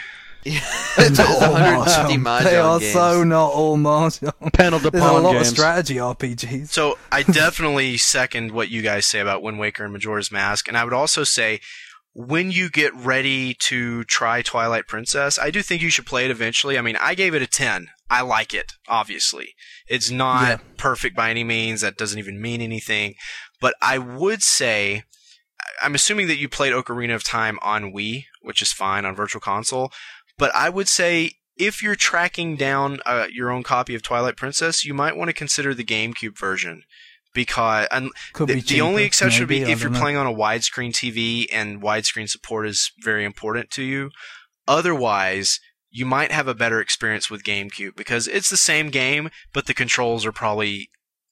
There's 150 Mahjong They are games. so not all Mahjong. Panel to There's a pawn lot games. of strategy RPGs. So I definitely second what you guys say about Wind Waker and Majora's Mask, and I would also say when you get ready to try Twilight Princess, I do think you should play it eventually. I mean, I gave it a 10. I like it, obviously. It's not perfect by any means. That doesn't even mean anything. But I would say, I'm assuming that you played Ocarina of Time on Wii, which is fine on Virtual Console. But I would say if you're tracking down your own copy of Twilight Princess, you might want to consider the GameCube version. Because the only exception would be if you're playing on a widescreen TV and widescreen support is very important to you. Otherwise, you might have a better experience with GameCube because it's the same game, but the controls are probably,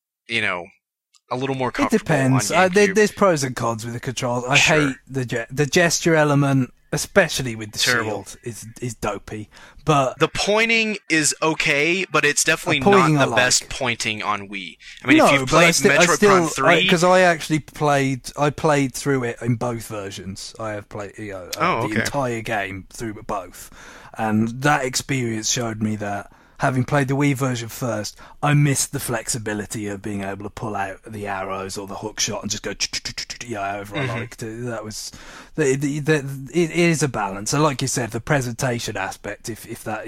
a little more It comfortable. depends. On GameCube. There's pros and cons with the controls. I Sure. hate the gesture element, especially with the Terrible. shield. Is dopey. But The pointing is okay, but it's definitely The pointing not I the like. best pointing on Wii. I mean, no, if you've but I played Metroid Prime 3... because I actually played through it in both versions. I have played the entire game through both, and that experience showed me that having played the Wii version first, I missed the flexibility of being able to pull out the arrows or the hook shot and just go however I liked. That was it is a balance. So, like you said, the presentation aspect, if that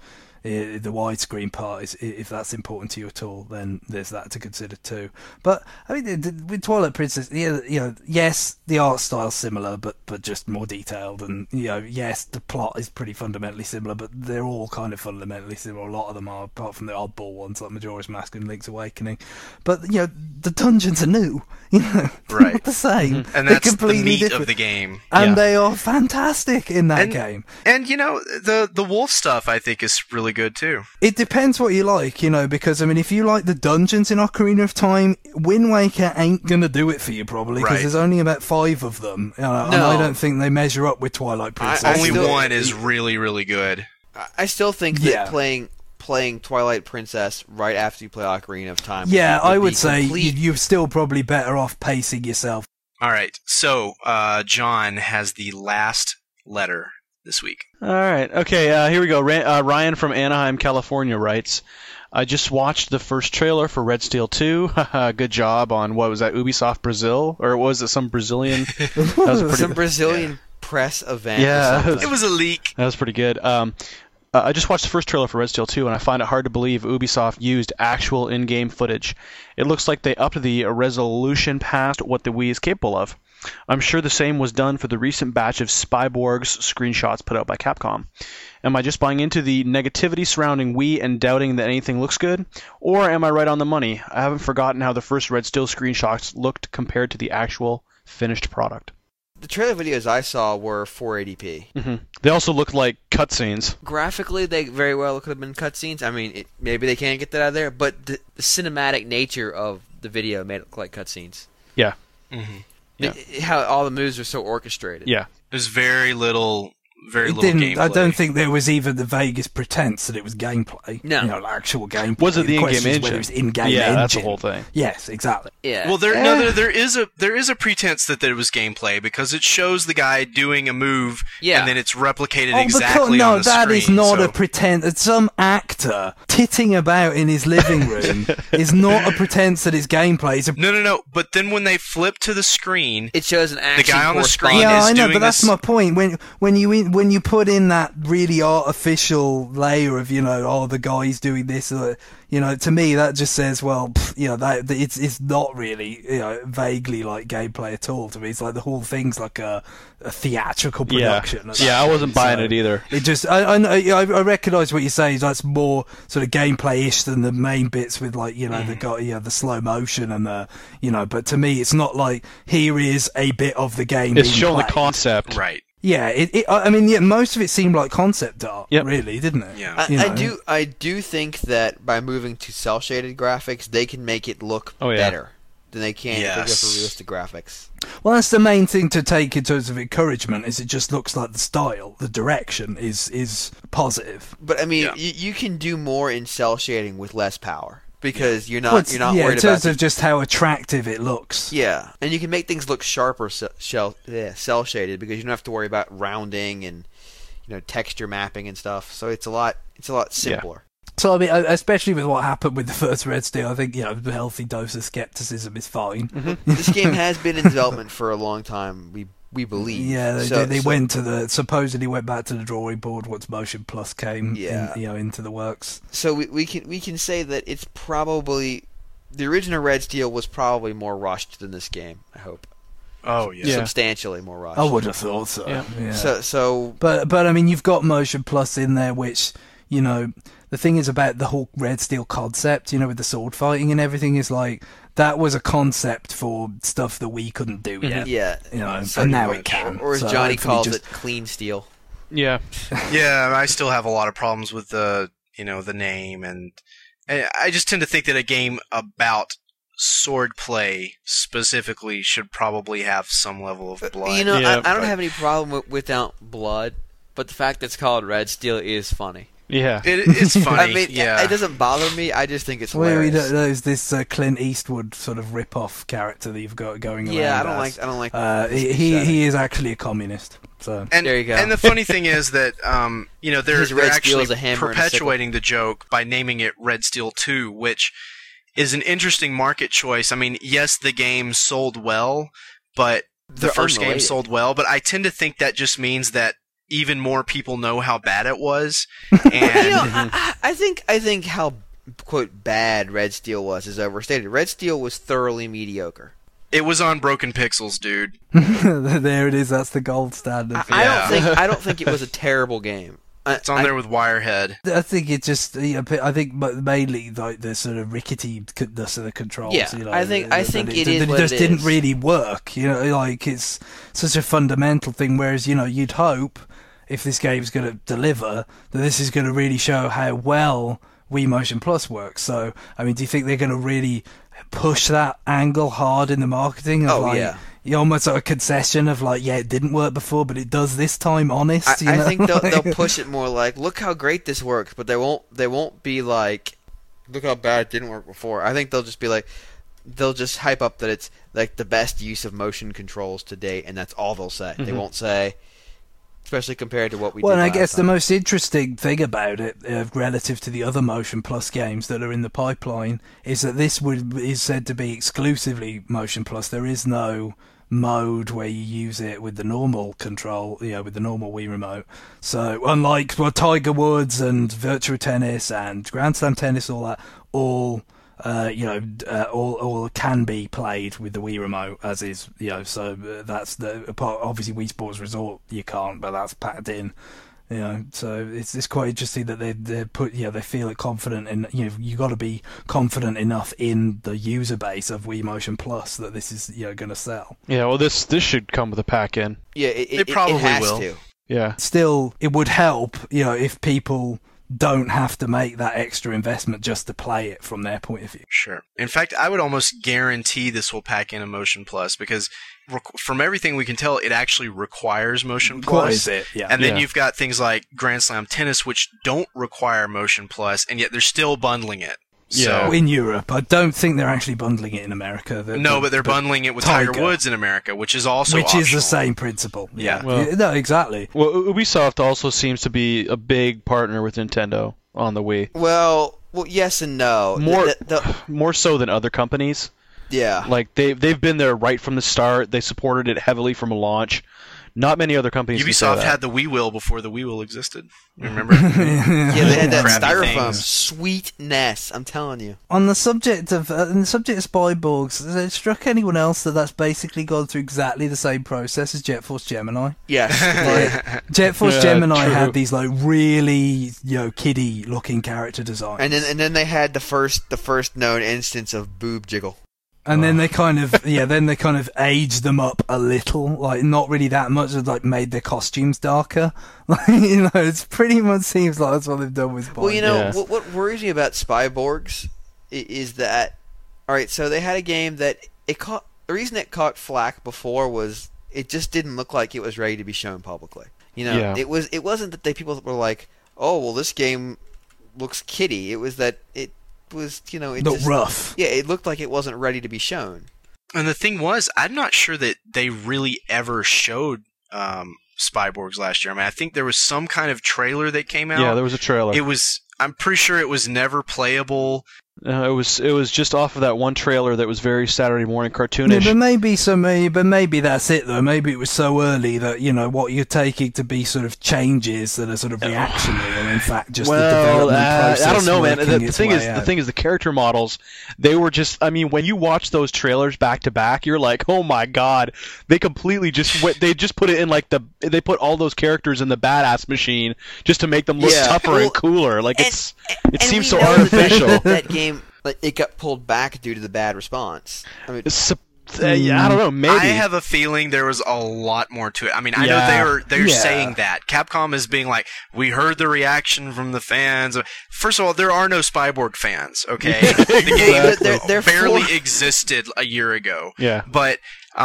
the widescreen part is, if that's important to you at all, then there's that to consider too. But I mean, with Twilight Princess, yes, the art style's similar, but just more detailed, and yes, the plot is pretty fundamentally similar, but they're all kind of fundamentally similar. A lot of them are, apart from the oddball ones like Majora's Mask and Link's Awakening. But the dungeons are new, they're Right. not the same, and they're that's the completely meat different. of the game. And they are fantastic in that And- game. And, the wolf stuff, I think, is really good, too. It depends what you like, because, I mean, if you like the dungeons in Ocarina of Time, Wind Waker ain't going to do it for you, probably, because Right. there's only about 5 of them. And I don't think they measure up with Twilight Princess. Only still- one is really, really good. I still think that Yeah. playing Twilight Princess right after you play Ocarina of Time. Yeah, I would be say complete- you're still probably better off pacing yourself. All right, so John has the last letter this week. All right. Okay, here we go. Ryan from Anaheim, California writes, I just watched the first trailer for Red Steel 2. Good job on, what was that, Ubisoft Brazil? Or was it some Brazilian? That was a pretty, some Brazilian press event. Yeah. or something. It was a leak. that was pretty good. I just watched the first trailer for Red Steel 2, and I find it hard to believe Ubisoft used actual in-game footage. It looks like they upped the resolution past what the Wii is capable of. I'm sure the same was done for the recent batch of Spyborg's screenshots put out by Capcom. Am I just buying into the negativity surrounding Wii and doubting that anything looks good? Or am I right on the money? I haven't forgotten how the first Red Steel screenshots looked compared to the actual finished product. The trailer videos I saw were 480p. They also looked like cutscenes. Graphically, they very well could have been cutscenes. I mean, maybe they can't get that out of there, but the cinematic nature of the video made it look like cutscenes. Yeah. Mm-hmm. How all the moves are so orchestrated. Yeah. There's very little It gameplay. didn't. I don't think there was even the vaguest pretense that it was gameplay. No. Actual gameplay. Was it the in-game question is engine? whether it was in-game Yeah, engine. that's the whole thing. Yes, exactly. Yeah. Well, there is a pretense that there was gameplay because it shows the guy doing a move, Yeah. and then it's replicated Oh, exactly no, on the that screen. is not so- a pretense. It's some actor titting about in his living room is not a pretense that it's gameplay. It's a No. But then when they flip to the screen, it shows an action guy on the screen yeah, is I know, doing but that's this- my point. When you put in that really artificial layer of the guy's doing this, to me that just says, well, that it's not really vaguely like gameplay at all. To me, it's like the whole thing's like a theatrical production. Yeah, I wasn't buying it either. It just I recognise what you're saying. That's more sort of gameplay-ish than the main bits with the slow motion and the But to me, it's not like here is a bit of the game. It's being showing the played. concept. right? Yeah, most of it seemed like concept art, really, didn't it? Yeah. I do think that by moving to cel-shaded graphics, they can make it look better than they can if they go Yes. for realistic graphics. Well, that's the main thing to take in terms of encouragement. Is it just looks like the style, the direction is positive. But I mean, Yeah. you can do more in cel shading with less power because you're not Well, you're not in worried terms about of just how attractive it looks. yeah, and you can make things look sharper cel shaded because you don't have to worry about rounding and texture mapping and stuff. So it's a lot simpler. So I mean, especially with what happened with the first Red Steel, I think the healthy dose of skepticism is fine. Mm-hmm. This game has been in development for a long time. We believe. Yeah, they supposedly went back to the drawing board once Motion Plus came into the works. So we can say that it's probably the original Red Steel was probably more rushed than this game. I hope. Oh yeah, substantially more rushed. I would have thought so. Yeah. But I mean, you've got Motion Plus in there, which the thing is about the whole Red Steel concept, with the sword fighting and everything, is like that was a concept for stuff that we couldn't do yet. Yeah, and now it can. Or as Johnny calls it, clean steel. Yeah, yeah. I still have a lot of problems with the name, and I just tend to think that a game about swordplay specifically should probably have some level of blood. I don't have any problem without blood, but the fact that it's called Red Steel is funny. Yeah, it's funny. I mean, it doesn't bother me. I just think it's hilarious. There's this Clint Eastwood sort of rip-off character that you've got going around. Yeah, I don't like. He is actually a communist. So there you go. And the funny thing is that they're actually perpetuating the joke by naming it Red Steel 2, which is an interesting market choice. I mean, yes, the game sold well, but the first game sold well. But I tend to think that just means that even more people know how bad it was. And I think how quote bad Red Steel was is overstated. Red Steel was thoroughly mediocre. It was on Broken Pixels, dude. There it is. That's the gold standard. I don't think it was a terrible game. It's on there with Wirehead. I think it just. I think mainly like the sort of ricketiness of the controls. Yeah, I think it just didn't really work. Like it's such a fundamental thing. Whereas you'd hope if this game's going to deliver that this is going to really show how well Wii Motion Plus works. So I mean, do you think they're going to really push that angle hard in the marketing? Yeah. You almost like a concession of like, it didn't work before, but it does this time. Honest, I think they'll push it more like, look how great this works, but they won't be like, look how bad it didn't work before. I think they'll just be like, they'll just hype up that it's like the best use of motion controls to date, and that's all they'll say. Mm-hmm. They won't say, especially compared to what we did. Well, and I guess the most interesting thing about it, relative to the other Motion Plus games that are in the pipeline, is that this is said to be exclusively Motion Plus. There is no mode where you use it with the normal control, with the normal Wii remote. So unlike Tiger Woods and Virtua Tennis and Grand Slam Tennis, all that, all can be played with the Wii remote as is. So that's the part. Obviously, Wii Sports Resort you can't, but that's packed in. So it's quite interesting that they feel confident in you got to be confident enough in the user base of Wii Motion Plus that this is going to sell. Yeah, well this should come with a pack in. Yeah, it probably will. To. Yeah. Still, it would help if people don't have to make that extra investment just to play it from their point of view. Sure. In fact, I would almost guarantee this will pack in a Motion Plus because from everything we can tell, it actually requires Motion Plus. What is it? Yeah. And then you've got things like Grand Slam Tennis, which don't require Motion Plus, and yet they're still bundling it. Yeah. So, in Europe, I don't think they're actually bundling it in America. But they're bundling it with Tiger Woods in America, which is also optional. Is the same principle. Yeah. Well, no, exactly. Well, Ubisoft also seems to be a big partner with Nintendo on the Wii. Well, yes and no. More so than other companies. Yeah. Like they've been there right from the start. They supported it heavily from launch. Not many other companies. Ubisoft had the Wii Wheel before the Wii Wheel existed. Remember? Yeah, they had that styrofoam things. sweetness. I'm telling you. On the subject of Spyborgs, has it struck anyone else that that's basically gone through exactly the same process as Jet Force Gemini? Yes. Jet Force Gemini had these like really kiddie looking character designs, and then they had the first known instance of boob jiggle. And then they kind of aged them up a little, like not really that much, like made their costumes darker. It's pretty much seems like that's what they've done with Spy. Well, what worries me about Spyborgs is that, all right, so they had a game that the reason it caught flack before was it just didn't look like it was ready to be shown publicly. It wasn't that people were like, oh well, this game looks kiddie. It was that it was rough. Yeah, it looked like it wasn't ready to be shown. And the thing was, I'm not sure that they really ever showed Spyborgs last year. I mean, I think there was some kind of trailer that came out. Yeah, there was a trailer. I'm pretty sure it was never playable. It was just off of that one trailer that was very Saturday morning cartoonish. Yeah, but maybe that's it though. Maybe it was so early that what you're taking to be sort of changes that are sort of reactionary, and in fact just the development process. I don't know, man. The thing is, the character models, they were just. I mean, when you watch those trailers back to back, you're like, oh my god, they completely they just put it in like they put all those characters in the badass machine just to make them look tougher and cooler. Like it seems so artificial. That game. Like, it got pulled back due to the bad response. I mean, I don't know. Maybe I have a feeling there was a lot more to it. I mean, I know they're saying that Capcom is being like, we heard the reaction from the fans. First of all, there are no Spyborg fans. Okay, the game barely existed a year ago. Yeah, but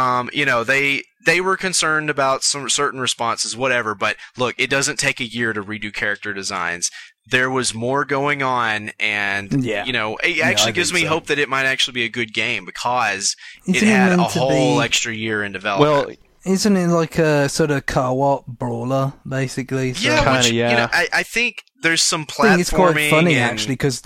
they were concerned about some certain responses, whatever. But look, it doesn't take a year to redo character designs. There was more going on, and it actually gives me hope that it might actually be a good game because it had a whole extra year in development. Well, isn't it like a sort of co-op brawler, basically? So I think there's some platforming. I think it's quite funny actually, because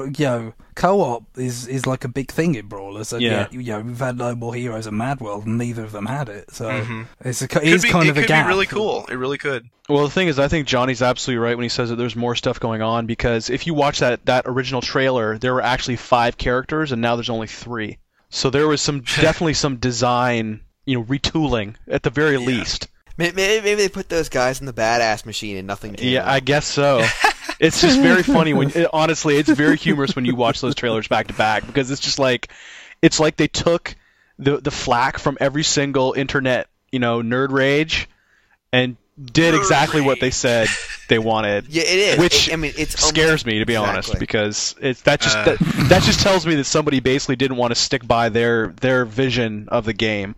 co-op is like a big thing in brawlers. And we've had No More Heroes and Mad World, and neither of them had it. So it's kind of a gap. It could be really cool. It really could. Well, the thing is, I think Johnny's absolutely right when he says that there's more stuff going on, because if you watch that original trailer, there were actually 5 characters, and now there's only 3. So there was definitely some design, retooling at the very least. Maybe they put those guys in the badass machine and nothing came out. I guess so. It's just very funny honestly, it's very humorous when you watch those trailers back to back, because it's just like, it's like they took the flack from every single internet, nerd rage, and did exactly what they said they wanted. Yeah, it is. Which it scares me, to be honest, because that just tells me that somebody basically didn't want to stick by their vision of the game.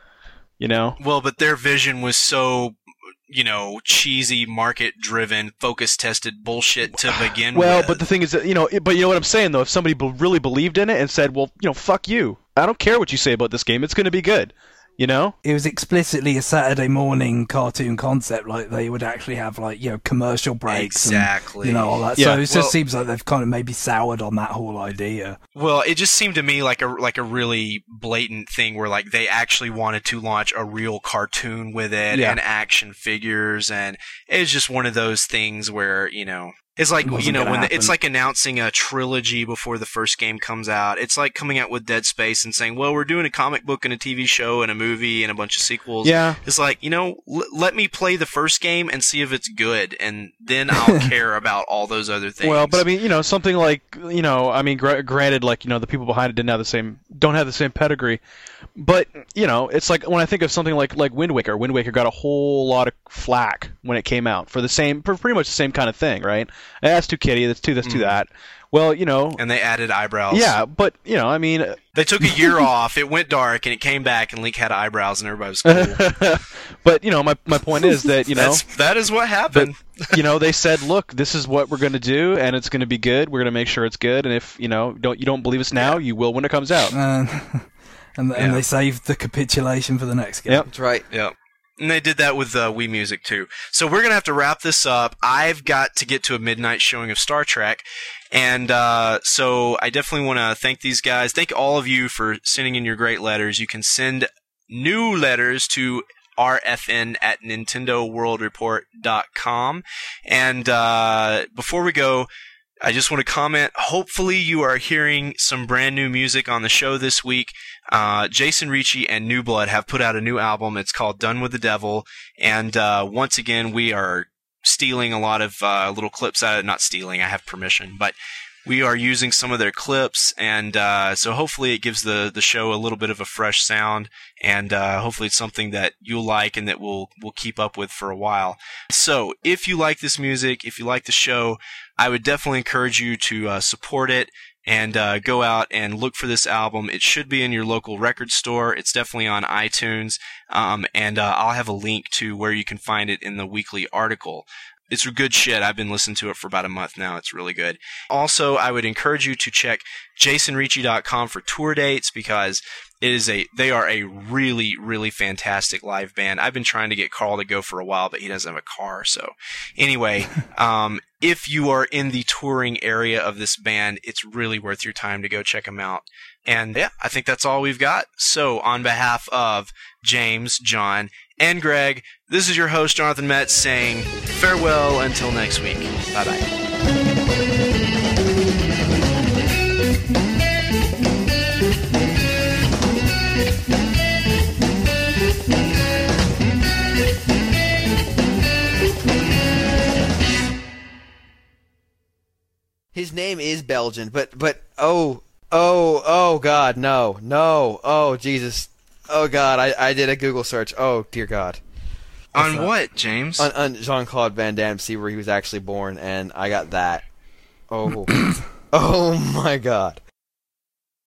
Well, but their vision was so cheesy, market-driven, focus-tested bullshit to begin with. Well, but the thing is that, but you know what I'm saying, though? If somebody really believed in it and said, well, fuck you. I don't care what you say about this game. It's going to be good. It was explicitly a Saturday morning cartoon concept. Like, they would actually have, commercial breaks. Exactly. And, all that. Yeah. So it just seems like they've kind of maybe soured on that whole idea. Well, it just seemed to me like a really blatant thing where, they actually wanted to launch a real cartoon with it and action figures. And it's just one of those things where, it's like, it's like announcing a trilogy before the first game comes out. It's like coming out with Dead Space and saying, well, we're doing a comic book and a TV show and a movie and a bunch of sequels. Yeah. It's like, let me play the first game and see if it's good, and then I'll care about all those other things. Well, but something like, granted, the people behind it don't have the same pedigree. But, it's like when I think of something like Wind Waker. Wind Waker got a whole lot of flack when it came out for pretty much the same kind of thing, right? That's too kiddie, that's too that. Well, And they added eyebrows. Yeah, but, they took a year off, it went dark, and it came back, and Link had eyebrows, and everybody was cool. But, my point is that, that is what happened. But, they said, look, this is what we're going to do, and it's going to be good. We're going to make sure it's good, and if, you don't believe us now, you will when it comes out. And they saved the capitulation for the next game. Yep. That's right. Yep. And they did that with Wii Music, too. So we're going to have to wrap this up. I've got to get to a midnight showing of Star Trek. And so I definitely want to thank these guys. Thank all of you for sending in your great letters. You can send new letters to rfn@nintendoworldreport.com. And before we go, I just want to comment, hopefully you are hearing some brand new music on the show this week. Jason Ricci and New Blood have put out a new album. It's called Done with the Devil. And once again, we are stealing a lot of little clips out of it. Not stealing, I have permission. But we are using some of their clips. And so hopefully it gives the show a little bit of a fresh sound. And hopefully it's something that you'll like and that we'll keep up with for a while. So if you like this music, if you like the show, I would definitely encourage you to support it and go out and look for this album. It should be in your local record store. It's definitely on iTunes, and I'll have a link to where you can find it in the weekly article. It's good shit. I've been listening to it for about a month now. It's really good. Also, I would encourage you to check jasonricci.com for tour dates because they are a really, really fantastic live band. I've been trying to get Carl to go for a while, but he doesn't have a car. So anyway, if you are in the touring area of this band, it's really worth your time to go check them out. And yeah, I think that's all we've got. So on behalf of James, John, and Greg, this is your host, Jonathan Metz, saying farewell until next week. Bye-bye. His name is Belgian, but oh God, no, oh Jesus, oh God, I did a Google search. Oh dear God. On what, James? On Jean-Claude Van Damme, see where he was actually born, and I got that. Oh, oh my God.